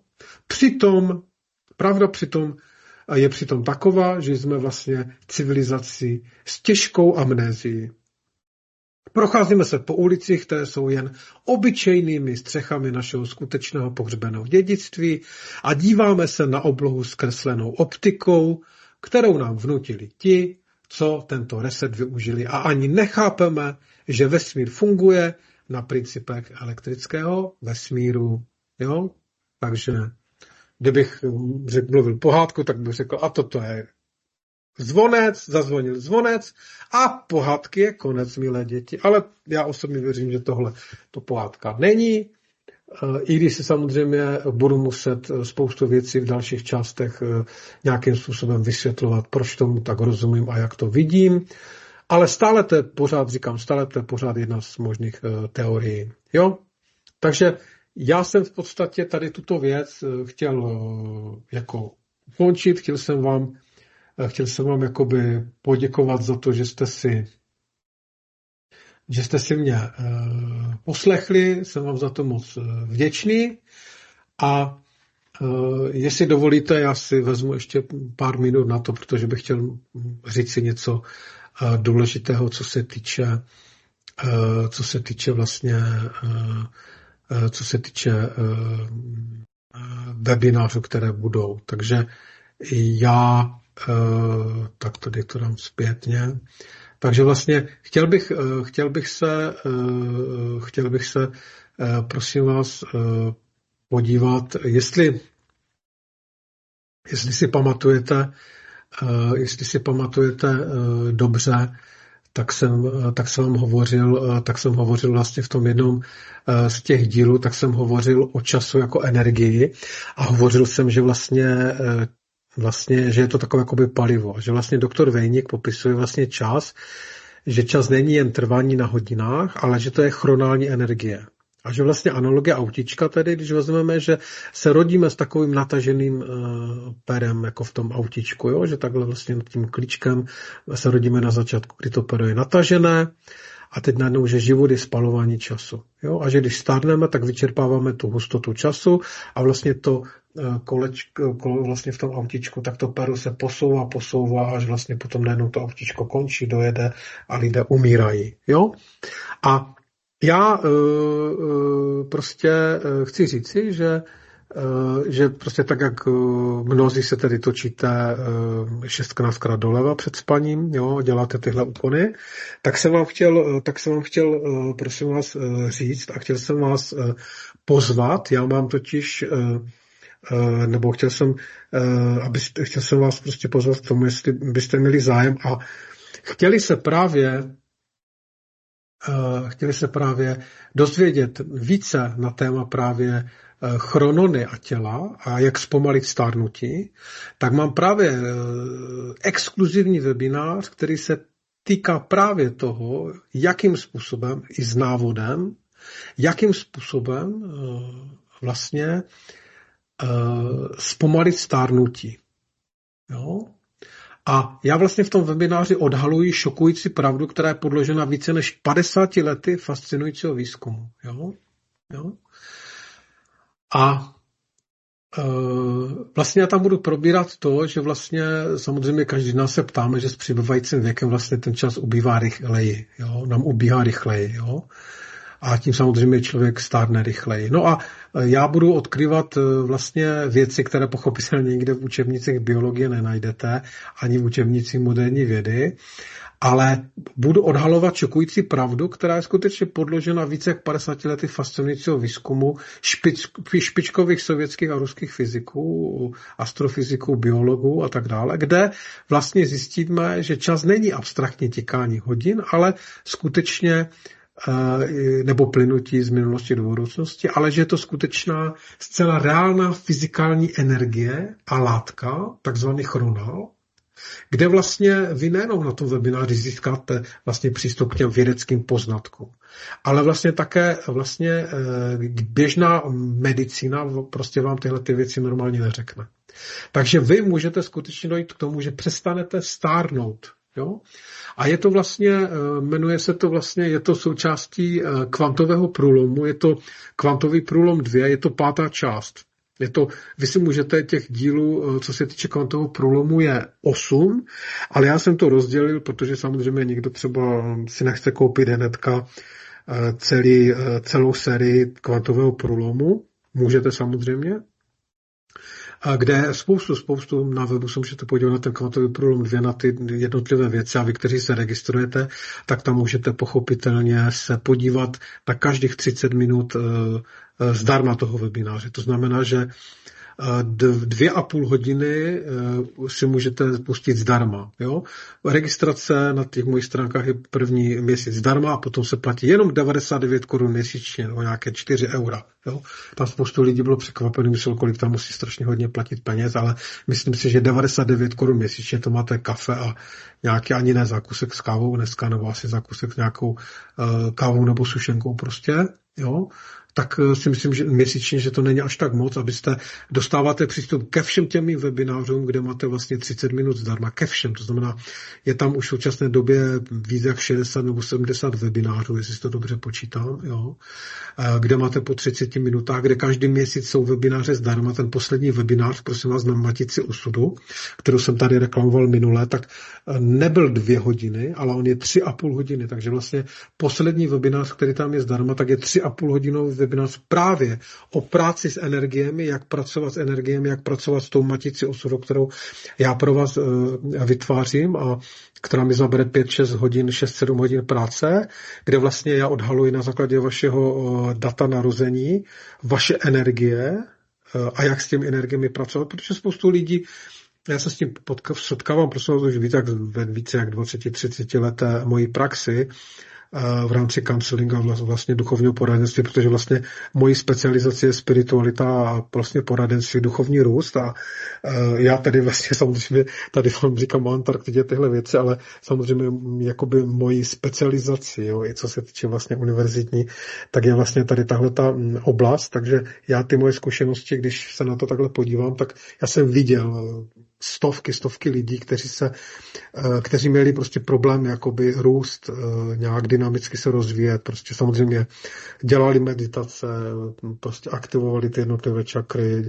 Pravda je přitom taková, že jsme vlastně civilizací s těžkou amnézií. Procházíme se po ulicích, které jsou jen obyčejnými střechami našeho skutečného pohřbeného dědictví a díváme se na oblohu zkreslenou optikou, kterou nám vnutili ti, co tento reset využili a ani nechápeme, že vesmír funguje na principech elektrického vesmíru. Jo? Takže kdybych mluvil pohádku, tak bych řekl, a toto je zazvonil zvonec a pohádky je konec, milé děti. Ale já osobně věřím, že tohle to pohádka není. I když si samozřejmě budu muset spoustu věcí v dalších částech nějakým způsobem vysvětlovat, proč tomu tak rozumím a jak to vidím. Ale stále to je pořád jedna z možných teorií. Jo? Takže já jsem v podstatě tady tuto věc chtěl jako ukončit, chtěl jsem vám jakoby poděkovat za to, že jste si mě poslechli, jsem vám za to moc vděčný a jestli dovolíte, já si vezmu ještě pár minut na to, protože bych chtěl říct si něco důležitého, co se týče vlastně webinářů, které budou. Takže já tak tady to dám zpětně. Takže vlastně chtěl bych se prosím vás podívat, jestli si pamatujete dobře, tak jsem hovořil vlastně v tom jednom z těch dílů, tak jsem hovořil o času jako energii a hovořil jsem, že že je to takové jakoby palivo. Že vlastně doktor Vejník popisuje vlastně čas, že čas není jen trvání na hodinách, ale že to je chronální energie. A že vlastně analogie autíčka tedy, když vezmeme, že se rodíme s takovým nataženým perem, jako v tom autíčku, jo? Že takhle vlastně nad tím klíčkem se rodíme na začátku, kdy to pero je natažené a teď najednou, že život je spalování času. Jo? A že když stárneme, tak vyčerpáváme tu hustotu času a vlastně to kolečko vlastně v tom autíčku, tak to pero se posouvá, až vlastně potom najednou to autíčko končí, dojede a lidé umírají. Jo? A já prostě chci říci, že prostě tak, jak mnozí se tedy točíte 16krát doleva před spaním, jo, děláte tyhle úkony, tak jsem vám chtěl prosím vás říct a chtěl jsem vás pozvat, já mám totiž nebo chtěl jsem vás prostě pozvat k tomu, jestli byste měli zájem a chtěli se právě chtěli se právě dozvědět více na téma právě chronony a těla a jak zpomalit stárnutí, tak mám právě exkluzivní webinář, který se týká právě toho, jakým způsobem i s návodem, jakým způsobem vlastně zpomalit stárnutí. Jo? A já vlastně v tom webináři odhaluji šokující pravdu, která je podložena více než 50 lety fascinujícího výzkumu. Jo? Jo? A vlastně já tam budu probírat to, že vlastně samozřejmě každý z nás se ptáme, že s přibývajícím věkem vlastně ten čas ubývá rychleji. Jo? Nám ubíhá rychleji. Jo? A tím samozřejmě člověk stárne rychleji. No a já budu odkryvat vlastně věci, které pochopitelně nikde v učebnicích biologie nenajdete, ani v učebnicích moderní vědy, ale budu odhalovat šokující pravdu, která je skutečně podložena více jak 50 lety fascinujícího výzkumu špičkových sovětských a ruských fyziků, astrofyziků, biologů a tak dále, kde vlastně zjistíme, že čas není abstraktní tikání hodin, ale skutečně nebo plynutí z minulosti do budoucnosti, ale že je to skutečná zcela reálná fyzikální energie a látka, takzvaný chronál, kde vlastně vy nejenom na tom webináři získáte vlastně přístup k těm vědeckým poznatkům, ale vlastně také vlastně běžná medicína prostě vám tyhle ty věci normálně neřekne. Takže vy můžete skutečně dojít k tomu, že přestanete stárnout. Jo? A je to vlastně, jmenuje se to vlastně, je to součástí kvantového průlomu, je to kvantový průlom 2, je to 5. část. Vy si můžete těch dílů, co se týče kvantového průlomu, je 8, ale já jsem to rozdělil, protože samozřejmě někdo třeba si nechce koupit hnedka celou sérii kvantového průlomu. Můžete samozřejmě. Kde spoustu na webu se můžete podívat na ten kvantový průlom 2, na ty jednotlivé věci a vy, kteří se registrujete, tak tam můžete pochopitelně se podívat na každých 30 minut zdarma toho webináře. To znamená, že 2,5 hodiny si můžete pustit zdarma. Jo? Registrace na těch mojich stránkách je první měsíc zdarma a potom se platí jenom 99 korun měsíčně, nebo nějaké 4 eura. Jo? Tam spoustu lidí bylo překvapený, myslel, kolik tam musí strašně hodně platit peněz, ale myslím si, že 99 korun měsíčně to máte kafe a nějaký ani ne zákusek s kávou dneska, nebo asi zákusek s nějakou kávou nebo sušenkou prostě. Jo? Tak si myslím, že měsíčně, že to není až tak moc, abyste dostáváte přístup ke všem těm webinářům, kde máte vlastně 30 minut zdarma, ke všem. To znamená, je tam už v současné době víc jak 60 nebo 70 webinářů, jestli si to dobře počítám, jo? Kde máte po 30 minutách, kde každý měsíc jsou webináře zdarma. Ten poslední webinář, prosím vás, na Matici osudu, kterou jsem tady reklamoval minule, tak nebyl 2 hodiny, ale on je 3,5 hodiny. Takže vlastně poslední webinář, který tam je zdarma, tak je 3,5 hodinový webinář právě o práci s energiemi, jak pracovat s energiemi, jak pracovat s tou Matici osudu, kterou já pro vás vytvářím a která mi zabere 5-6 hodin, 6-7 hodin práce, kde vlastně já odhaluji na základě vašeho data narození vaše energie a jak s těmi energiemi pracovat, protože spoustu lidí, já se s tím setkávám, prosím vás, už více jak 20-30 leté mojí praxi, v rámci counselingu a vlastně duchovního poradenství, protože vlastně mojí specializace je spiritualita a vlastně poradenství, duchovní růst a já tady vlastně samozřejmě, tady vám říkám o Antarktidě tyhle věci, ale samozřejmě jakoby mojí specializaci, jo, i co se týče vlastně univerzitní, tak je vlastně tady tahle ta oblast, takže já ty moje zkušenosti, když se na to takhle podívám, tak já jsem viděl stovky lidí, kteří měli prostě problém jakoby růst, nějak dynamicky se rozvíjet, prostě samozřejmě dělali meditace, prostě aktivovali ty jednotlivé čakry,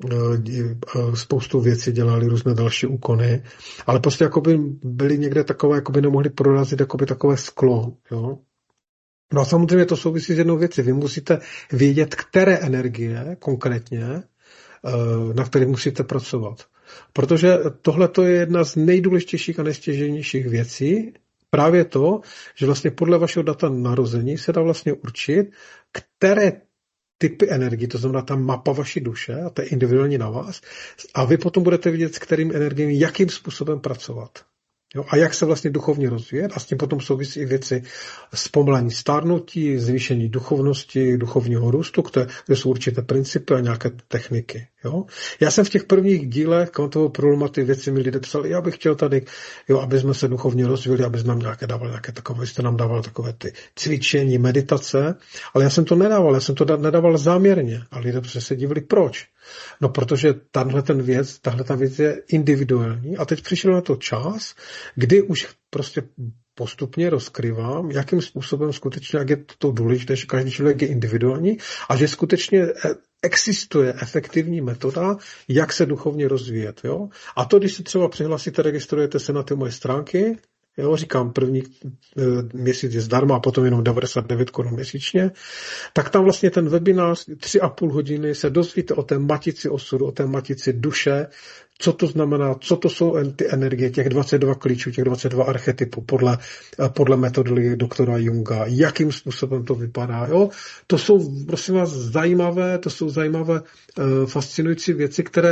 spoustu věcí dělali, různé další úkony, ale prostě jakoby byli někde takové, jakoby nemohli prorazit jakoby takové sklo, jo. No a samozřejmě to souvisí s jednou věcí. Vy musíte vědět, které energie konkrétně, na kterých musíte pracovat. Protože tohle je jedna z nejdůležitějších a nejstěžejnějších věcí. Právě to, že vlastně podle vašeho data narození se dá vlastně určit, které typy energií, to znamená ta mapa vaší duše, a to je individuálně na vás, a vy potom budete vidět, s kterým energiemi, jakým způsobem pracovat. Jo, a jak se vlastně duchovně rozvíjet, a s tím potom souvisí i věci zpomalení stárnutí, zvýšení duchovnosti, duchovního růstu, kde jsou určité principy a nějaké techniky. Jo. Já jsem v těch prvních dílech kvantovou problematiky věci mi lidé psali, já bych chtěl tady, jo, aby jsme se duchovně rozvíjeli, aby jsme nám nějaké takové, jste nám dával takové ty cvičení, meditace, ale já jsem to nedával záměrně a lidé se divili, proč? No, protože tahle ta věc je individuální a teď přišel na to čas, kdy už prostě postupně rozkrývám, jakým způsobem skutečně, jak je to důležité, že každý člověk je individuální a že skutečně existuje efektivní metoda, jak se duchovně rozvíjet. Jo? A to, když se třeba přihlásíte, registrujete se na ty moje stránky, jo, říkám, první měsíc je zdarma a potom jenom 99 Kč měsíčně, tak tam vlastně ten webinář 3,5 hodiny se dozvíte o té matici osudu, o té matici duše, co to znamená, co to jsou ty energie, těch 22 klíčů, těch 22 archetypů podle metody doktora Junga, jakým způsobem to vypadá. Jo? To jsou, prosím vás, zajímavé, fascinující věci, které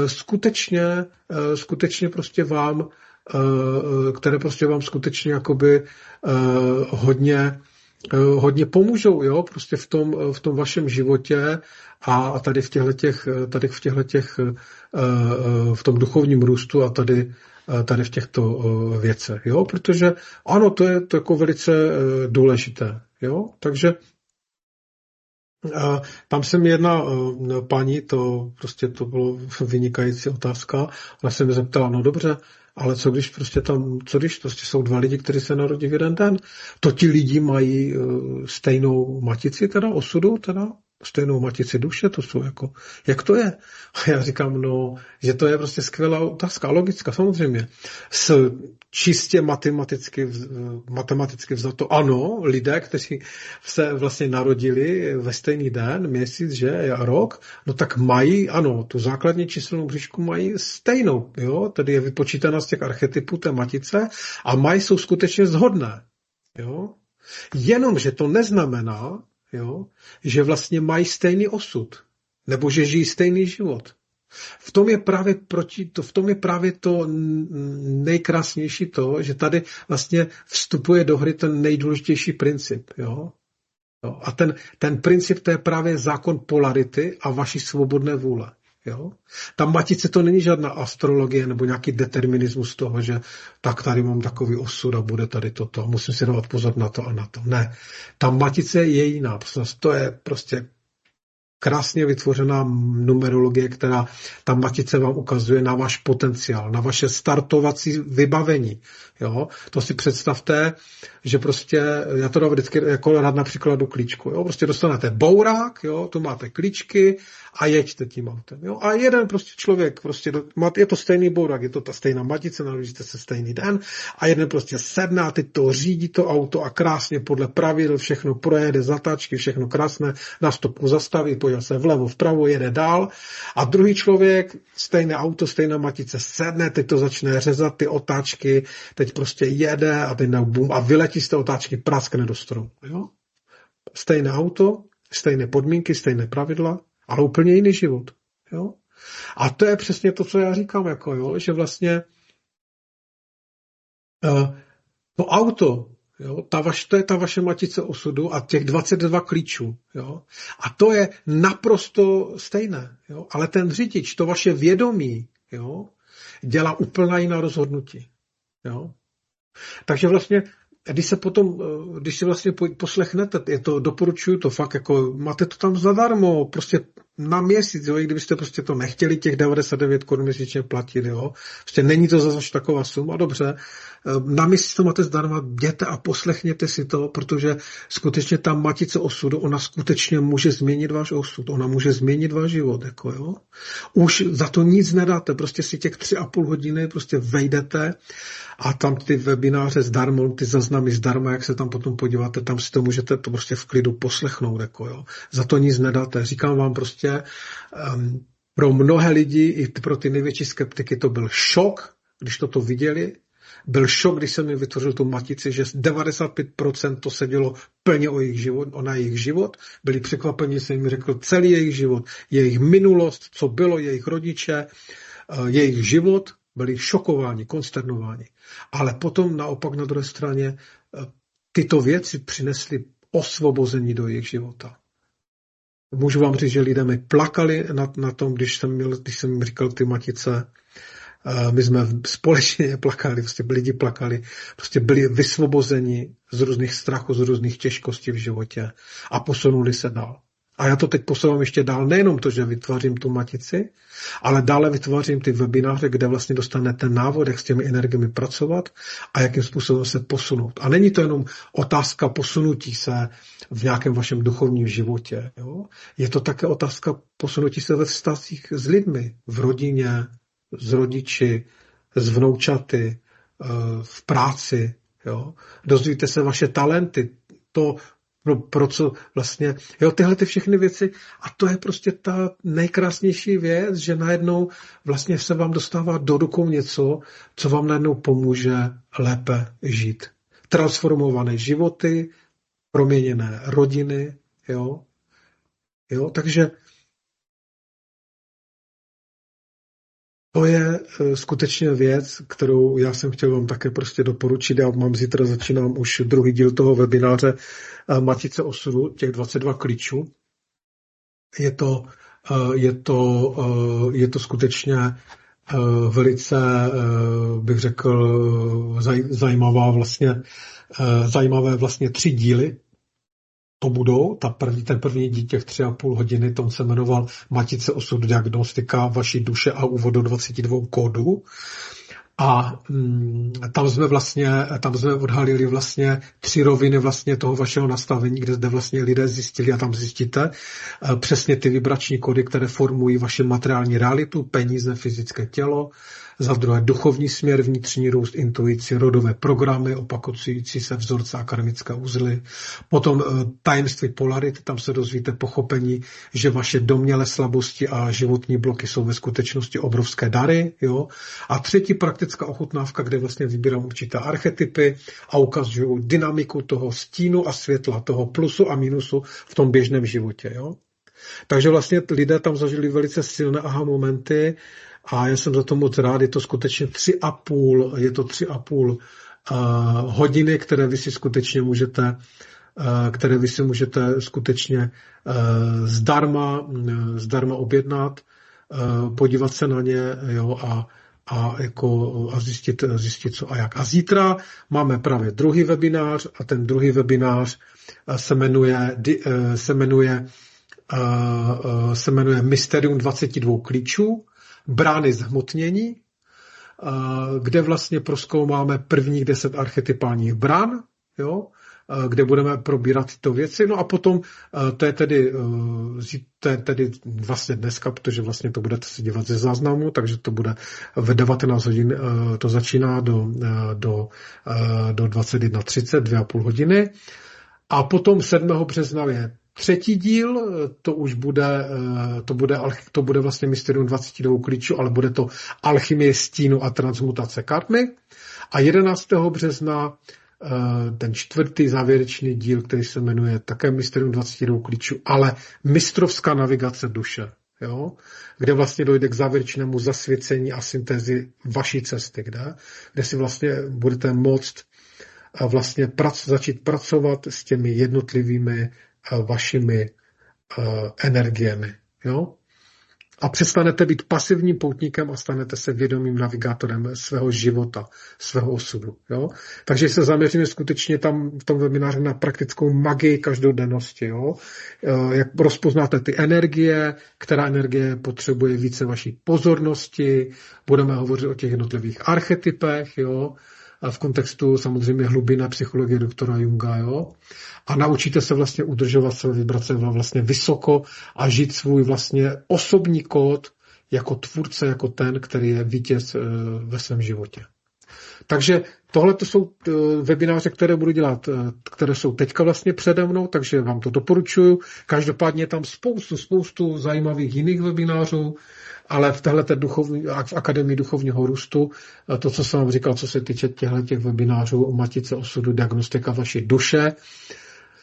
skutečně prostě vám skutečně jakoby hodně pomůžou, jo, prostě v tom vašem životě a tady v tom duchovním růstu a tady v těchto věcech, jo, protože ano, to je to jako velice důležité, jo, takže tam jsem jedna paní, to bylo vynikající otázka, ona se mi zeptala, no dobře, ale co když prostě jsou dva lidi, kteří se narodí v jeden den? To ti lidi mají stejnou matici teda, osudu teda, stejnou matici duše, to jsou jako, jak to je? A já říkám, no, že to je prostě skvělá otázka, logická, samozřejmě. Čistě matematicky vzato, ano, lidé, kteří se vlastně narodili ve stejný den, měsíc, že, a rok, no tak mají, ano, tu základní číselnou bříšku mají stejnou, jo, tedy je vypočítána z těch archetypů té matice a jsou skutečně shodné, jo. Jenomže to neznamená, jo, že vlastně mají stejný osud, nebo že žijí stejný život. V tom je právě to nejkrásnější to, že tady vlastně vstupuje do hry ten nejdůležitější princip. Jo? A ten princip, to je právě zákon polarity a vaší svobodné vůle. Jo? Ta matice to není žádná astrologie nebo nějaký determinismus toho, že tak tady mám takový osud a bude tady toto. Musím si dávat pozor na to a na to. Ne. Ta matice je jiná. To je prostě krásně vytvořená numerologie, která ta matice vám ukazuje na váš potenciál, na vaše startovací vybavení. Jo? To si představte, že prostě, já to dám vždycky jako rád na příkladu klíčku. Jo? Prostě dostanete bourák, jo? Tu máte klíčky a jeďte tím autem. Jo? A jeden prostě člověk, prostě je to stejný bourák, je to ta stejná matice, narodíte se stejný den a jeden prostě sedne a teď to řídí to auto a krásně podle pravidel všechno projede, zatáčky, všechno krásné, na stopku zastaví, podívá se vlevo, vpravo, jede dál a druhý člověk, stejné auto, stejná matice sedne, teď to začne řezat ty otáčky, teď prostě jede a teď bum, a vyletí z té otáčky, praskne do stromu. Jo? Stejné auto, stejné podmínky, stejné pravidla, ale úplně jiný život. Jo? A to je přesně to, co já říkám, jako, jo? Že vlastně to auto, jo? To je ta vaše matice osudu a těch 22 klíčů. Jo? A to je naprosto stejné. Jo? Ale ten řidič, to vaše vědomí, jo? Dělá úplně jiná rozhodnutí. Jo? Takže vlastně, když si vlastně poslechnete, doporučuju to fakt, jako máte to tam zadarmo, prostě na měsíc, jo, i kdybyste prostě to nechtěli, těch 99 Kč měsíčně platit, jo. Prostě není to zase taková suma, dobře. Na měsíc to máte zdarma, jděte a poslechněte si to, protože skutečně ta matice osudu, ona skutečně může změnit váš osud, ona může změnit váš život, jako jo. Už za to nic nedáte, prostě si těch 3,5 hodiny prostě vejdete a tam ty webináře zdarma, ty záznamy zdarma, jak se tam potom podíváte, tam si to můžete to prostě v klidu poslechnout, jako jo. Za to nic nedáte. Říkám vám prostě, pro mnohé lidi, i pro ty největší skeptiky to byl šok, když toto viděli. Byl šok, když jsem jim vytvořil tu matici, že 95% to se dělo plně na jejich život. Byli překvapeni, že jsem jim řekl celý jejich život, jejich minulost, co bylo, jejich rodiče, jejich život, byli šokováni, konsternováni. Ale potom naopak na druhé straně tyto věci přinesly osvobození do jejich života. Můžu vám říct, že lidé mi plakali na tom, když jsem jim říkal ty matice. My jsme společně plakali, prostě lidi plakali, prostě byli vysvobozeni z různých strachů, z různých těžkostí v životě a posunuli se dál. A já to teď posouvám ještě dál, nejenom to, že vytvářím tu matici, ale dále vytvářím ty webináře, kde vlastně dostanete návod, jak s těmi energiemi pracovat a jakým způsobem se posunout. A není to jenom otázka posunutí se v nějakém vašem duchovním životě. Jo? Je to také otázka posunutí se ve vztazích s lidmi, v rodině, s rodiči, s vnoučaty, v práci. Jo? Dozvíte se vaše talenty, to, pro co vlastně, jo, tyhle ty všechny věci a to je prostě ta nejkrásnější věc, že najednou vlastně se vám dostává do rukou něco, co vám najednou pomůže lépe žít. Transformované životy, proměněné rodiny, jo, takže to je skutečně věc, kterou já jsem chtěl vám také prostě doporučit. Já mám zítra, začínám už druhý díl toho webináře Matice osudu, těch 22 klíčů. Je to skutečně velice, bych řekl, zajímavé vlastně 3 díly. To budou, ten první díl těch 3,5 hodiny, tom se jmenoval Matice osudu, diagnostika vaší duše a úvod do 22 kódů. A tam jsme odhalili vlastně 3 roviny vlastně toho vašeho nastavení, kde zde vlastně lidé zjistili a tam zjistíte přesně ty vibrační kódy, které formují vaši materiální realitu, peníze, fyzické tělo, za druhé duchovní směr, vnitřní růst, intuici, rodové programy, opakující se vzorce a karmické uzly. Potom tajemství polarity, tam se dozvíte pochopení, že vaše domnělé slabosti a životní bloky jsou ve skutečnosti obrovské dary. Jo? A třetí praktická ochutnávka, kde vlastně vybírám určité archetypy a ukazuju dynamiku toho stínu a světla, toho plusu a minusu v tom běžném životě. Jo? Takže vlastně lidé tam zažili velice silné aha momenty, a já jsem za to moc rád, je to skutečně 3,5 hodiny, které vy si můžete skutečně zdarma objednat, podívat se na ně, jo, a zjistit co a jak. A zítra máme právě druhý webinář a ten druhý webinář se jmenuje Mysterium 22 klíčů, brány zhmotnění, kde vlastně prozkoumáme prvních 10 archetypálních brán, jo, kde budeme probírat tyto věci. No a potom, to je tedy vlastně dneska, protože vlastně to budete se dívat ze záznamu, takže to bude v 19 hodin, to začíná do 21:30, 2,5 hodiny. A potom 7. března je 3. díl, to bude vlastně Mysterium 22 klíčů, ale bude to alchymie stínu a transmutace karmy. A 11. března ten 4. závěrečný díl, který se jmenuje také Mysterium 22 klíčů, ale mistrovská navigace duše, jo? Kde vlastně dojde k závěrečnému zasvěcení a syntézi vaší cesty, kde si vlastně budete moct vlastně začít pracovat s těmi jednotlivými vašimi energiemi. Jo? A přestanete být pasivním poutníkem a stanete se vědomým navigátorem svého života, svého osudu. Jo? Takže se zaměříme skutečně tam v tom webináři na praktickou magii každodennosti. Jo? Jak rozpoznáte ty energie, která energie potřebuje více vaší pozornosti, budeme hovořit o těch jednotlivých archetypech, jo? A v kontextu samozřejmě hlubinné psychologie doktora Junga, jo? A naučíte se vlastně udržovat své vibrace vlastně vysoko a žít svůj vlastně osobní kód jako tvůrce, jako ten, který je vítěz ve svém životě. Takže tohle to jsou webináře, které budu dělat, které jsou teďka vlastně přede mnou, takže vám to doporučuju. Každopádně je tam spoustu zajímavých jiných webinářů, ale v téhleté v Akademii duchovního růstu, to, co jsem vám říkal, co se týče těch webinářů o Matice osudu, diagnostika vaší duše,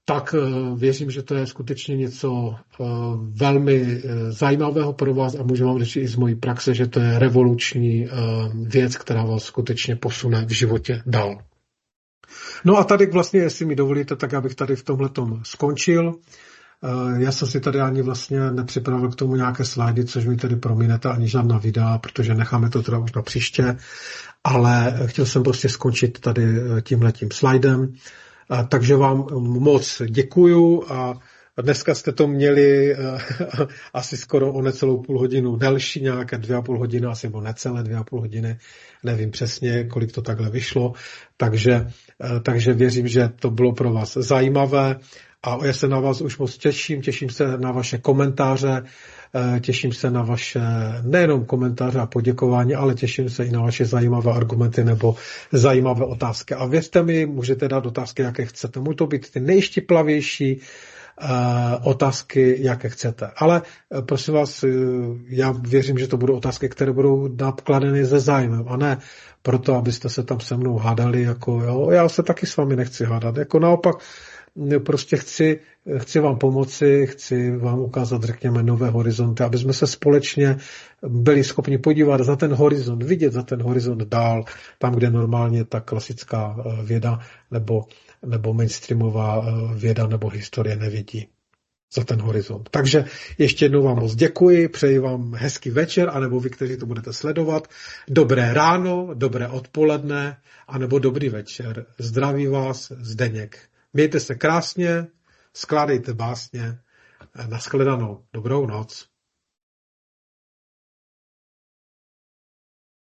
tak věřím, že to je skutečně něco velmi zajímavého pro vás a můžu vám říct i z mojí praxe, že to je revoluční věc, která vás skutečně posune v životě dál. No a tady vlastně, jestli mi dovolíte, tak abych tady v tomhletom skončil. Já jsem si tady ani vlastně nepřipravil k tomu nějaké slajdy, což mi tedy prominete, ani žádná videa, protože necháme to teda už na příště, ale chtěl jsem prostě skončit tady tímhletím slajdem. Takže vám moc děkuju a dneska jste to měli asi skoro o necelou půl hodinu delší, nějaké 2,5 hodiny, asi nebo necelé 2,5 hodiny, nevím přesně, kolik to takhle vyšlo, takže věřím, že to bylo pro vás zajímavé a já se na vás už moc těším se na vaše komentáře, těším se na vaše nejenom komentáře a poděkování, ale těším se i na vaše zajímavé argumenty nebo zajímavé otázky. A věřte mi, můžete dát otázky, jaké chcete. Můžou to být ty nejštiplavější otázky, jaké chcete. Ale prosím vás, já věřím, že to budou otázky, které budou nadkladeny se zájmem a ne proto, abyste se tam se mnou hádali, jako jo, já se taky s vámi nechci hádat. Jako naopak, prostě chci vám pomoci, chci vám ukázat, řekněme, nové horizonty, aby jsme se společně byli schopni podívat za ten horizont, vidět za ten horizont dál, tam, kde normálně ta klasická věda nebo mainstreamová věda nebo historie nevidí za ten horizont. Takže ještě jednou vám moc děkuji, přeji vám hezký večer, anebo vy, kteří to budete sledovat, dobré ráno, dobré odpoledne, anebo dobrý večer. Zdraví vás Zdeněk. Mějte se krásně, skládejte básně, nashledanou, dobrou noc.